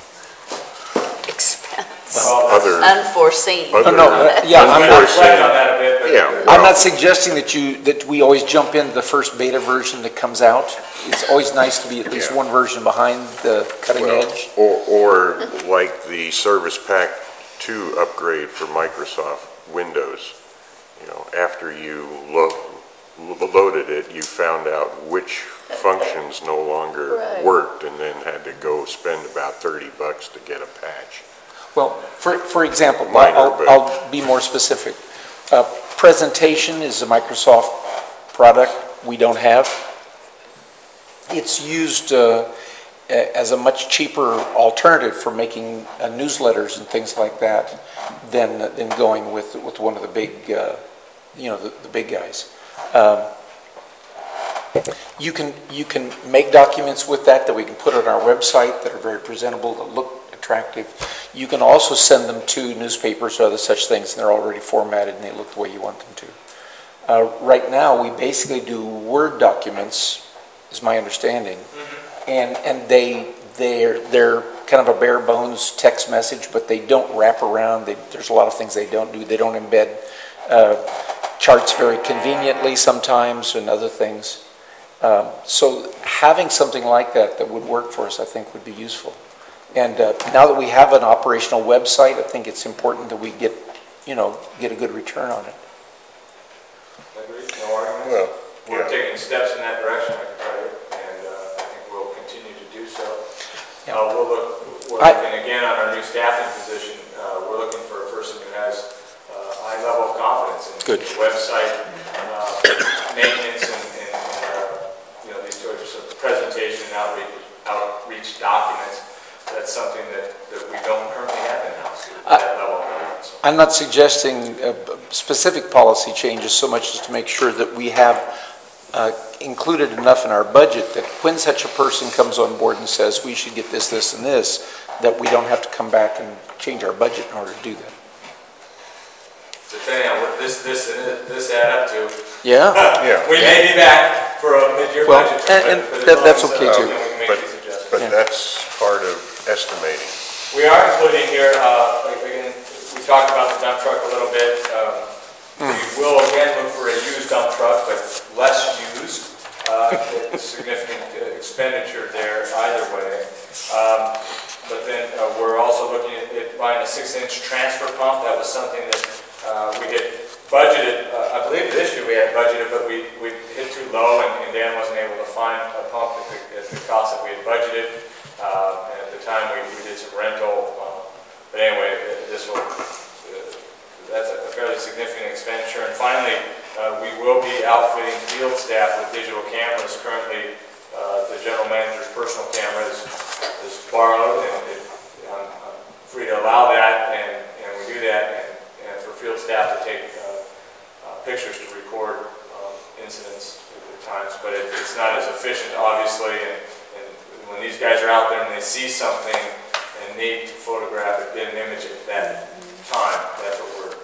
expense, unforeseen. I'm not reflect on that a bit, but I'm not suggesting that we always jump into the first beta version that comes out. It's always nice to be at least one version behind the cutting edge. Or like the Service Pack 2 upgrade for Microsoft Windows. After you loaded it, you found out which functions no longer worked, and then had to go spend about $30 to get a patch. Well, for example, I'll be more specific. Presentation is a Microsoft product we don't have. It's used as a much cheaper alternative for making newsletters and things like that than going with one of the big, the big guys. You can make documents with that we can put on our website that are very presentable, that look attractive. You can also send them to newspapers or other such things, and they're already formatted and they look the way you want them to. Right now, we basically do Word documents, is my understanding, and they're kind of a bare bones text message, but they don't wrap around. There's a lot of things they don't do. They don't embed charts very conveniently sometimes and other things. So having something like that would work for us, I think, would be useful. And now that we have an operational website, I think it's important that we get a good return on it. Agreed. No arguments. We're taking steps in that direction, I can tell you, and I think we'll continue to do so. We're looking again on our new staffing position. We're looking for a person who has a high level of confidence in the website maintenance and these sorts of presentation and outreach documents. That's something that we don't currently have in-house at that level of confidence. I'm not suggesting specific policy changes so much as to make sure that we have included enough in our budget that when such a person comes on board and says we should get this, this, and this, that we don't have to come back and change our budget in order to do that. So depending on what this add up to, we may be back for a mid-year budget. That's okay too. But that's part of estimating. We are including here, again, we talked about the dump truck a little bit. We will again look for a used dump truck, but less used. Significant expenditure there either way. But then we're also looking at buying a 6-inch transfer pump. That was something that we had budgeted, I believe had budgeted, but we hit too low, and Dan wasn't able to find a pump at the cost that we had budgeted. And at the time, we did some rental. But anyway, that's a fairly significant expenditure. And finally, we will be outfitting field staff with digital cameras. Currently, the general manager's personal camera is borrowed, and I'm free to allow that, and we do that, and for field staff to take pictures to record incidents at times, but it's not as efficient, obviously, and when these guys are out there and they see something and need to photograph it, get an image at that time, that's what we'll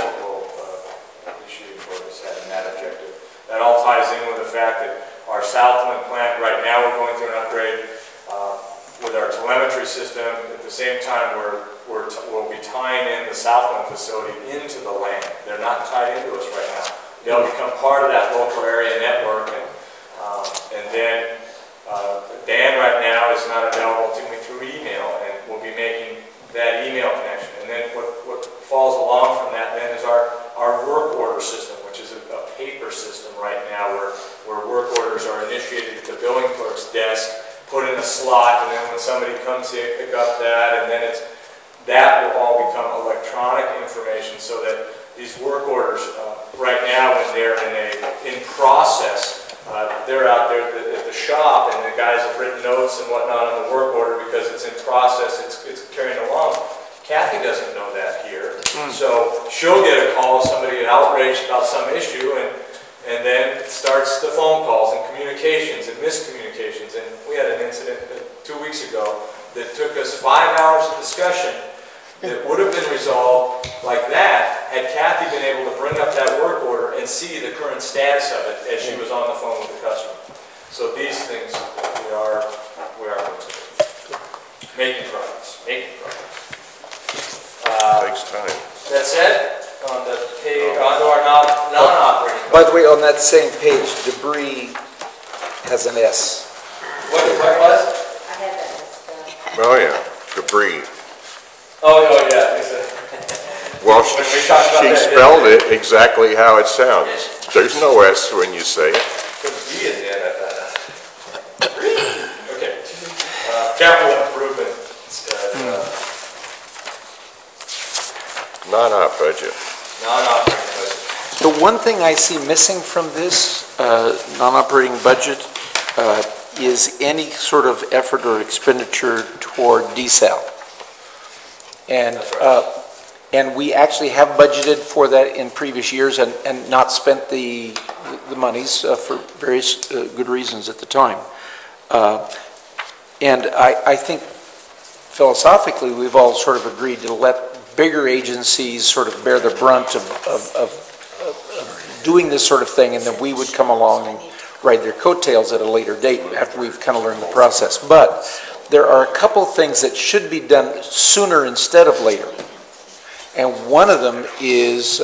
be shooting for, is having that objective. That all ties in with the fact that our Southland plant, right now we're going through an upgrade with our telemetry system. At the same time, we'll be tying in the Southland facility into the land. They're not tied into us right now. They'll become part of that local area network, and then Dan right now is not available to me through email, and we'll be making that email connection. And then what falls along from that then is our work order system, which is a paper system right now where work orders are initiated at the billing clerk's desk, put in a slot, and then when somebody comes in, pick up that, and then that will all become electronic information, so that these work orders, right now when they're in process, they're out there at the shop, and the guys have written notes and whatnot on the work order because it's in process, it's carrying along. Kathy doesn't know that here, so she'll get a call, somebody outraged about some issue, and then it starts the phone calls and communications and miscommunications. And we had an incident 2 weeks ago that took us 5 hours of discussion that would have been resolved like that had Kathy been able to bring up that work order and see the current status of it as she was on the phone with the customer. So these things we are making progress. Takes time. That said, on to our non-operating. By the way, on that same page, debris has an S. What was? I had that messed up. Oh, yeah, debris. Oh yeah. Well, When we talked about she that, spelled it exactly how it sounds. There's no S when you say it. Put a B at the end of that. Okay. Capital improvement. Non-op budget. Non-operating budget. The one thing I see missing from this non-operating budget is any sort of effort or expenditure toward desal. And we actually have budgeted for that in previous years and not spent the monies for various good reasons at the time. And I think philosophically we've all sort of agreed to let bigger agencies sort of bear the brunt of doing this sort of thing, and then we would come along and ride their coattails at a later date after we've kind of learned the process. But there are a couple of things that should be done sooner instead of later. And one of them is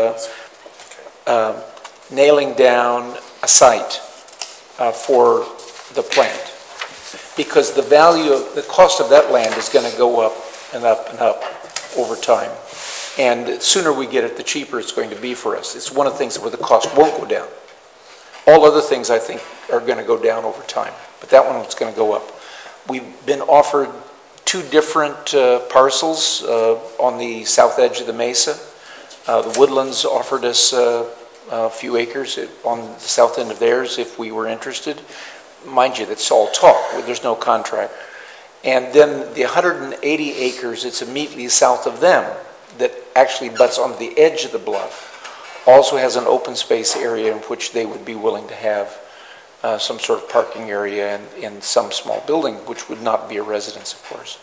nailing down a site for the plant. Because the cost of that land is going to go up and up and up over time. And the sooner we get it, the cheaper it's going to be for us. It's one of the things where the cost won't go down. All other things, I think, are going to go down over time. But that one is going to go up. We've been offered 2 different parcels on the south edge of the mesa. The Woodlands offered us a few acres on the south end of theirs if we were interested. Mind you, that's all talk. There's no contract. And then the 180 acres, it's immediately south of them, that actually butts on the edge of the bluff, also has an open space area in which they would be willing to have some sort of parking area and in some small building, which would not be a residence, of course.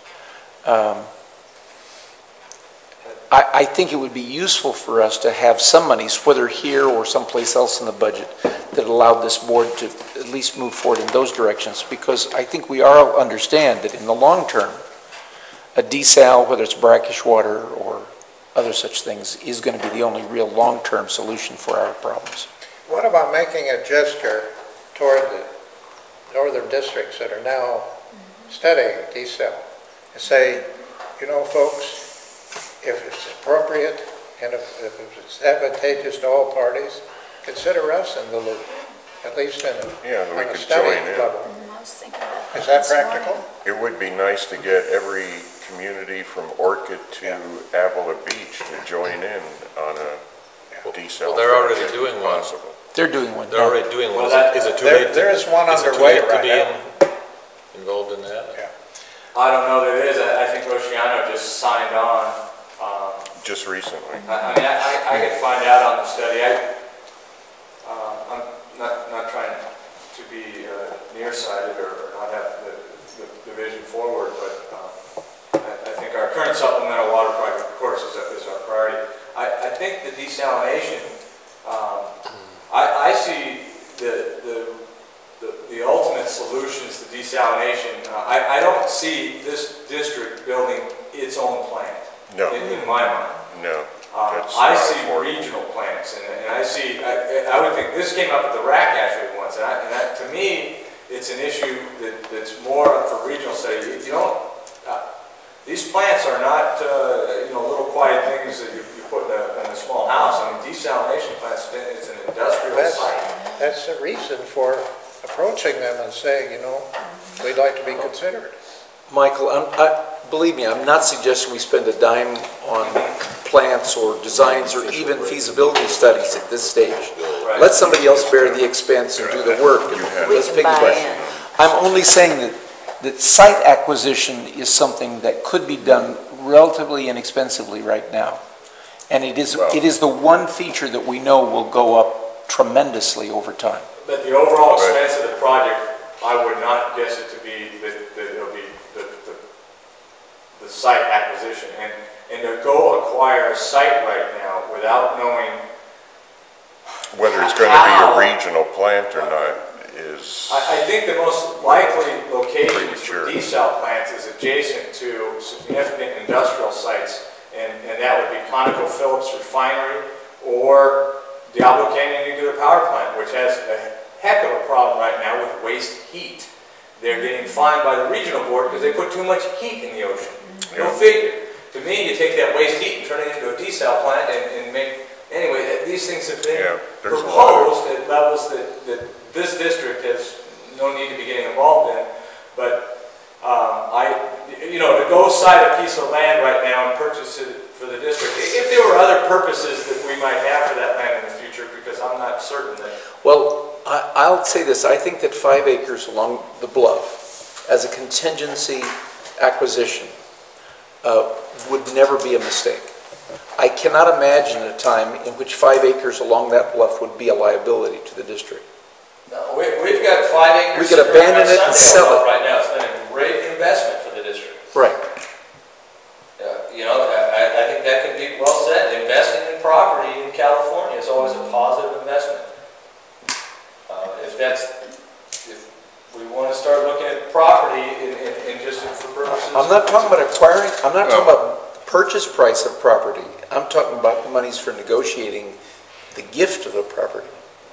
I think it would be useful for us to have some monies, whether here or someplace else in the budget, that allowed this board to at least move forward in those directions, because I think we all understand that in the long term, a desal, whether it's brackish water or other such things, is going to be the only real long-term solution for our problems. What about making a gesture toward the northern districts that are now studying desal and say, you know, folks, if it's appropriate and if it's advantageous to all parties, consider us in the loop, at least in Yeah, we on a could study join in. level. I was thinking about Is that this morning. practical? It would be nice to get every community from Orchid to Avila Beach to join in on a desal. Well, they're already project, doing if one. possible. They're doing one. They're already doing one. Well, Is it too There- late? there is one is it too underway late to right be now. involved in that? Yeah. I don't know that it is. I think Oceano just signed on. Just recently. I mean, I could find out on the study. I'm not trying to be nearsighted or not have the vision forward, but I think our current supplemental water project, of course, is our priority. I think the desalination, I see the ultimate solutions to desalination. I don't see this district building its own plant. No. In my mind. No. that's I not see affordable. regional plants, and I would think, this came up at the RAC actually once, and to me, it's an issue that's more for regional study. You don't, these plants are not, little quiet things that you put in a small house. I mean, desalination plants, it's an industrial site. That's the reason for approaching them and saying, we'd like to be considered. Michael, believe me, I'm not suggesting we spend a dime on plants or designs or even feasibility studies at this stage. Right. Let somebody else bear the expense and do the work. And We let's can pick a buy question. in. I'm only saying that site acquisition is something that could be done relatively inexpensively right now. And it is the one feature that we know will go up tremendously over time. But the overall expense of the project, I would not guess it to be that it'll be the site acquisition. And to go acquire a site right now without knowing Whether it's going to be a regional plant or not is, I think the most likely location Premature. for desal plants is adjacent to significant industrial sites, and that would be ConocoPhillips Refinery or Diablo Canyon Nuclear Power Plant, which has a heck of a problem right now with waste heat. They're getting fined by the regional board because they put too much heat in the ocean. Go figure. To me, you take that waste heat and turn it into a desal plant and make, anyway, these things have been there's a lot of- proposed at levels that this district has no need to be getting involved in. But to go site a piece of land right now and purchase it for the district, if there were other purposes that we might have for that land in the future, because I'm not certain that. Well, I'll say this. I think that 5 acres along the bluff as a contingency acquisition would never be a mistake. I cannot imagine a time in which 5 acres along that bluff would be a liability to the district. No, we've got 5 acres. We could abandon it and sell it. Right now, it's been a great investment for the district. Right. I think that could be well said. Investing in property in California is always a positive investment. If we want to start looking at property in just for purposes. I'm not talking about acquiring, I'm not talking about purchase price of property. I'm talking about the monies for negotiating the gift of the property.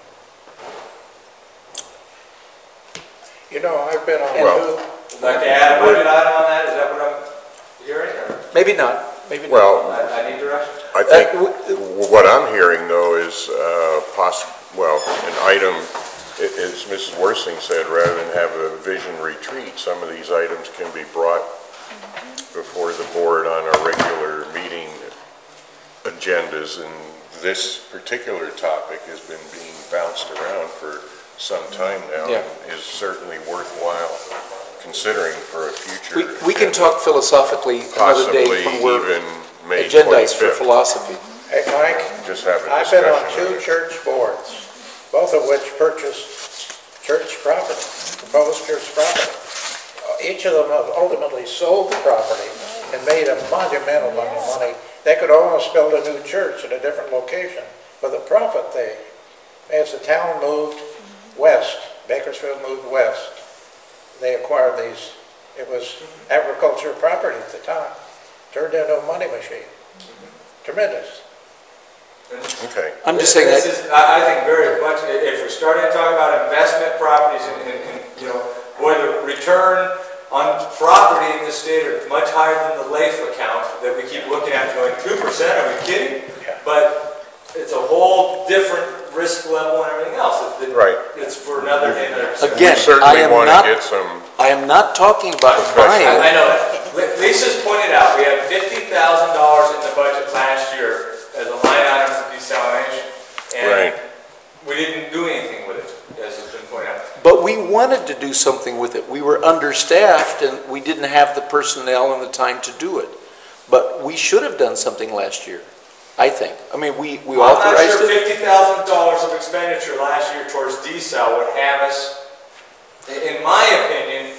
I've been on Would like to add a budget item on that? Is that what I'm hearing? Or Maybe not, maybe not. well, I need direction? I think what I'm hearing though is an item, as Mrs. Worsing said, rather than have a vision retreat, some of these items can be brought before the board on our regular meeting agendas, and this particular topic has been being bounced around for some time now. Yeah. And is certainly worthwhile considering for a future. We can talk philosophically another day Possibly when we're even May agendized for 25th. philosophy. Hey, Mike, Just have a I've been on discussion. 2 church boards, both of which purchased church property, proposed church property. Each of them have ultimately sold the property and made a monumental amount of money. They could almost build a new church at a different location for the profit as the town moved west, Bakersfield moved west, they acquired these. It was agricultural property at the time. Turned into a money machine. Tremendous. Okay. I'm just saying This that, is, I think very much, if we're starting to talk about investment properties and boy, the return on property in this state are much higher than the LAIF account that we keep looking at going, 2%, are we kidding? Yeah. But it's a whole different risk level and everything else. Right. It's for another day, another discussion. Again, We certainly I am want not- to get some, I am not talking about Professional. buying. I know that. Lisa's pointed out, we had $50,000 in the budget last year as a line item for desalination. right. And we didn't do anything with it, as has been pointed out. But we wanted to do something with it. We were understaffed and we didn't have the personnel and the time to do it. But we should have done something last year, I think. I mean, we I'm not authorized sure it. $50,000 of expenditure last year towards desal would have us, in my opinion,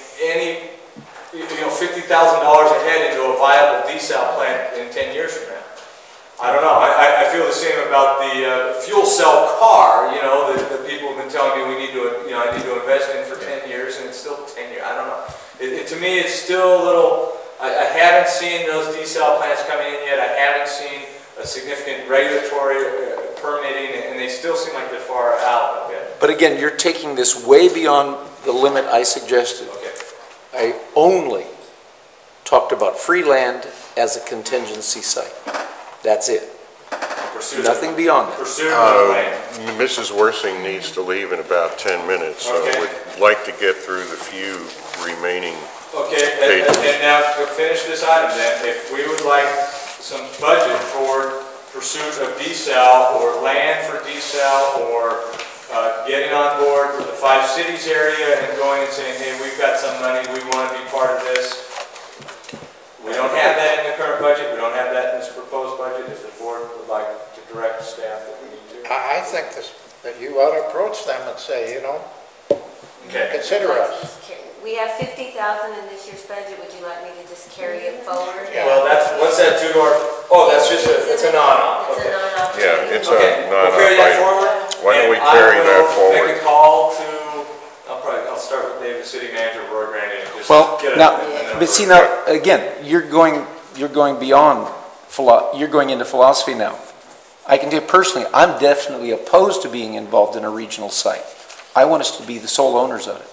$50,000 ahead into a viable desal plant in 10 years from now. I don't know. I feel the same about the fuel cell car. The people have been telling me I need to invest in for 10 years, and it's still 10 years. I don't know. To me, it's still a little. I haven't seen those desal plants coming in yet. I haven't seen a significant regulatory permitting, and they still seem like they're far out a bit. But again, you're taking this way beyond the limit I suggested. Okay. I only talked about free land as a contingency site. That's it. Nothing beyond that. Pursuit of land. Mrs. Worsing needs to leave in about 10 minutes, so Okay. we'd like to get through the few remaining. Okay, and now to finish this item then, if we would like some budget for pursuit of desal or land for desal or getting on board with the 5 cities area and going and saying, hey, we've got some money, we want to be part of this. We don't have that in the current budget, we don't have that in this proposed budget. If the board would like to direct staff that we need to. I think that you ought to approach them and say, Okay. consider us. We have 50,000 in this year's budget, would you like me to just carry it forward? Well, what's that do to our, that's just it's a non-op. It's a Okay. non-op. Yeah, it's Okay, a we'll carry that non-op forward. Why don't we And carry that I will forward? make a call to, I'll start with David, city manager, Roy Grandy, and just Well, get a now, number. but see now, again, you're going beyond, you're going into philosophy now. I can tell you personally, I'm definitely opposed to being involved in a regional site. I want us to be the sole owners of it.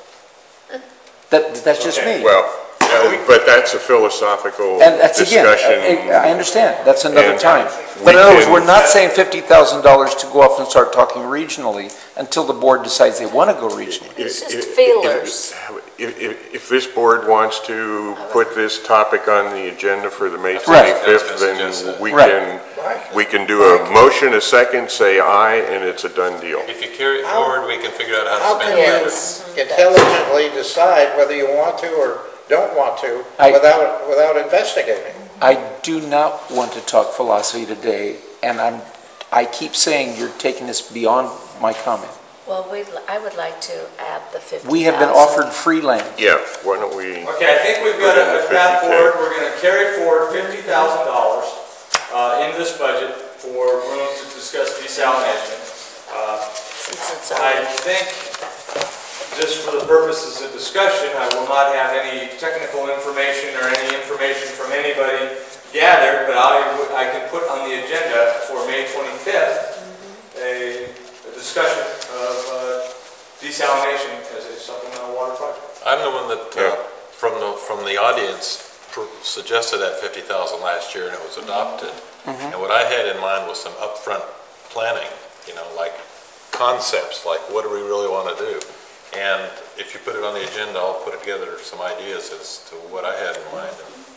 That's just Okay. me. Well, but that's a philosophical And that's again, discussion. I understand, that's another And time. we But in other words, can- we're not saying $50,000 to go off and start talking regionally until the board decides they want to go regionally. It's just feelers. If this board wants to put this topic on the agenda for the May Right. 25th, then Right. we can do a motion, a second, say aye, and it's a done deal. If you carry it forward, we can figure out how How to can spend it. you intelligently decide whether you want to or don't want to without investigating? I do not want to talk philosophy today, and I keep saying you're taking this beyond my comment. Well, I would like to add the 50,000. We have been offered free land. Yeah, why don't we, Okay, I think we've got a path forward. We're going to carry forward $50,000 in this budget for room to discuss desalination. Since it's I already, think, just for the purposes of discussion, I will not have any technical information or any information from anybody gathered, but I can put on the agenda for May 25th a discussion of desalination as a supplemental water project. I'm the one that, from the audience, suggested that 50,000 last year, and it was adopted. And what I had in mind was some upfront planning, like concepts, like what do we really want to do? And if you put it on the agenda, I'll put together some ideas as to what I had in mind.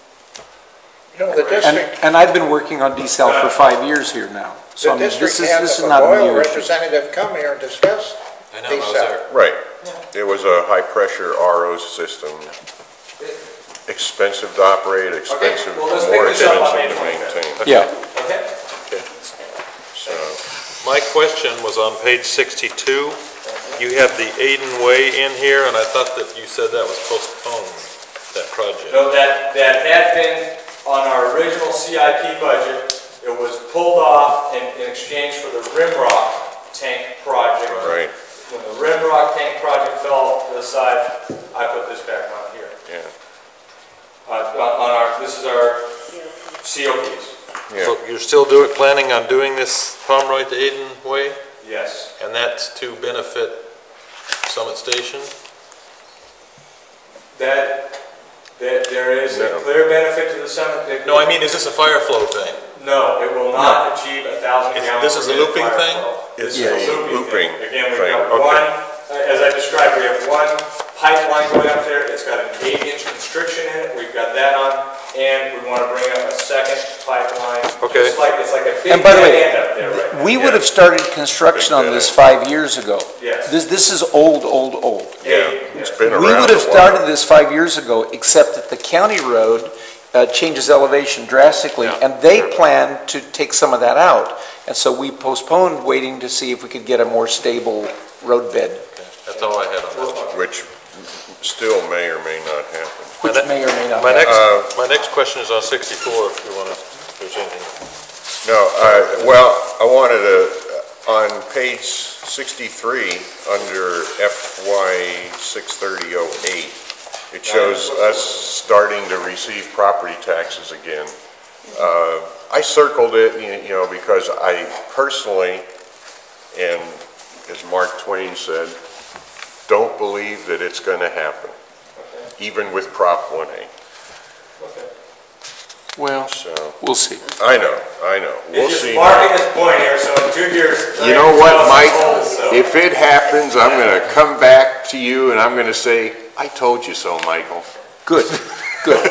The district, And I've been working on desal for 5 years here now. So I the mean, district this had is a not a oil new issue. representative come here and discuss I know, I was desal. there. right. It was a high-pressure RO system, expensive to operate, expensive, well, let's more pick this up on expensive to May maintain. Yeah. Okay? So, My question was on page 62. You have the Aiden Way in here, and I thought that you said that was postponed, that project. No, that had been on our original CIP budget. It was pulled off in exchange for the Rimrock tank project. right, When the Rimrock tank project fell to the side, I put this back on here. yeah, This is our COPs. yeah. So you're still planning on doing this Pomeroy to Aiden Way? Yes. And that's to benefit Summit Station? That there is No. a clear benefit to the summit. No, I mean, is this a fire flow thing? No, it will not achieve 1,000 gallons. This is a per minute looping fire thing? flow. It's This is a looping looping thing. Again, we've thing. got Okay. one, as I described, we have one pipeline going up there. It's got an 8-inch constriction in it. We've got that on. And we want to bring up a second pipeline. Okay. It's like a big And by the way, dead end up there right now. We would have started construction on this 5 years ago. Yes. This is old, old, old. Yeah, it's been around We would have a while. started this 5 years ago, except that the county road changes elevation drastically, Yeah. and they plan to take some of that out. And so we postponed waiting to see if we could get a more stable road bed, That's all I had on that. Which still may or may not happen. which may or may not My happen. my next question is on 64, if you want to, if there's anything. No, well, I wanted to, on page 63, under FY 63008, it shows us starting to receive property taxes again. I circled it, you know, because I personally, and as Mark Twain said, don't believe that it's going to happen, even with Prop 1A. Well, So, we'll see. I know, we'll He's see. just marking this point here, so in 2 years. You know what, Mike? So- If it happens, I'm going to come back to you and I'm going to say, I told you so, Michael. Good, good.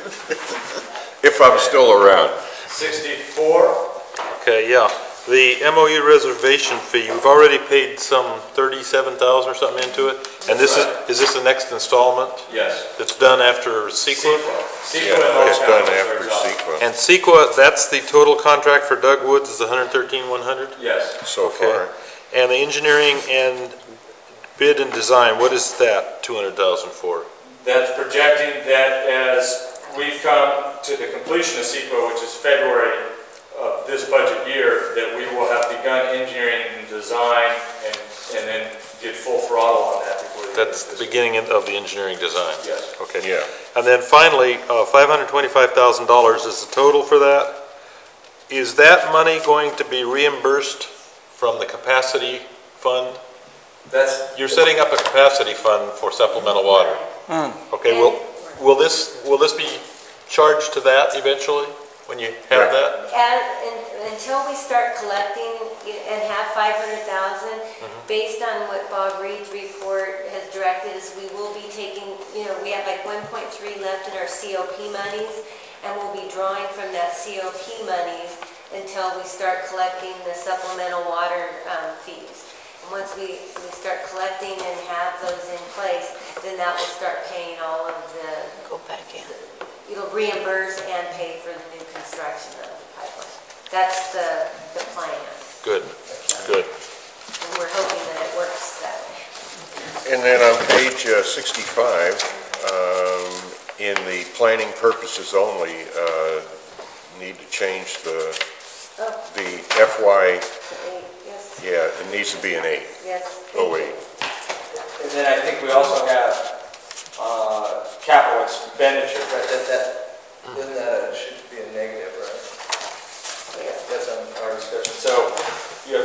If I'm still around. 64? Okay, yeah. The MOU reservation fee, we've already paid some 37,000 or something into it? And this is this the next installment? Yes. It's done after CEQA? Yeah, it's done after CEQA And CEQA, that's the total contract for Doug Woods is 113,100? Yes. so far. And the engineering and bid and design, what is that 200,000 for? That's projecting that as we come to the completion of CEQA, which is February of this budget year, that we will have begun engineering and design and then get full throttle on that before the end That's of the this. beginning of the engineering design? Yes. Okay. Yeah. And then finally, $525,000 is the total for that. Is that money going to be reimbursed from the capacity fund? That's, You're setting up a capacity fund for supplemental water. Okay, will this be charged to that eventually, when you have Yeah. that? Until we start collecting and have 500,000, based on what Bob Reed's report has directed us, we will be taking, we have like 1.3 left in our COP monies, and we'll be drawing from that COP monies until we start collecting the supplemental water fees. And once we start collecting and have those in place, then that will start paying all of the, Go back in. it'll reimburse and pay for the new construction of the pipeline. That's the plan, Good, good. and we're hoping that it works that way. And then on page 65, in the planning purposes only, need to change the FY, Yes, yeah, it needs to be an 8. yes. Oh, wait. and then I think we also have capital expenditure, right? Isn't that, should be a negative, right? That's on our discussion. So, you have,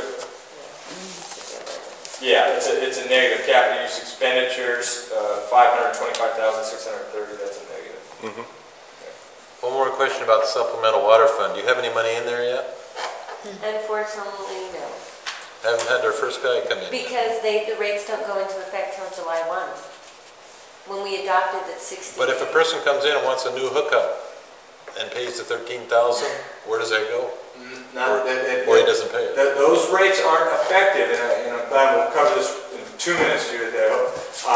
yeah, it's a negative. Capital use expenditures, 525,630, that's a negative. One more question about the supplemental water fund. Do you have any money in there yet? Unfortunately, no. Haven't had their first guy come in. Because the rates don't go into effect till July 1. When we adopted that 60. But if a person comes in and wants a new hookup and pays the 13,000, where does that go? Or he doesn't pay it? Those rates aren't effective, and I'm glad we'll cover this in 2 minutes here, Dale.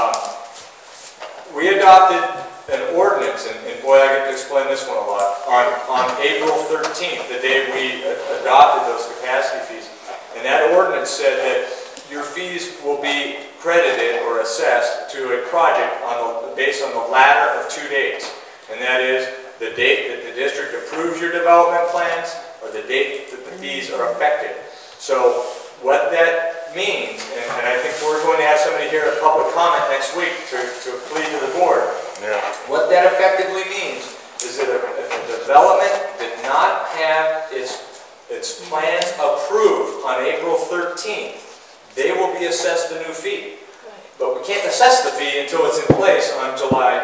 We adopted an ordinance, and boy, I get to explain this one a lot, on April 13th, the day we adopted those capacity fees. And that ordinance said that your fees will be credited or assessed to a project based on the latter of 2 dates. And that is the date that the district approves your development plans or the date that the fees are effective. So what that means, and I think we're going to have somebody here at public comment next week to plead to the board. Yeah. What that effectively means is that if a development did not have its plans approved on April 13th, they will be assessed the new fee. But we can't assess the fee until it's in place on July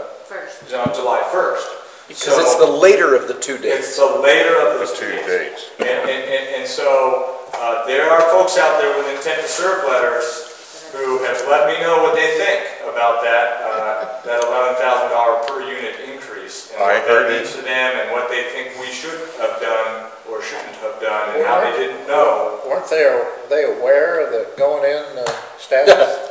1st. Because it's the later of the 2 days. It's the later of The those 2 days. dates. And so there are folks out there with intent to serve letters who have let me know what they think about that $11,000 per unit increase. And I what heard that it. means to them and what they think we should have done or shouldn't have done and how they didn't know. Weren't they aware of the going in status?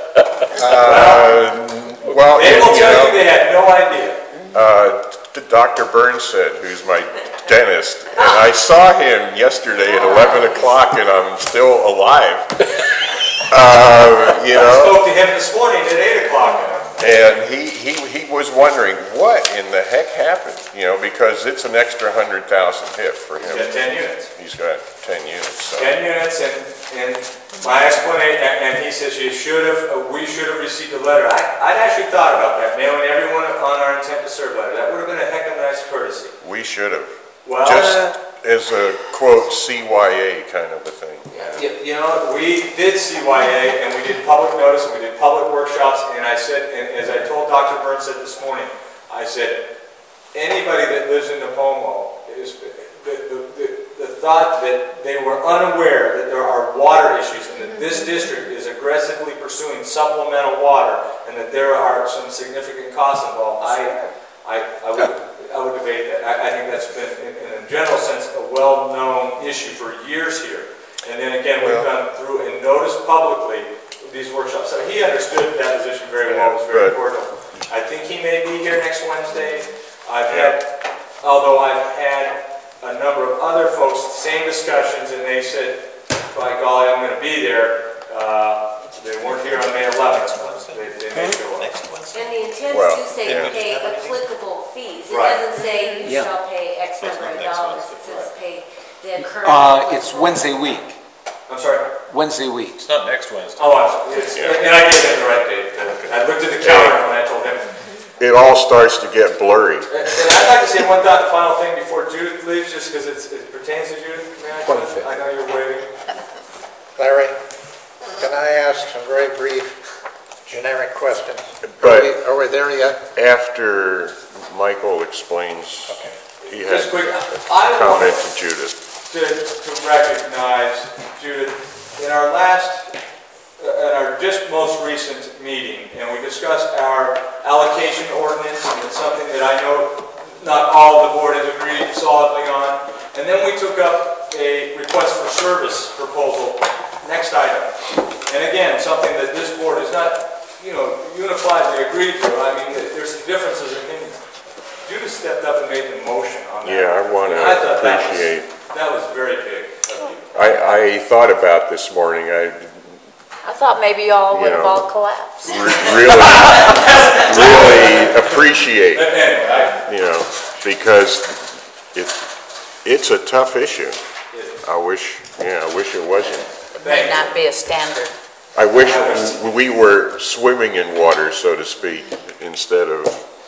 Well, They will you tell know, you they had no idea. Dr. Burnstead, who's my dentist, and I saw him yesterday at 11 o'clock and I'm still alive. You I know, spoke to him this morning at 8 o'clock. and he was wondering what in the heck happened, you know, because it's an extra 100,000 hit for He's him. got 10 units. He's got 10 units, so. 10 units, and my explanation, and he says we should have received a letter. I'd actually thought about that, mailing everyone on our intent to serve letter. That would have been a heck of a nice courtesy. We should have. Well, Just as a quote CYA kind of a thing. you know, we did CYA, and we did public notice, and we did public workshops, and I said, and as I told Dr. Burns said this morning, I said, anybody that lives in Napomo is, the thought that they were unaware that there are water issues and that this district is aggressively pursuing supplemental water and that there are some significant costs involved, I would debate that. I think that's been, in a general sense, a well-known issue for years here. And then again, we've gone through and noticed publicly these workshops. So he understood that position very well. It was very cordial. I think he may be here next Wednesday. Although I've had a number of other folks, same discussions, and they said, by golly, I'm going to be there. They weren't here on May 11th. They may show up. And the intents Well, do say yeah. pay applicable fees. It Right. doesn't say you Yeah. shall pay X number of dollars. It says pay the current. It's Wednesday week, I'm sorry. Wednesday week. It's not next Wednesday. Oh, and I gave him the right date. I looked at the calendar when I told him. It all starts to get blurry. And I'd like to say one final thing before Judith leaves, just because it pertains to Judith. May I, Judith? I know you're waiting. Larry, can I ask some very brief, generic questions? But- Are we there yet? After Michael explains, he has Just quick, a I want comment to Judith. to recognize, Judith, in our just most recent meeting, and we discussed our allocation ordinance, and it's something that I know not all of the board has agreed solidly on. And then we took up a request for service proposal, next item. And again, something that this board has not, unifiedly agreed to. I mean, there's some differences in opinion. Judith stepped up and made the motion on that. Yeah, I want to And I thought appreciate. that was very big of you. I thought about this morning, I thought maybe y'all would You have know. all collapsed. really appreciate, But anyway, you know, because it's a tough issue. I wish it wasn't. It may not be a standard. I wish we were swimming in water, so to speak, instead of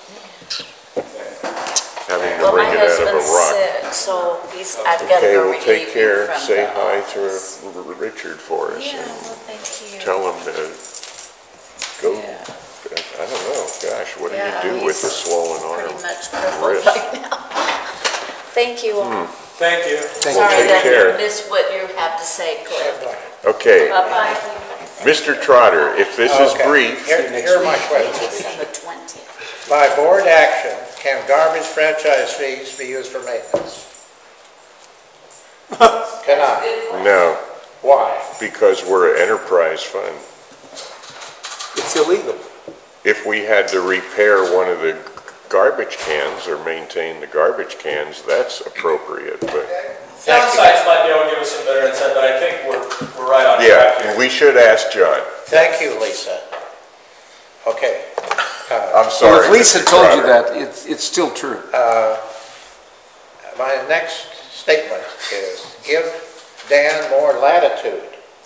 having to Well, my bring it out of a husband's rock. sick, so I've got to Okay, go well, relieve take him care, from say the hi office. to Richard for us, Yeah, and well, thank you. tell him to go, Yeah. I don't know, gosh, what do Yeah, you do with the he's swollen arm? Pretty much crippled wrist. right now. Thank you all. thank you. Well, Sorry take that care. I missed what you have to say, Cliff. Okay, Bye-bye. Mr. Trotter, if this is Okay. brief, Here are my questions. December 20th. By board action, can garbage franchise fees be used for maintenance? Cannot. no, Why? because we're an enterprise fund. It's illegal. If we had to repair one of the garbage cans or maintain the garbage cans, that's appropriate, but, Downsides might be able to give us some better insight, but I think we're right on track yeah, here. we should ask John. Thank you, Lisa. Okay. I'm Well, sorry. if Lisa Mr. told you Trotter. that, it's still true. My next statement is give Dan more latitude.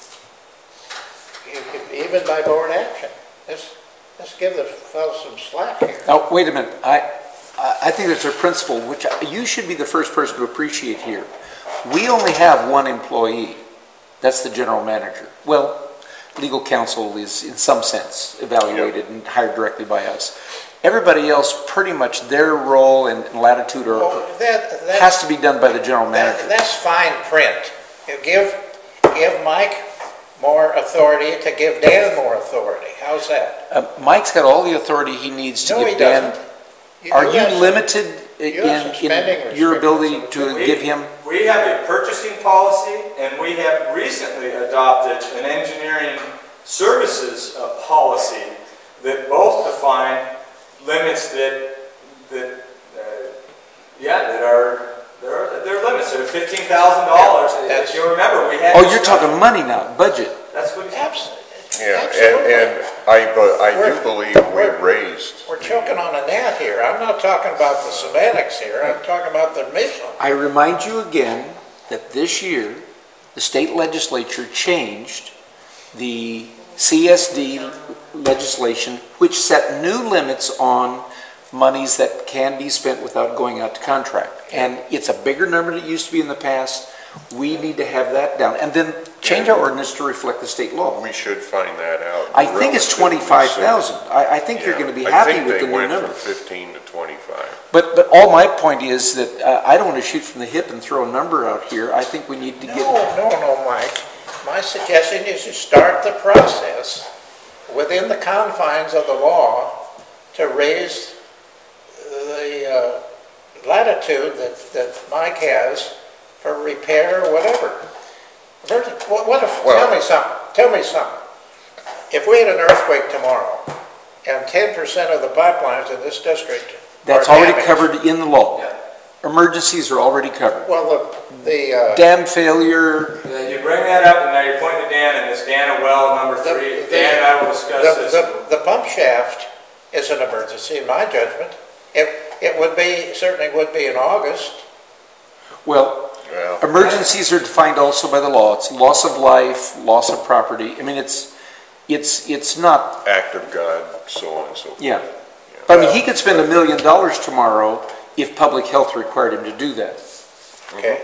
You could, even by board action. Let's give the fellow some slack here. Now, wait a minute. I think there's a principle which you should be the first person to appreciate here. We only have one employee. That's the general manager. Well, legal counsel is in some sense evaluated and hired directly by us. Everybody else, pretty much their role and latitude Well, has to be done by the general manager. That's fine print. You give give Mike more authority to give Dan more authority. How's that? Mike's got all the authority he needs to No, he give Dan. doesn't. Are you have some- limited you have some spending in your ability restrictions. to give him? We have a purchasing policy, and we have recently adopted an engineering services policy that both define limits that there are limits. They're $15,000. If you remember, we had. Oh, you're talking money now, budget. That's what. Yeah, Absolutely. and I do believe we raised. We're choking on a gnat here. I'm not talking about the semantics here. I'm talking about the mission. I remind you again that this year, the state legislature changed the CSD legislation, which set new limits on monies that can be spent without going out to contract. And it's a bigger number than it used to be in the past. We need to have that down. And then change our ordinance to reflect the state law. We should find that out. I think it's relatively 25,000. soon. I think you're Yeah. going to be happy with the new I number. think they went from 15 to 25. But all my point is that I don't want to shoot from the hip and throw a number out here. I think we need to get... No, Mike. My suggestion is you start the process within the confines of the law to raise the latitude that Mike has for repair or whatever. What if, Well- tell me something. If we had an earthquake tomorrow and 10% of the pipelines in this district That's are already damaged, covered in the law. Emergencies are already covered. well, the Dam failure, You bring that up, and now you're pointing to Dan, and it's Dan a well number 3. Dan and I will discuss this. the pump shaft is an emergency in my judgment. It would be, certainly would be in August. well, Well, emergencies are defined also by the law. It's loss of life, loss of property. I mean, it's not, act of God, so on and so forth. yeah. But I mean, he could spend $1 million tomorrow if public health required him to do that. Okay.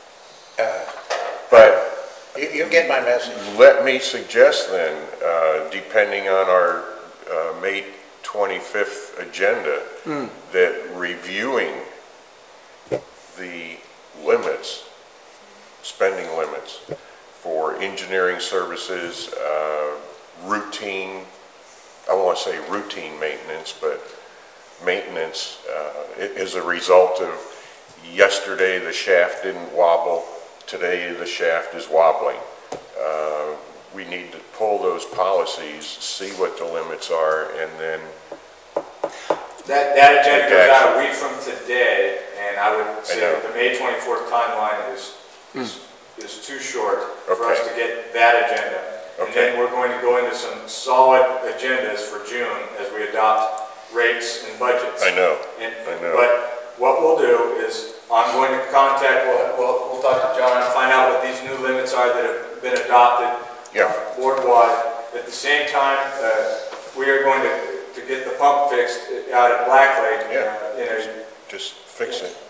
But You get my message. let me suggest then, depending on our May 25th agenda, that reviewing the limits, spending limits for engineering services, routine, I won't say routine maintenance, but maintenance is a result of yesterday the shaft didn't wobble, today the shaft is wobbling. We need to pull those policies, see what the limits are, and then That agenda goes out a week from today, and I would say that the May 24th timeline is too short for us to get that agenda. And then we're going to go into some solid agendas for June as we adopt rates and budgets. I know. But what we'll do is I'm going to contact, we'll talk to John and find out what these new limits are that have been adopted board-wide. At the same time, we are going to get the pump fixed out at Black Lake. Just fix it.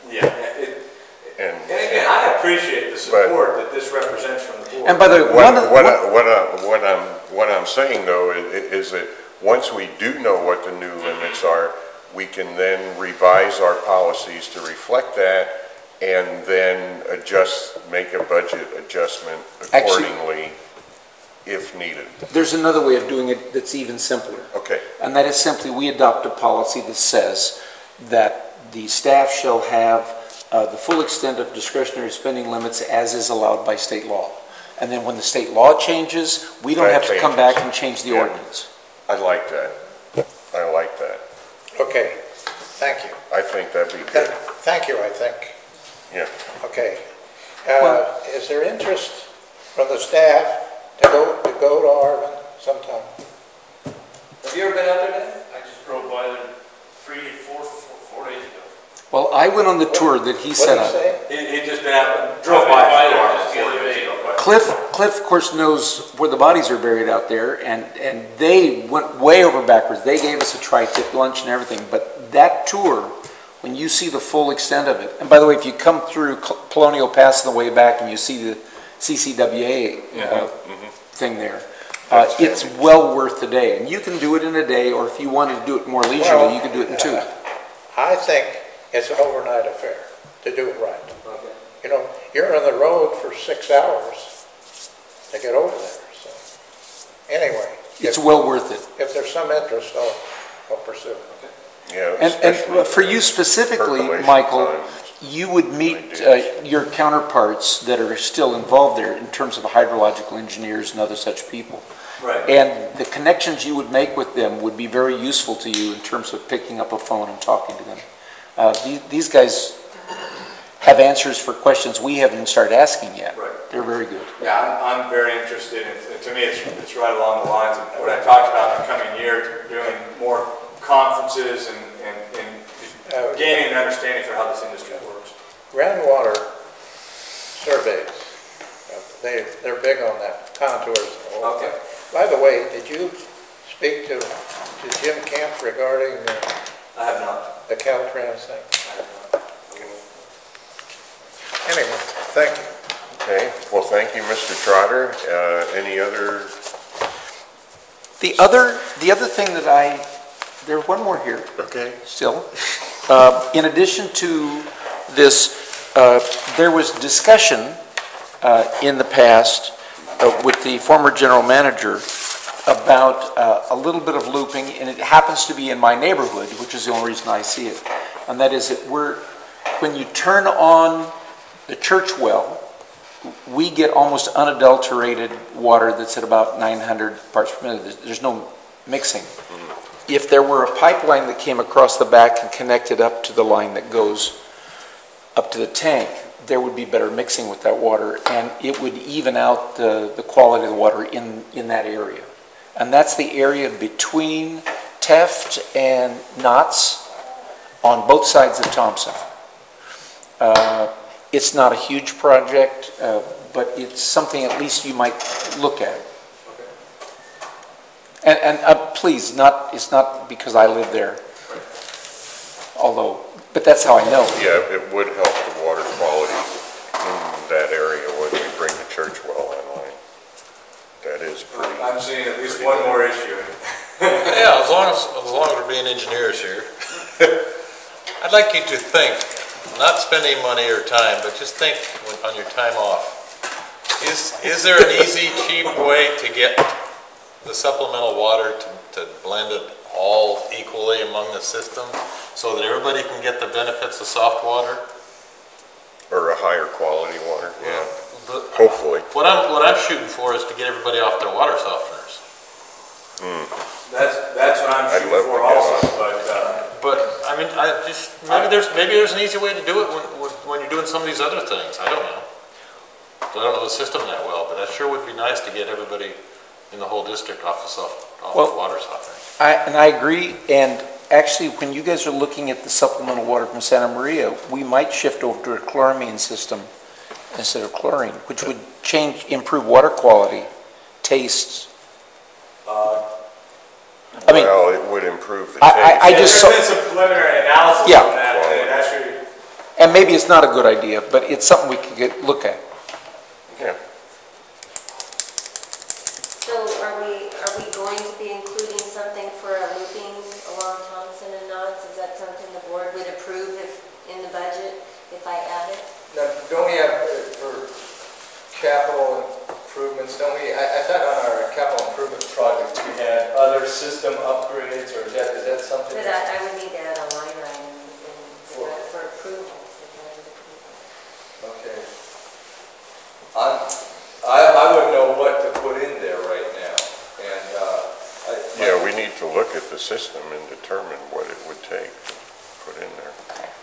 And again, I appreciate the support that this represents from the board. And by the way, What I'm saying though is that once we do know what the new limits are, we can then revise our policies to reflect that and then make a budget adjustment accordingly if needed. there's another way of doing it that's even simpler. Okay. And that is simply, we adopt a policy that says that the staff shall have the full extent of discretionary spending limits as is allowed by state law. And then when the state law changes, we don't have to come back and change the ordinance. I like that. I like that. Okay, thank you. I think that'd be good. Thank you, I think. Yeah. Okay. Is there interest from the staff to go to Arvin sometime? Have you ever been out there, Dan? I just drove by there 4 days ago. Well, I went on the tour that he set What did up. you say? He just been out, drove by there just the 4 other years day. ago. but- Cliff, of course, knows where the bodies are buried out there, and they went way over backwards. They gave us a tri-tip lunch and everything, but that tour, when you see the full extent of it, and by the way, if you come through Colonial Pass on the way back and you see the CCWA thing there, it's well worth the day. And you can do it in a day, or if you wanted to do it more leisurely, you can do it in 2. I think it's an overnight affair to do it right. You know, you're on the road for 6 hours to get over there, so. Anyway, It's well worth it. if there's some interest, I'll pursue it. Yeah, And especially for you specifically, percolation Michael, times. you would meet Ideas. your counterparts that are still involved there in terms of hydrological engineers and other such people. Right. And the connections you would make with them would be very useful to you in terms of picking up a phone and talking to them. These guys have answers for questions we haven't started asking yet. Right. They're very good. Yeah, I'm very interested, and to me, it's right along the lines of what I talked about in the coming year, doing more conferences and gaining an understanding for how this industry works. Groundwater surveys, they're big on that, contours. And all that. Okay. By the way, did you speak to Jim Camp regarding I have not. the Caltrans thing? I have not. Anyway, thank you. Okay, well, thank you, Mr. Trotter. Any other? The other thing that there's one more here. Okay. Still. In addition to this, there was discussion in the past with the former general manager about a little bit of looping, and it happens to be in my neighborhood, which is the only reason I see it. And that is that when you turn on the church well, we get almost unadulterated water that's at about 900 parts per million. There's no mixing. If there were a pipeline that came across the back and connected up to the line that goes up to the tank, there would be better mixing with that water, and it would even out the quality of the water in that area. And that's the area between Teft and Knott's on both sides of Thompson. It's not a huge project, but it's something at least you might look at. And please, it's not because I live there, but that's how I know. Yeah, it would help the water quality in that area when we bring the church well online. That is pretty. I'm seeing at least one more issue. Yeah, as long as we're being engineers here. I'd like you to think, not spend any money or time, but just think on your time off. Is there an easy, cheap way to get the supplemental water to blend it all equally among the system so that everybody can get the benefits of soft water? Or a higher quality water, yeah. But Hopefully. what I'm shooting for is to get everybody off their water softeners. That's what I'm I'd shooting love for to get also, on. but But I mean, maybe there's an easy way to do it when you're doing some of these other things. I don't know. I don't know the system that well, but that sure would be nice to get everybody in the whole district off the water softener. I agree, and actually, when you guys are looking at the supplemental water from Santa Maria, we might shift over to a chloramine system instead of chlorine, which would improve water quality, tastes. Well, it would improve the taste. there's been some preliminary analysis Yeah. on that, and actually, And maybe it's not a good idea, but it's something we could look at. Yeah. So are we going to be including something for a looping along Thompson and Knott's? Is that something the board would approve in the budget if I add it? now, don't we have, for capital improvements, I thought on our capital improvement project, we had other system upgrades, or is that something? But I would need to add a line item for approval. Okay. I wouldn't know what to put in there right now, and, Yeah, we need to look at the system and determine what it would take to put in there.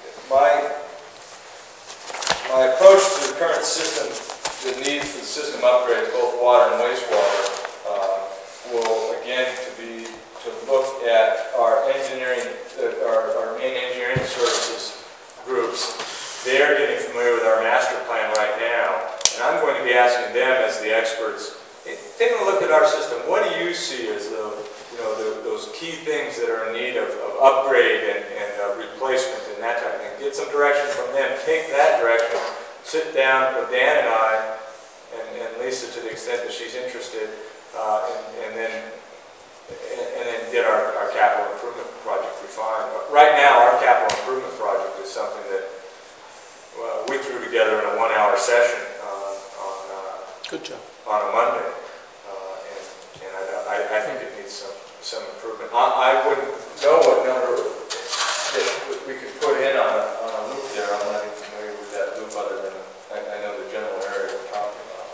My approach to the current system, the need for the system upgrades, both water and wastewater, will again to look at our engineering, our main engineering services groups. They're getting familiar with our master plan right now, and I'm going to be asking them as the experts, take a look at our system. What do you see as those key things that are in need of upgrade and replacement and that type of thing? Get some direction from them. Take that direction. Sit down with Dan and I, and Lisa to the extent that she's interested, and then get our capital improvement project refined. Right now, our capital improvement project is something that we threw together in a 1-hour session Good job. on a Monday. And I think it needs some improvement. I wouldn't know what number that we could put in on a loop there. I'm not even familiar with that loop other than I know the general area we're talking about.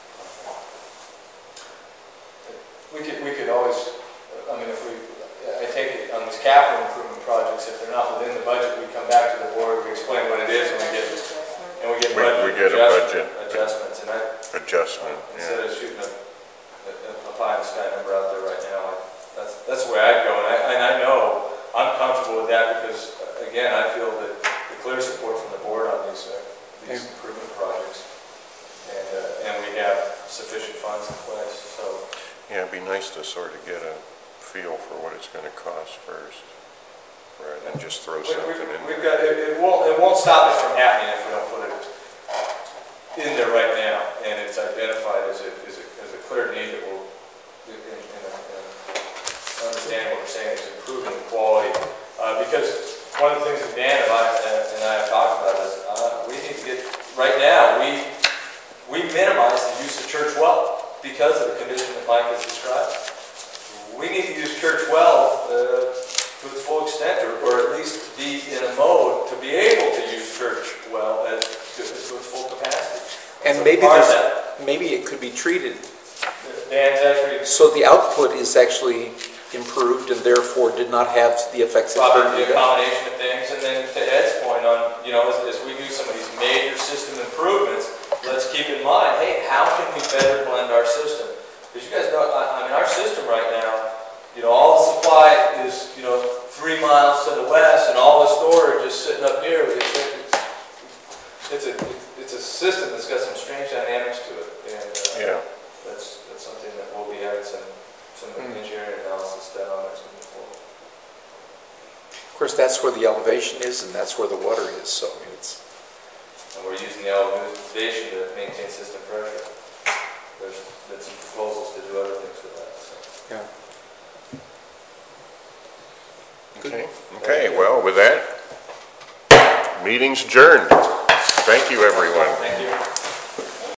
We could always, I mean, I take it on these capital improvement projects, if they're not within the budget, we come back to the board, we explain what it is, and we get budget adjustments. And Adjustment, instead yeah. of shooting a pie in the sky number out there right now, that's the way I'd go. And I know I'm comfortable with that because, again, I feel that the clear support from the board on these improvement projects, and we have sufficient funds in place. So Yeah, it'd be nice to sort of get a feel for what it's going to cost first, rather than just throw something in. we've got it won't stop it from happening if we don't put it in there right now, and it's identified as a clear need that will, understand what we're saying is improving the quality. Because one of the things that Dan and I have talked about is we need to get, right now, we minimize the use of church well because of the condition that Mike has described. We need to use church well to its full extent, or at least be in a mode to be able to use church well to its full capacity. And So maybe it could be treated Dan's actually so the output is actually improved and therefore did not have the effects it probably currently a does. combination of things. And then to Ed's point on, as we do some of these major system improvements, let's keep in mind, hey, how can we better blend our system? Because you guys know, I mean, our system right now, all the supply is, 3 miles to the west, and all the storage is sitting up here. It's a system that's got some strange dynamics to it, and Yeah. that's something that we'll be having some engineering analysis done on as we move forward. Of course, that's where the elevation is and that's where the water is, so it's... And we're using the elevation to maintain system pressure. There's been some proposals to do other things with that. So. Yeah. Okay, well, with that, meeting's adjourned. Thank you, everyone. Thank you.